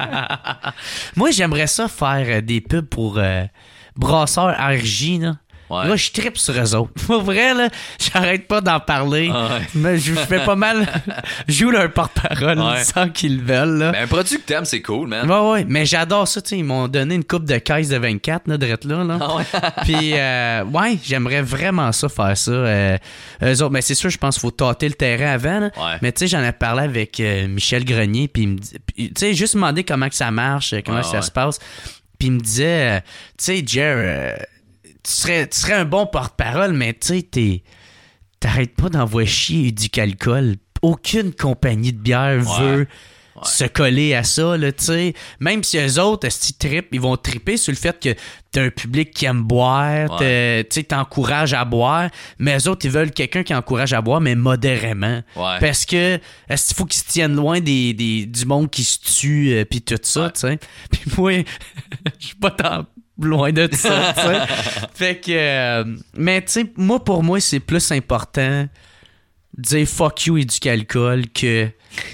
$. Moi, j'aimerais ça faire des pubs pour Brasseur RJ, là. Là, je trippe sur eux autres. Pour vrai, là, j'arrête pas d'en parler. Mais je fais pas mal. Je joue leur porte-parole sans qu'ils le veulent. Là. Mais un produit que t'aimes, c'est cool, man. Ouais. Mais j'adore ça, tu sais. Ils m'ont donné une coupe de caisse de 24, là, drette là. Puis, j'aimerais vraiment ça, faire ça. Eux autres, mais c'est sûr, je pense qu'il faut tâter le terrain avant. Là. Mais tu sais, j'en ai parlé avec Michel Grenier. Puis, il me dit, tu sais, juste demandé comment que ça marche, comment ça se passe. Puis, il me disait, tu sais, Jer, tu serais un bon porte-parole, mais tu sais, t'arrêtes pas d'envoyer chier du alcool. Aucune compagnie de bière veut se coller à ça, là, tu sais. Même si eux autres, ils vont tripper sur le fait que t'as un public qui aime boire, tu sais, t'encourages à boire, mais eux autres, ils veulent quelqu'un qui encourage à boire, mais modérément. Parce que, il faut qu'ils se tiennent loin du monde qui se tue, puis tout ça, tu sais. Puis moi, je suis pas tant loin de ça, tu sais. Fait que... mais, tu sais, pour moi, c'est plus important de dire « fuck you » et du alcool que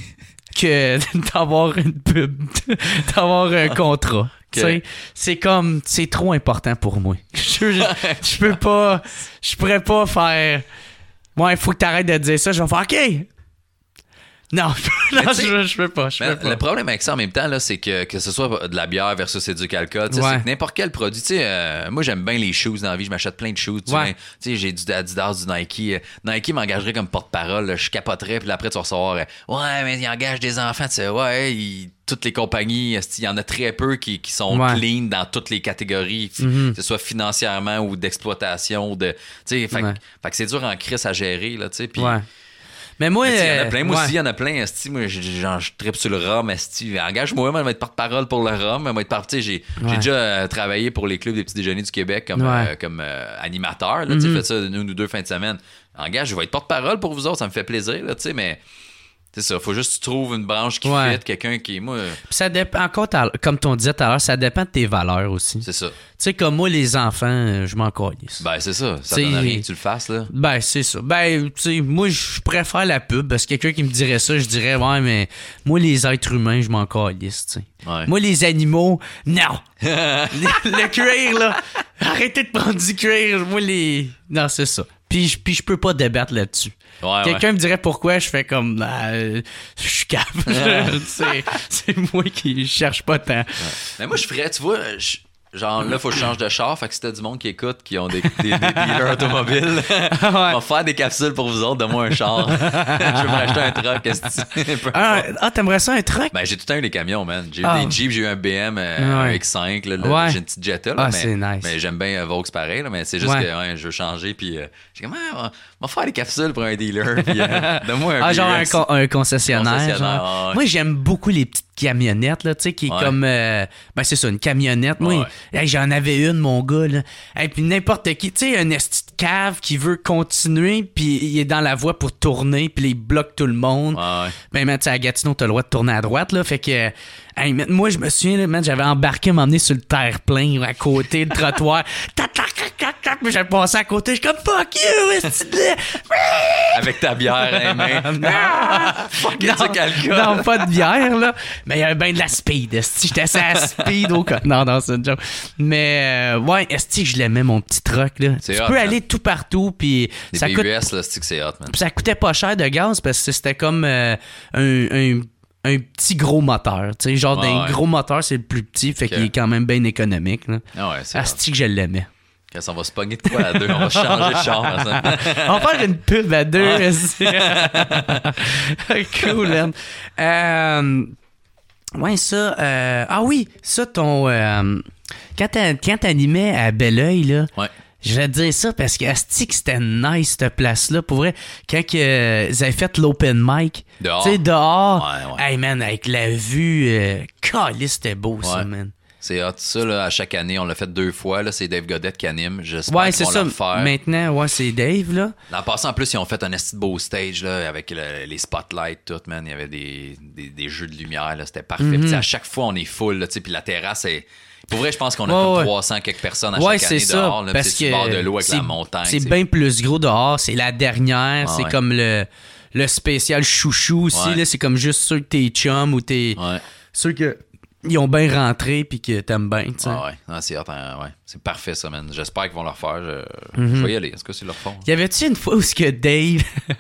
d'avoir une pub, d'avoir un contrat. Tu sais, c'est comme... C'est trop important pour moi. Je peux pas... Je pourrais pas faire... Ouais, il faut que t'arrêtes de dire ça. Je vais faire « OK! » Non, je peux pas. Le problème avec ça en même temps, là, c'est que ce soit de la bière versus du alcool, c'est que n'importe quel produit. Moi, j'aime bien les shoes dans la vie. Je m'achète plein de shoes. J'ai du Adidas, du Nike. Nike m'engagerait comme porte-parole. Là, je capoterais. Puis après, tu vas recevoir ouais, mais il engage des enfants. Tu sais, toutes les compagnies, il y en a très peu qui sont clean dans toutes les catégories, que ce soit financièrement ou d'exploitation. Fait que c'est dur en crise à gérer. Là, puis, mais moi, il y en a plein. Moi aussi, il y en a plein. Moi, je trippe sur le rhum. Engage-moi, moi, je vais être porte-parole pour le rhum. J'ai déjà travaillé pour les clubs des petits déjeuners du Québec comme animateur. J'ai fait ça une ou deux fins de semaine. Engage, je vais être porte-parole pour vous autres. Ça me fait plaisir, là, mais... C'est ça, faut juste que tu trouves une branche qui fit, quelqu'un qui est... Moi... Ça dépend, encore, comme tu disais tout à l'heure, ça dépend de tes valeurs aussi. C'est ça. Tu sais, comme moi, les enfants, je m'en calisse. Ben, c'est ça. Ça donne rien que tu le fasses, là. Ben, c'est ça. Ben, tu sais, moi, je préfère la pub, parce que quelqu'un qui me dirait ça, je dirais, ouais, mais moi, les êtres humains, je m'en calisse, tu sais. Moi, les animaux, non! le cuir, là, arrêtez de prendre du cuir. Moi, non, c'est ça. Puis je peux pas débattre là-dessus. Quelqu'un me dirait pourquoi, je fais comme je suis capable. C'est moi qui cherche pas tant. Mais moi je ferais, tu vois, genre là, faut que je change de char. Fait que si t'as du monde qui écoute, qui ont des dealers automobiles, on va faire des capsules pour vous autres, donne-moi un char. Je veux me racheter un truck. T'aimerais ça un truck? Ben, j'ai tout le temps eu des camions, man. J'ai eu des Jeeps, j'ai eu un BM, un X5, là, j'ai une petite Jetta, là, c'est nice. mais j'aime bien Vaux pareil, là, mais c'est juste que je veux changer, puis j'ai comme, on va faire des capsules pour un dealer, puis donne-moi un genre un concessionnaire. Genre. Ouais. Moi, j'aime beaucoup les petites camionnettes, là, tu sais, qui est comme... ben, c'est ça, une camionnette. Moi, j'en avais une, mon gars, là. Et puis n'importe qui, tu sais, un esti de cave qui veut continuer, puis il est dans la voie pour tourner, puis il bloque tout le monde. Ben, tu sais, à Gatineau, t'as le droit de tourner à droite, là, fait que... moi, je me souviens, là, j'avais embarqué, m'emmener sur le terre-plein, à côté, le trottoir. Puis j'ai passé à côté, je suis comme « Fuck you, esti de... » Avec ta bière à la main. Non, pas de bière, là. Mais il y avait bien de la speed, esti. J'étais assez à speed au cas. Non, c'est une joke. Mais, ouais, esti, je l'aimais, mon petit truck, là. Tu peux aller tout partout, puis ça coûte... là, c'est hot, man. Puis ça coûtait pas cher de gaz, parce que c'était comme un petit gros moteur, tu sais, genre d'un gros moteur, c'est le plus petit, fait qu'il est quand même bien économique, là. Asti que je l'aimais. Quand on va se pogner de quoi à deux, on va changer de char. On va faire une pub à deux. Cool, man. Ouais, ça... oui, ça, ton... quand t'animais à Belleuil, là... Ouais. Je vais te dire ça parce que asti que c'était nice cette place-là. Pour vrai, quand ils avaient fait l'open mic, tu sais, dehors, hey man, avec la vue, caliste, c'était beau ça, man. C'est hot, ça, là, à chaque année, on l'a fait 2 fois, là, c'est Dave Godette qui anime, j'espère qu'ils vont le refaire. Maintenant, c'est Dave, là. L'an passé, en plus, ils ont fait un esti de beau stage, là, avec les spotlights, tout, man, il y avait des jeux de lumière, là, c'était parfait. Puis à chaque fois, on est full, là, tu sais, puis la terrasse est... Pour vrai, je pense qu'on a comme 300 quelques personnes à chaque année dehors. Là, parce que bord de l'eau avec la montagne. C'est bien plus gros dehors. C'est la dernière. C'est comme le spécial chouchou aussi. Là, c'est comme juste ceux que t'es chum ou t'es... Ceux que ils ont bien rentré puis que t'aimes bien. C'est c'est parfait ça, man. J'espère qu'ils vont le refaire. Je vais y aller. Est-ce que c'est leur fond? Y avait-tu une fois où ce que Dave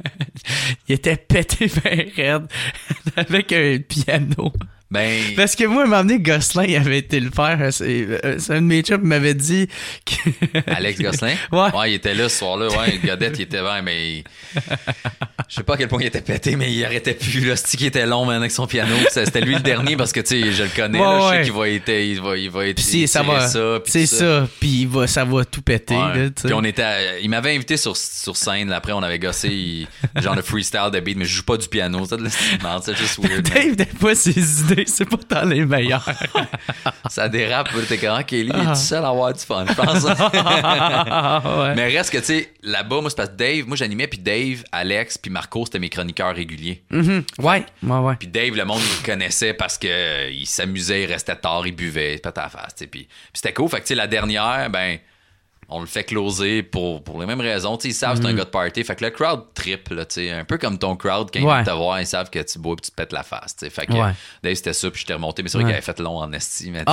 il était pété bien raide avec un piano? Ben... Parce que moi, à un moment donné, Gosselin, il avait été le faire. C'est un de mes chums qui m'avait dit que... Alex Gosselin? Ouais, il était là ce soir-là. Ouais, Godette, il était vert, mais... Je sais pas à quel point il était pété, mais il arrêtait plus. Le stick était long, man, avec son piano. C'était lui le dernier parce que, tu sais, je le connais. Là, je sais qu'il va être... Puis ça va... C'est ça. Puis ça va tout péter. Là, puis on était... Il m'avait invité sur scène. Là, après, on avait gossé genre le freestyle de beat, mais je joue pas du piano. C'est juste weird. Dave, des fois, ses idées, c'est pas tant les meilleures. Ça dérape. T'es quand Kelly il est tout seul à avoir du fun, je pense. Mais reste que, tu sais, là-bas, moi, c'est parce que Dave... Moi, j'animais, puis Dave, Alex, puis Marco, c'était mes chroniqueurs réguliers. Ouais. Puis Dave, le monde, il le connaissait parce que il s'amusait, il restait tard, il buvait, il pétait à la face, tu sais. Puis c'était cool. Fait que, tu sais, la dernière, ben... On le fait closer pour les mêmes raisons. T'sais, ils savent que c'est un gars de party. Fait que le crowd trippe, là, un peu comme ton crowd quand ils viennent te voir, ils savent que tu bois et tu te pètes la face. T'sais. Fait que Dave, c'était ça, puis j'étais remonté. Mais c'est vrai qu'il avait fait long en esti. Ok.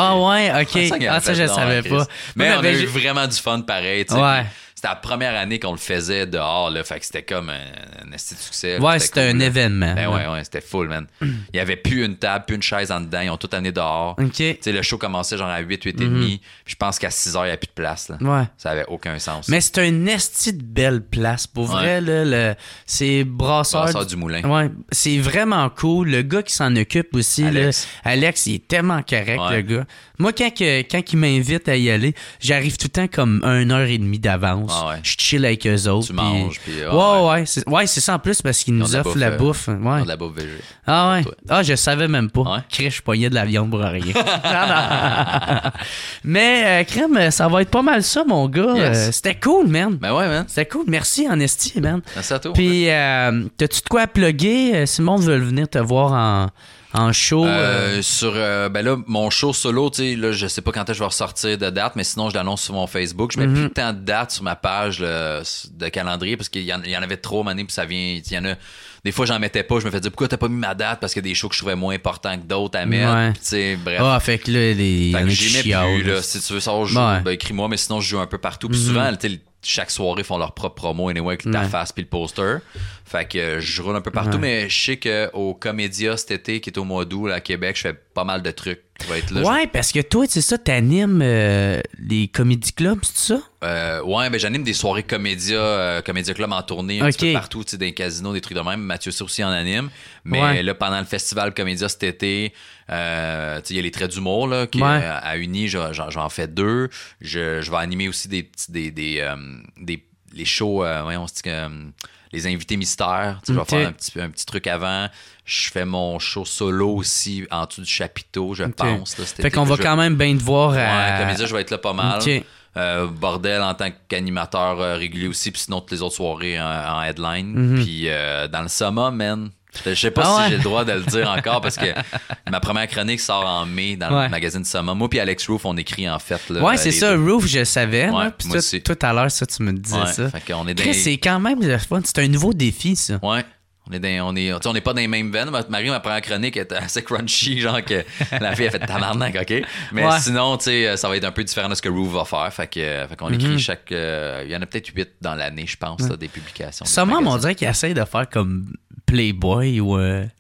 Ça, je savais pas. Mais on a eu vraiment du fun pareil. C'était la première année qu'on le faisait dehors, là. Fait que c'était comme un esti de succès. Ouais, c'était un événement. Ben ouais, c'était full, man. Il y avait plus une table, plus une chaise en dedans. Ils ont tout amené dehors. Tu sais, le show commençait genre à 8 et demi. Puis je pense qu'à 6 heures, il n'y a plus de place, là. Ouais. Ça avait aucun sens. Mais c'est un esti de belle place. Pour vrai, là, c'est Brasseur du Moulin. Ouais, c'est vraiment cool. Le gars qui s'en occupe aussi, Alex, il est tellement correct, le gars. Moi, quand il m'invite à y aller, j'arrive tout le temps comme 1h30 d'avance. Je chill avec eux autres. Tu manges. Puis, c'est ça en plus parce qu'ils nous offrent la bouffe. Ils ont de la bouffe végé. Ah ouais. Ah, je savais même pas. Crème, je pognais de la viande pour rien. Non. Mais, Crème, ça va être pas mal ça, mon gars. Yes. C'était cool, man. Ben ouais, man. C'était cool. Merci, en esti, man. Merci à toi. Puis, t'as-tu de quoi à plugger? Si le monde veut venir te voir en show? Ben là, mon show solo, tu sais, là, je sais pas quand je vais ressortir de date, mais sinon, je l'annonce sur mon Facebook. Je mets plus tant de dates sur ma page de calendrier parce qu'il y en avait trop, mané, puis ça vient. Il y en a. Des fois, j'en mettais pas. Je me faisais dire pourquoi t'as pas mis ma date parce qu'il y a des shows que je trouvais moins importants que d'autres à mettre. Tu sais, bref. Fait que là, j'y mets plus, là. Si tu veux savoir, je joue, ben écris-moi, mais sinon, je joue un peu partout. Puis souvent, tu sais, chaque soirée, ils font leur propre promo anyway, avec ta face puis le poster. Fait que je roule un peu partout, mais je sais qu'au Comédia cet été, qui est au mois d'août là, à Québec, je fais pas mal de trucs va être là. Ouais, parce que toi, c'est ça, t'animes les comédie clubs, c'est ça? Ouais, ben j'anime des soirées Comédia Club en tournée un petit peu partout, tu sais, dans les casinos, des trucs de même. Mathieu ça aussi en anime. Mais là, pendant le festival Comédia cet été, tu sais, il y a les traits d'humour là, qui à Uni, j'en fais 2. Je vais animer aussi les shows, voyons, les invités mystères. Je vais faire un petit truc avant. Je fais mon show solo aussi en dessous du chapiteau, je pense. Là, fait qu'on va quand même bien te voir. Ouais, Comédia, je vais être là pas mal. Bordel en tant qu'animateur régulier aussi, puis sinon toutes les autres soirées en headline. Puis dans le Soma, man. Je sais pas si j'ai le droit de le dire encore parce que ma première chronique sort en mai dans le magazine Soma. Moi puis Alex Roof, on écrit en fait. Là, ouais, c'est ça, Roof, je savais. Puis moi aussi. Tout à l'heure, ça, tu me disais ça. Fait qu'on est Chris, c'est quand même le fun. C'est un nouveau défi, ça. Ouais. On n'est pas dans les mêmes veines. Ma première chronique était assez crunchy, genre que la fille a fait tabarnak, OK? Mais sinon, tu sais, ça va être un peu différent de ce que Roof va faire. Fait qu'on écrit chaque... Il y en a peut-être 8 dans l'année, je pense, là, des publications. Sûrement, on dirait qu'il essaie de faire comme Playboy ou...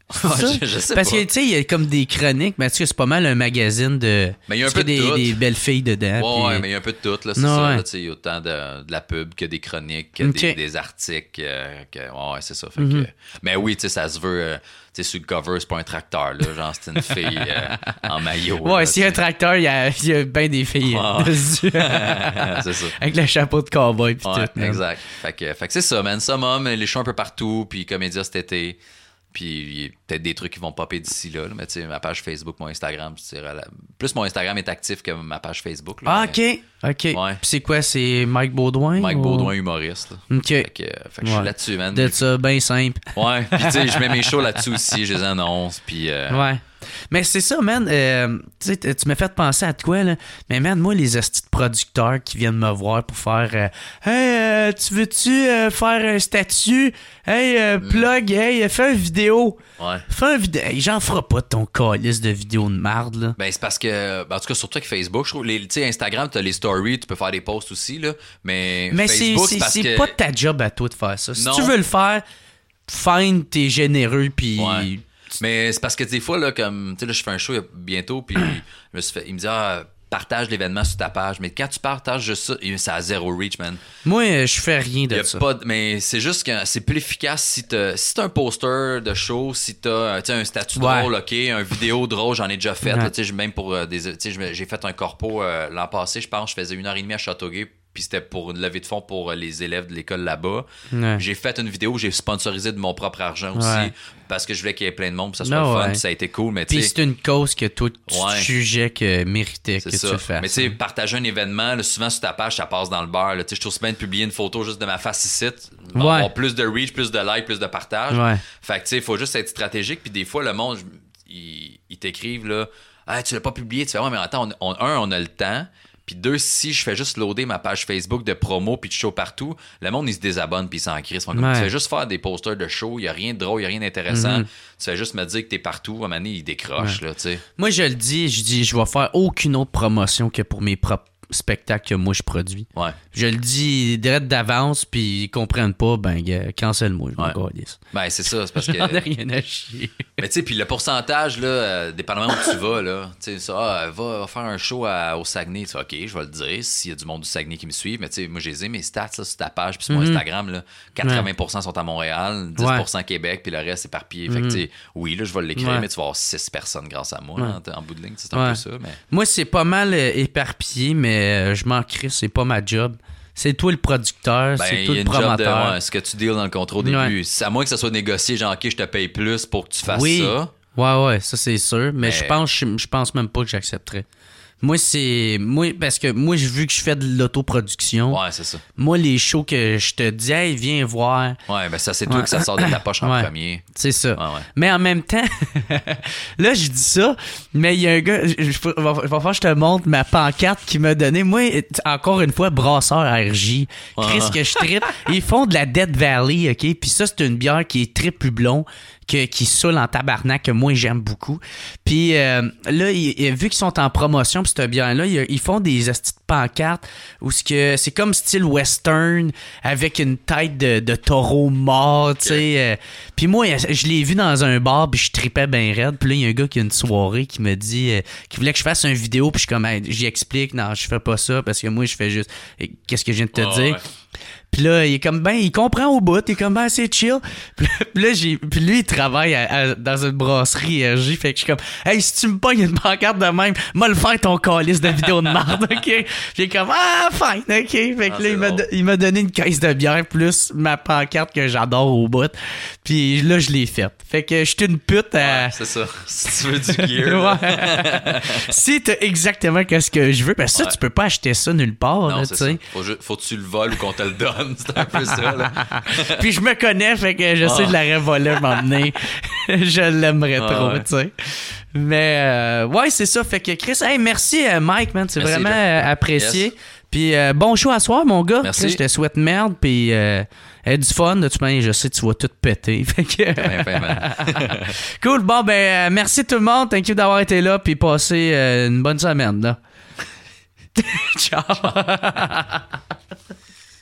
je sais parce pas. que, tu sais, il y a comme des chroniques, mais c'est pas mal un magazine de... Mais il y a un peu de tout. Des belles filles dedans. Ouais, mais il y a un peu de tout, là, c'est ça. Là, il y a autant de la pub que des chroniques, que des articles. Ouais, c'est ça. Fait que, mais oui, tu sais, ça se veut... tu sais, sur le cover, c'est pas un tracteur, là. Genre, c'est une fille en maillot. Ouais, s'il y a un tracteur, il y a bien des filles dessus. C'est ça. Avec le chapeau de cowboy pis tout. Exact. Fait que c'est ça, man. Summum, les shows un peu partout, puis Comédia cet été. Puis il y a peut-être des trucs qui vont popper d'ici là, mais tu sais, ma page Facebook, mon Instagram, plus mon Instagram est actif que ma page Facebook. Là, OK. Ouais. Puis c'est quoi, c'est Mike Baudouin? Baudouin, humoriste. Là. OK. Fait que je suis là-dessus, man. De ça, bien simple. Ouais, puis tu sais, je mets mes shows là-dessus aussi, je les annonce, puis... Ouais. Mais c'est ça, man. Tu m'as fait penser à quoi, là? Mais, man, moi, les hosties de producteurs qui viennent me voir pour faire hey, tu veux-tu faire un statut? Hey, plug, hey, fais une vidéo. Ouais. Fais une vidéo. Hey, j'en ferai pas de ton calice de vidéos de marde, là. Ben, c'est parce que, en tout cas, surtout avec Facebook, je trouve, tu sais, Instagram, t'as les stories, tu peux faire des posts aussi, là. Mais Facebook, c'est parce que... pas ta job à toi de faire ça. Si non. tu veux le faire, fine, t'es généreux, puis... Ouais. Mais c'est parce que des fois, là, comme, tu sais, là, je fais un show bientôt, puis il me dit, partage l'événement sur ta page. Mais quand tu partages juste ça, ça a zéro reach, man. Moi, je fais rien de ça. Mais c'est juste que c'est plus efficace si t'as un poster de show, si t'as un statut drôle, OK, un vidéo drôle, j'en ai déjà fait. Ouais. Même pour j'ai fait un corpo l'an passé, je pense, je faisais 1h30 à Châteauguay. Puis c'était pour une levée de fonds pour les élèves de l'école là-bas. Ouais. J'ai fait une vidéo, j'ai sponsorisé de mon propre argent aussi, parce que je voulais qu'il y ait plein de monde, puis ça soit le fun, puis ça a été cool. Mais puis c'est une cause que toi, tu jugeais que méritait que tu fasses. Mais tu sais, partager un événement, là, souvent sur ta page, ça passe dans le beurre. Je trouve c'est bien de publier une photo juste de ma face ici, avoir plus de reach, plus de likes, plus de partage. Ouais. Fait que tu sais, il faut juste être stratégique, puis des fois, le monde, ils t'écrivent, là, hey, tu l'as pas publié, tu fais, ouais, mais attends, on a le temps. Puis 2, si je fais juste loader ma page Facebook de promo puis de show partout, le monde, il se désabonne puis il s'en crisse. Tu fais juste faire des posters de show, il n'y a rien de drôle, il n'y a rien d'intéressant. Tu fais juste me dire que t'es partout, à un moment donné, il décroche. Là, tu sais. Moi, je le dis, je vais faire aucune autre promotion que pour mes propres spectacles que moi je produis. Ouais. Je le dis direct d'avance, puis ils comprennent pas, ben, cancel-moi. Ben, c'est ça, c'est parce que. J'en ai rien à chier. Mais tu sais, puis le pourcentage, là, dépendamment où tu vas, là, tu sais, ça, va faire un show au Saguenay. Tu sais, OK, je vais le dire, s'il y a du monde du Saguenay qui me suit. Mais tu sais, moi, j'ai mes stats là, sur ta page, puis sur mon Instagram, là, 80% sont à Montréal, 10% Québec, puis le reste éparpillé. Fait que, tu sais, oui, là, je vais l'écrire, mais tu vas avoir 6 personnes grâce à moi, là, en bout de ligne. C'est un peu ça. Mais... Moi, c'est pas mal éparpillé, mais je m'en crisse, c'est pas ma job. C'est toi le producteur, c'est toi le promoteur. Ce que tu deals dans le contrat au début. À moins que ça soit négocié, genre, OK, je te paye plus pour que tu fasses ça. Ouais, ça c'est sûr. Mais je pense même pas que j'accepterais. Moi, parce que moi, vu que je fais de l'autoproduction. Ouais, c'est ça. Moi, les shows que je te dis, hey, viens voir. Ouais, ben ça, c'est toi que ça sort de ta poche en premier. C'est ça. Ouais. Mais en même temps, là, je dis ça, mais il y a un gars, il va falloir que je te montre ma pancarte qu'il m'a donnée. Moi, encore une fois, brasseur RJ. Chris, que je trippe. Ils font de la Death Valley, OK? Puis ça, c'est une bière qui est triple blond. qui saoulent en tabarnak, que moi j'aime beaucoup. Puis là, vu qu'ils sont en promotion, puis cette bière-là, ils font des hosties de pancartes où c'est comme style western avec une tête de taureau mort, tu sais. Puis moi, je l'ai vu dans un bar, puis je tripais bien raide. Puis là, il y a un gars qui a une soirée qui me dit qu'il voulait que je fasse une vidéo, puis je suis comme, j'y explique, non, je fais pas ça parce que moi, je fais juste, qu'est-ce que je viens de te dire? Ouais. Puis là, il est comme, il comprend au bout, il est comme, c'est chill. Puis là, puis lui, il travaille dans une brasserie RJ, fait que je suis comme, hey, si tu me pognes une pancarte de même, moi le faire ton calice de vidéo de merde, ok? Puis il est comme, fine, ok? Fait que là, il m'a donné une caisse de bière plus ma pancarte que j'adore au bout. Puis là, je l'ai faite. Fait que je suis une pute à... Ouais, c'est ça. Si tu veux du gear. Ouais. Si t'as exactement ce que je veux, parce que ça, tu peux pas acheter ça nulle part, non, là, tu sais. Faut que tu le voles ou qu'on te le donne. C'est un peu ça, là. Puis je me connais, fait que je sais que je l'aurais volé m'emmener. Je l'aimerais trop, tu sais. Mais, ouais, c'est ça. Fait que Chris, hey, merci, Mike, man. C'est vraiment apprécié. Yes. Puis, bon show à soir, mon gars. Merci. Chris, je te souhaite merde. Puis, du fun. De toute manière, je sais que tu vas tout péter. Fait que... Cool. Bon, ben, merci tout le monde. Thank you d'avoir été là. Puis, passez une bonne semaine, là. Ciao.